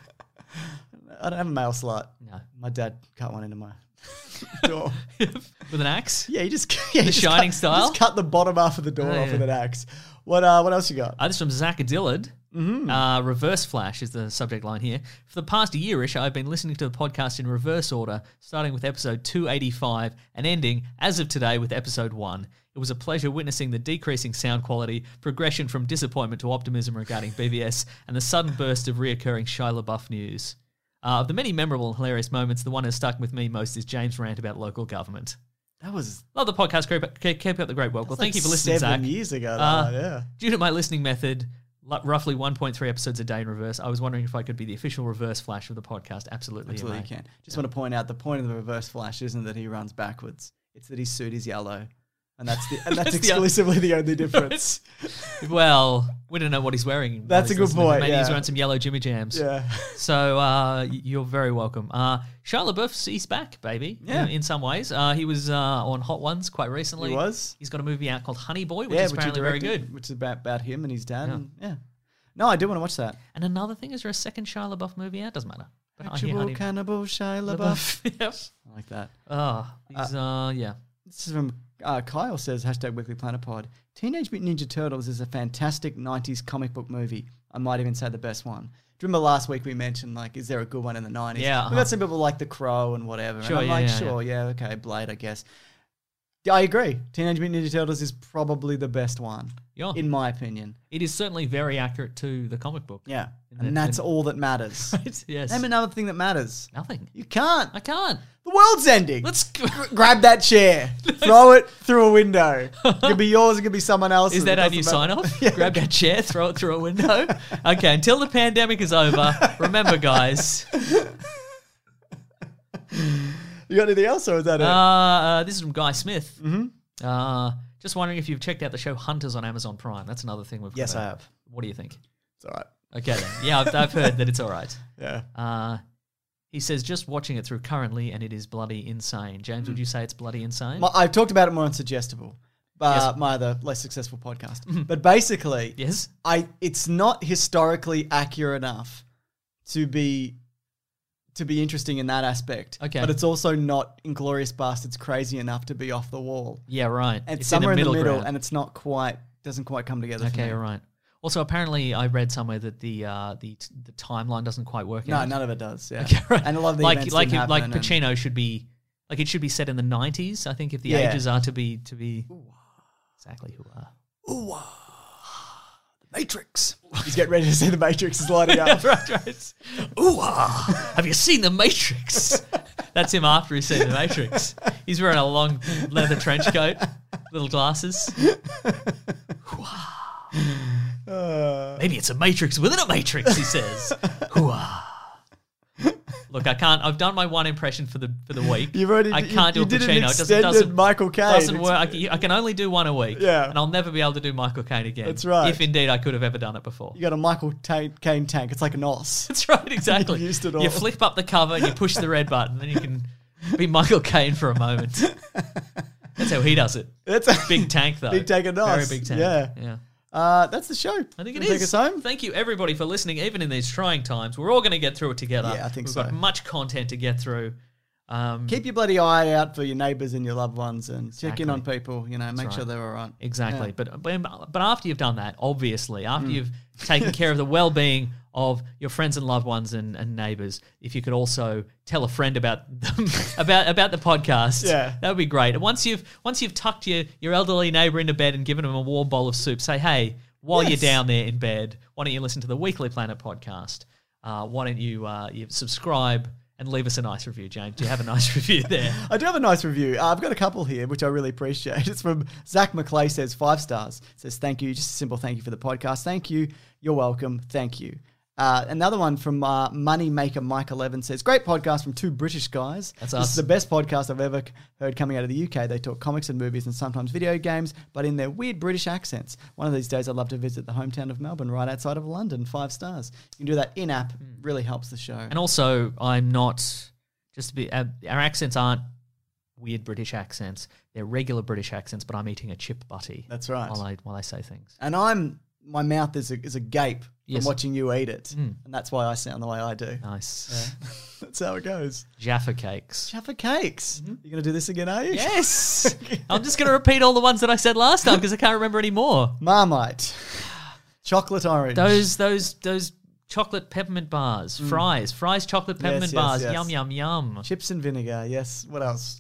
I don't have a mail slot. No. My dad cut one into my door. With an axe? Yeah, he just yeah, he The just Shining cut, style? Just cut the bottom half of the door Oh, off yeah. with an axe. What uh, what else you got? Uh, this is from Zach Dillard. Mm-hmm. Uh, reverse Flash is the subject line here. For the past year-ish, I've been listening to the podcast in reverse order, starting with episode two eighty-five and ending, as of today, with episode one. It was a pleasure witnessing the decreasing sound quality, progression from disappointment to optimism regarding B V S, and the sudden burst of reoccurring Shia LaBeouf news. Uh, of the many memorable and hilarious moments, the one that stuck with me most is James' rant about local government. That was Love the podcast. Keep, keep, keep up the great work. Well, thank like you for listening, seven Zach. years ago. Uh, that, yeah. Due to my listening method, l- roughly one point three episodes a day in reverse, I was wondering if I could be the official reverse Flash of the podcast. Absolutely, Absolutely you you may. can. Just want to point out the point of the reverse flash isn't that he runs backwards. It's that his suit is yellow. And that's the and that's, That's the- exclusively the only difference. Well, we don't know what he's wearing. That's while a he's good listening. point, Maybe he's yeah. wearing some yellow Jimmy Jams. Yeah. So uh, y- you're very welcome. Uh, Shia LaBeouf, he's back, baby. Yeah. In, in some ways, uh, he was uh, on Hot Ones quite recently. He was. He's got a movie out called Honey Boy, which yeah, is which he apparently very directed, good. Which is about, about him and his dad. Yeah. And, yeah. No, I do want to watch that. And another thing, is there a second Shia LaBeouf movie out? Doesn't matter. But I hear Actual Honey cannibal Shia LaBeouf. LaBeouf. Yep. I like that. Oh, he's, uh, yeah. This is from uh, Kyle says, hashtag Weekly Planet Pod. Teenage Mutant Ninja Turtles is a fantastic nineties comic book movie. I might even say the best one. Do you remember last week we mentioned, like, is there a good one in the nineties? Yeah, We've uh-huh. got some people like The Crow and whatever. Sure, and I'm yeah, like, yeah, sure, yeah. okay, Blade, I guess. Yeah, I agree. Teenage Mutant Ninja Turtles is probably the best one, Yeah. in my opinion. It is certainly very accurate to the comic book. Yeah, In and that- that's in- all that matters. Right? Yes. Name another thing that matters. Nothing. You can't. I can't. The world's ending. Let's. Go. Grab that chair, throw it through a window. It could be yours, it could be someone else's. Is that It our doesn't new matter. sign off? Yeah. Grab that chair, throw it through a window. Okay, until the pandemic is over, remember, guys. You got anything else, or is that Uh, it? uh, this is from Guy Smith. Mm-hmm. Uh, just wondering if you've checked out the show Hunters on Amazon Prime. That's another thing we've. Yes, got I out. have. What do you think? It's all right. Okay, then. Yeah, I've, I've heard that it's all right. Yeah. Uh, he says just watching it through currently, and it is bloody insane. James, would you say it's bloody insane? My, I've talked about it more on Suggestible, uh, Yes. my other less successful podcast. But basically, yes. I it's not historically accurate enough to be to be interesting in that aspect. Okay. But it's also not Inglourious Bastards crazy enough to be off the wall. Yeah, right. And it's It's somewhere in the middle, ground. and it's not quite doesn't quite come together. for Okay, me. all right. Also, apparently, I read somewhere that the uh, the the timeline doesn't quite work No, out. none of it does. Yeah. Okay, right. And a lot of the like events like didn't it- like happen and- Pacino should be like it should be set in the nineties. I think if the Yeah. ages are to be to be exactly who are. Ooh, ah, the Matrix. He's getting ready to see the Matrix is lighting up. right, right. Ooh, ah, have you seen the Matrix? That's him after he's seen the Matrix. He's wearing a long leather trench coat, little glasses. Uh, Maybe it's a Matrix within a Matrix, he says. Hooah. Look, I can't. I've done my one impression for the for the week. You've already- I you- can't you do a did an Pacino. It doesn't, extended doesn't Michael Caine. Doesn't It's- work. I can, I can only do one a week. Yeah. and I'll never be able to do Michael Caine again. That's right. If indeed I could have ever done it before. you got a Michael Ta- Caine tank. It's like an os. That's right. Exactly. You've used it all. You flip up the cover and you push the red button, then you can be Michael Caine for a moment. That's how he does it. That's a Big tank though. Big tank and os. Very big tank. Yeah. Yeah. Uh, that's the show. I think it Wanna is. Take us home. Thank you, everybody, for listening. Even in these trying times, we're all going to get through it together. Yeah, I think We've so. got much content to get through. Um, Keep your bloody eye out for your neighbours and your loved ones, and check in Exactly. on people. You know, make right. sure they're all right. exactly. Yeah. But, but but after you've done that, obviously, after Mm. you've taken care of the well-being of your friends and loved ones and, and neighbours, if you could also tell a friend about them, about about the podcast, Yeah. that would be great. And once you've once you've tucked your, your elderly neighbour into bed and given them a warm bowl of soup, say, hey, while Yes. you're down there in bed, why don't you listen to the Weekly Planet podcast? Uh, why don't you uh, you subscribe and leave us a nice review, James? Do you have a nice review there? I do have a nice review. Uh, I've got a couple here, which I really appreciate. It's from Zach McClay, says five stars. Says, thank you. Just a simple thank you for the podcast. Thank you. You're welcome. Thank you. Uh, another one from uh, Moneymaker Mike eleven says, great podcast from two British guys. That's this us. is the best podcast I've ever c- heard coming out of the U K. They talk comics and movies and sometimes video games, but in their weird British accents. One of these days I'd love to visit the hometown of Melbourne right outside of London. Five stars. You can do that in-app. Really helps the show. And also, I'm not just to be. Uh, our accents aren't weird British accents; they're regular British accents. But I'm eating a chip butty. That's right. While I while I say things. And I'm my mouth is a, is a gape Yes. from watching you eat it, Mm. and that's why I sound the way I do. Nice. That's how it goes. Jaffa cakes. Jaffa cakes. You gonna do this again, are you? Yes. I'm just going to repeat all the ones that I said last time because I can't remember any more. Marmite, chocolate orange. Those those those chocolate peppermint bars, fries, fries, chocolate Yes, peppermint yes, bars. yes. Yum yum yum. chips and vinegar. Yes. What else?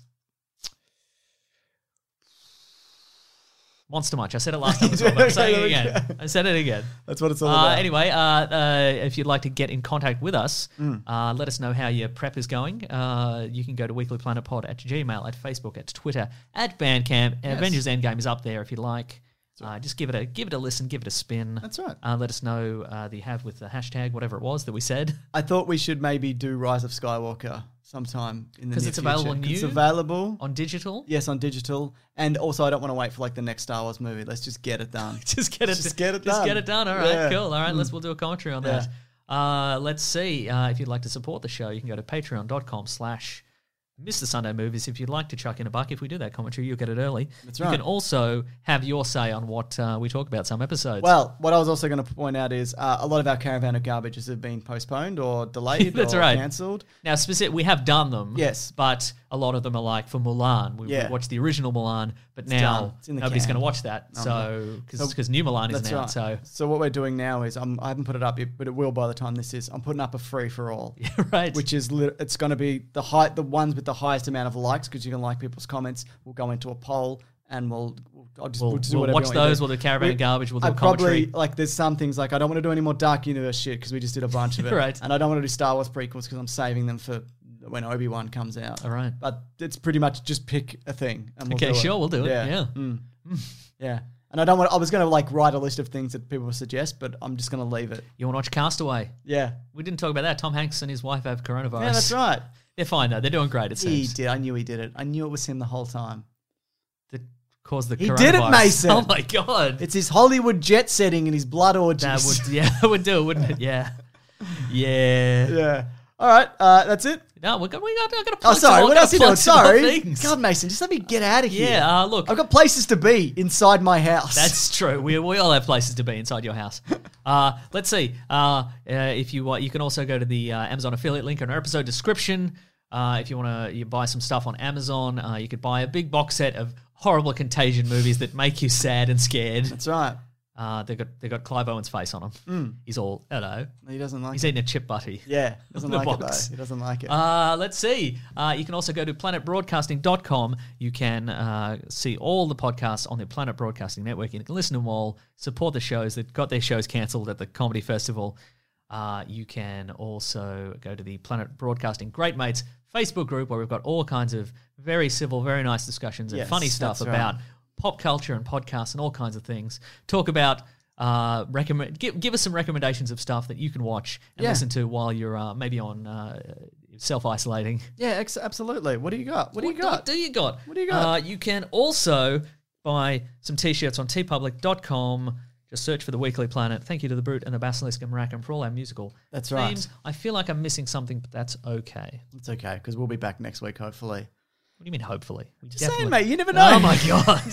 Monster Munch. I said it last time as well, but I'm saying it Okay, again. I said it again. That's what it's all Uh, about. anyway, uh, uh, if you'd like to get in contact with us, Mm. uh, let us know how your prep is going. Uh, you can go to weeklyplanetpod at Gmail, at Facebook, at Twitter, at Bandcamp. Yes. Avengers Endgame is up there if you'd like. Uh, just give it a give it a listen, give it a spin. That's right. Uh, let us know uh, that you have with the hashtag, whatever it was that we said. I thought we should maybe do Rise of Skywalker sometime in the 'Cause near it's available future. It's new? available On digital. Yes, on digital, and also I don't want to wait for like the next Star Wars movie. Let's just get it done. Just get it. Just get it Just done. get it done. All right, Yeah. cool. All right, Mm. let's we'll do a commentary on Yeah. that. Uh, let's see. Uh, if you'd like to support the show, you can go to patreon.com slash Mister Sunday Movies. If you'd like to chuck in a buck, if we do that commentary, you'll get it early. That's you right. can also have your say on what uh, we talk about some episodes. Well, what I was also going to point out is uh, a lot of our Caravan of Garbages have been postponed or delayed That's or right. cancelled. Now, specific, we have done them. Yes. But a lot of them are like for Mulan. We, Yeah. we watched the original Mulan, but It's now done. It's in the nobody's can. going to watch that. Uh-huh. So, So- because new Mulan isn't That's out. right. So, So what we're doing now is I'm, I haven't put it up yet, but it will by the time this is. I'm putting up a free for all, right. which is lit- it's going to be the height, the ones with with the highest amount of likes, because you can like people's comments, will go into a poll, and we'll, we'll I'll just We'll, we'll, just do we'll whatever watch you want those. to do. We'll do Caravan We- of Garbage. We'll do I a commentary. probably, like, there's some things, like, I don't want to do any more Dark Universe shit, because we just did a bunch of it. Right. And I don't want to do Star Wars prequels, because I'm saving them for when Obi-Wan comes out. All right. But it's pretty much just pick a thing. And we'll Okay, do it. sure, we'll do it. Yeah. Mm. Yeah. And I don't want, I was going to, like, write a list of things that people suggest, but I'm just going to leave it. You want to watch Castaway? Yeah. We didn't talk about that. Tom Hanks and his wife have coronavirus. Yeah, that's right. They're fine, though. They're doing great, it He seems. did. I knew he did it. I knew it was him the whole time. That caused the He coronavirus. did it, Mason. Oh, my God. It's his Hollywood jet setting and his blood orgies. That would, yeah, that would do it, wouldn't it? Yeah. Yeah. Yeah. All right. Uh, that's it. No, we're gonna, we got, I got to Oh, plug sorry. some, What I gotta else are you plug doing? some more Sorry. things. God, Mason, just let me get out of here. Yeah, uh, look. I've got places to be inside my house. That's true. We, we all have places to be inside your house. Uh, let's see. Uh, uh, if you want, you can also go to the uh, Amazon affiliate link in our episode description. Uh, if you want to you buy some stuff on Amazon, uh, you could buy a big box set of horrible Contagion movies that make you sad and scared. That's right. Uh, they got they got Clive Owen's face on them. Mm. He's all hello. He doesn't like He's it. eating a chip butty. Yeah. Doesn't The like box. it, though. He doesn't like it. Uh, let's see. Uh, you can also go to planet broadcasting dot com. You can uh, see all the podcasts on the Planet Broadcasting Network. You can listen to them all, support the shows that got their shows cancelled at the Comedy Festival. Uh, you can also go to the Planet Broadcasting Great Mates Facebook group, where we've got all kinds of very civil, very nice discussions and Yes, funny stuff that's about right. pop culture and podcasts and all kinds of things. Talk about... Uh, recommend give, give us some recommendations of stuff that you can watch and Yeah. listen to while you're uh, maybe on uh, self-isolating. yeah, ex- absolutely. What do you got? What do you got? What do you got? What do you got? Uh, you can also buy some t-shirts on t public dot com. Just search for The Weekly Planet. Thank you to The Brute and The Basilisk and Maracam for all our musical That's right. themes. I feel like I'm missing something, but that's okay. It's okay, because we'll be back next week, hopefully. What do you mean, hopefully? We Just saying, mate. You never know. Oh, my God.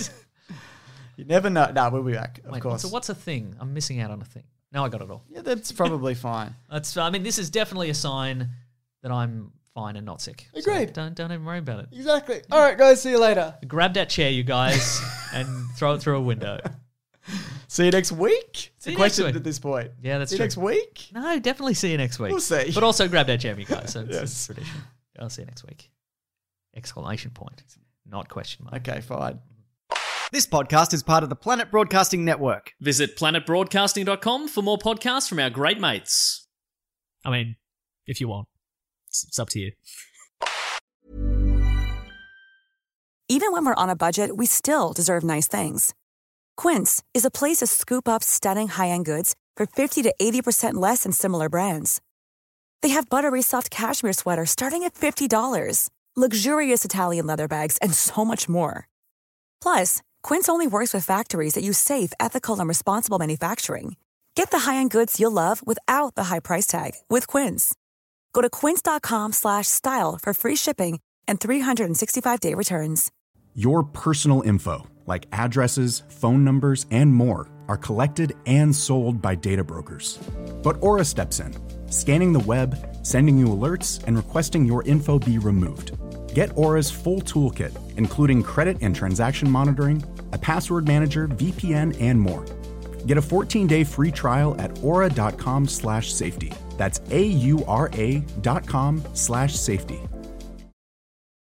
You never know. No, we'll be back, of Wait, course. So what's a thing? I'm missing out on a thing. No, I got it all. Yeah, that's probably fine. That's. I mean, this is definitely a sign that I'm fine and not sick. So Agreed. don't don't even worry about it. Exactly. All right, guys. See you later. Grab that chair, you guys, and throw it through a window. See you next week. It's See a you question next week. at this point. Yeah, that's See you true. next week. No, definitely see you next week. We'll see. But also grab that chair, you guys. So it's, Yes. it's tradition. I'll see you next week. Exclamation point, not question mark. Okay, fine. This podcast is part of the Planet Broadcasting Network. Visit planet broadcasting dot com for more podcasts from our great mates. I mean, if you want, it's, it's up to you. Even when we're on a budget, we still deserve nice things. Quince is a place to scoop up stunning high-end goods for fifty to eighty percent less than similar brands. They have buttery soft cashmere sweaters starting at fifty dollars, luxurious Italian leather bags, and so much more. Plus, Quince only works with factories that use safe, ethical, and responsible manufacturing. Get the high-end goods you'll love without the high price tag with Quince. Go to quince dot com slash style for free shipping and three sixty-five day returns. Your personal info, like addresses, phone numbers, and more, are collected and sold by data brokers. But Aura steps in, scanning the web, sending you alerts, and requesting your info be removed. Get Aura's full toolkit, including credit and transaction monitoring, a password manager, V P N, and more. Get a fourteen day free trial at aura dot com slash safety. That's A U R A dot com slash safety.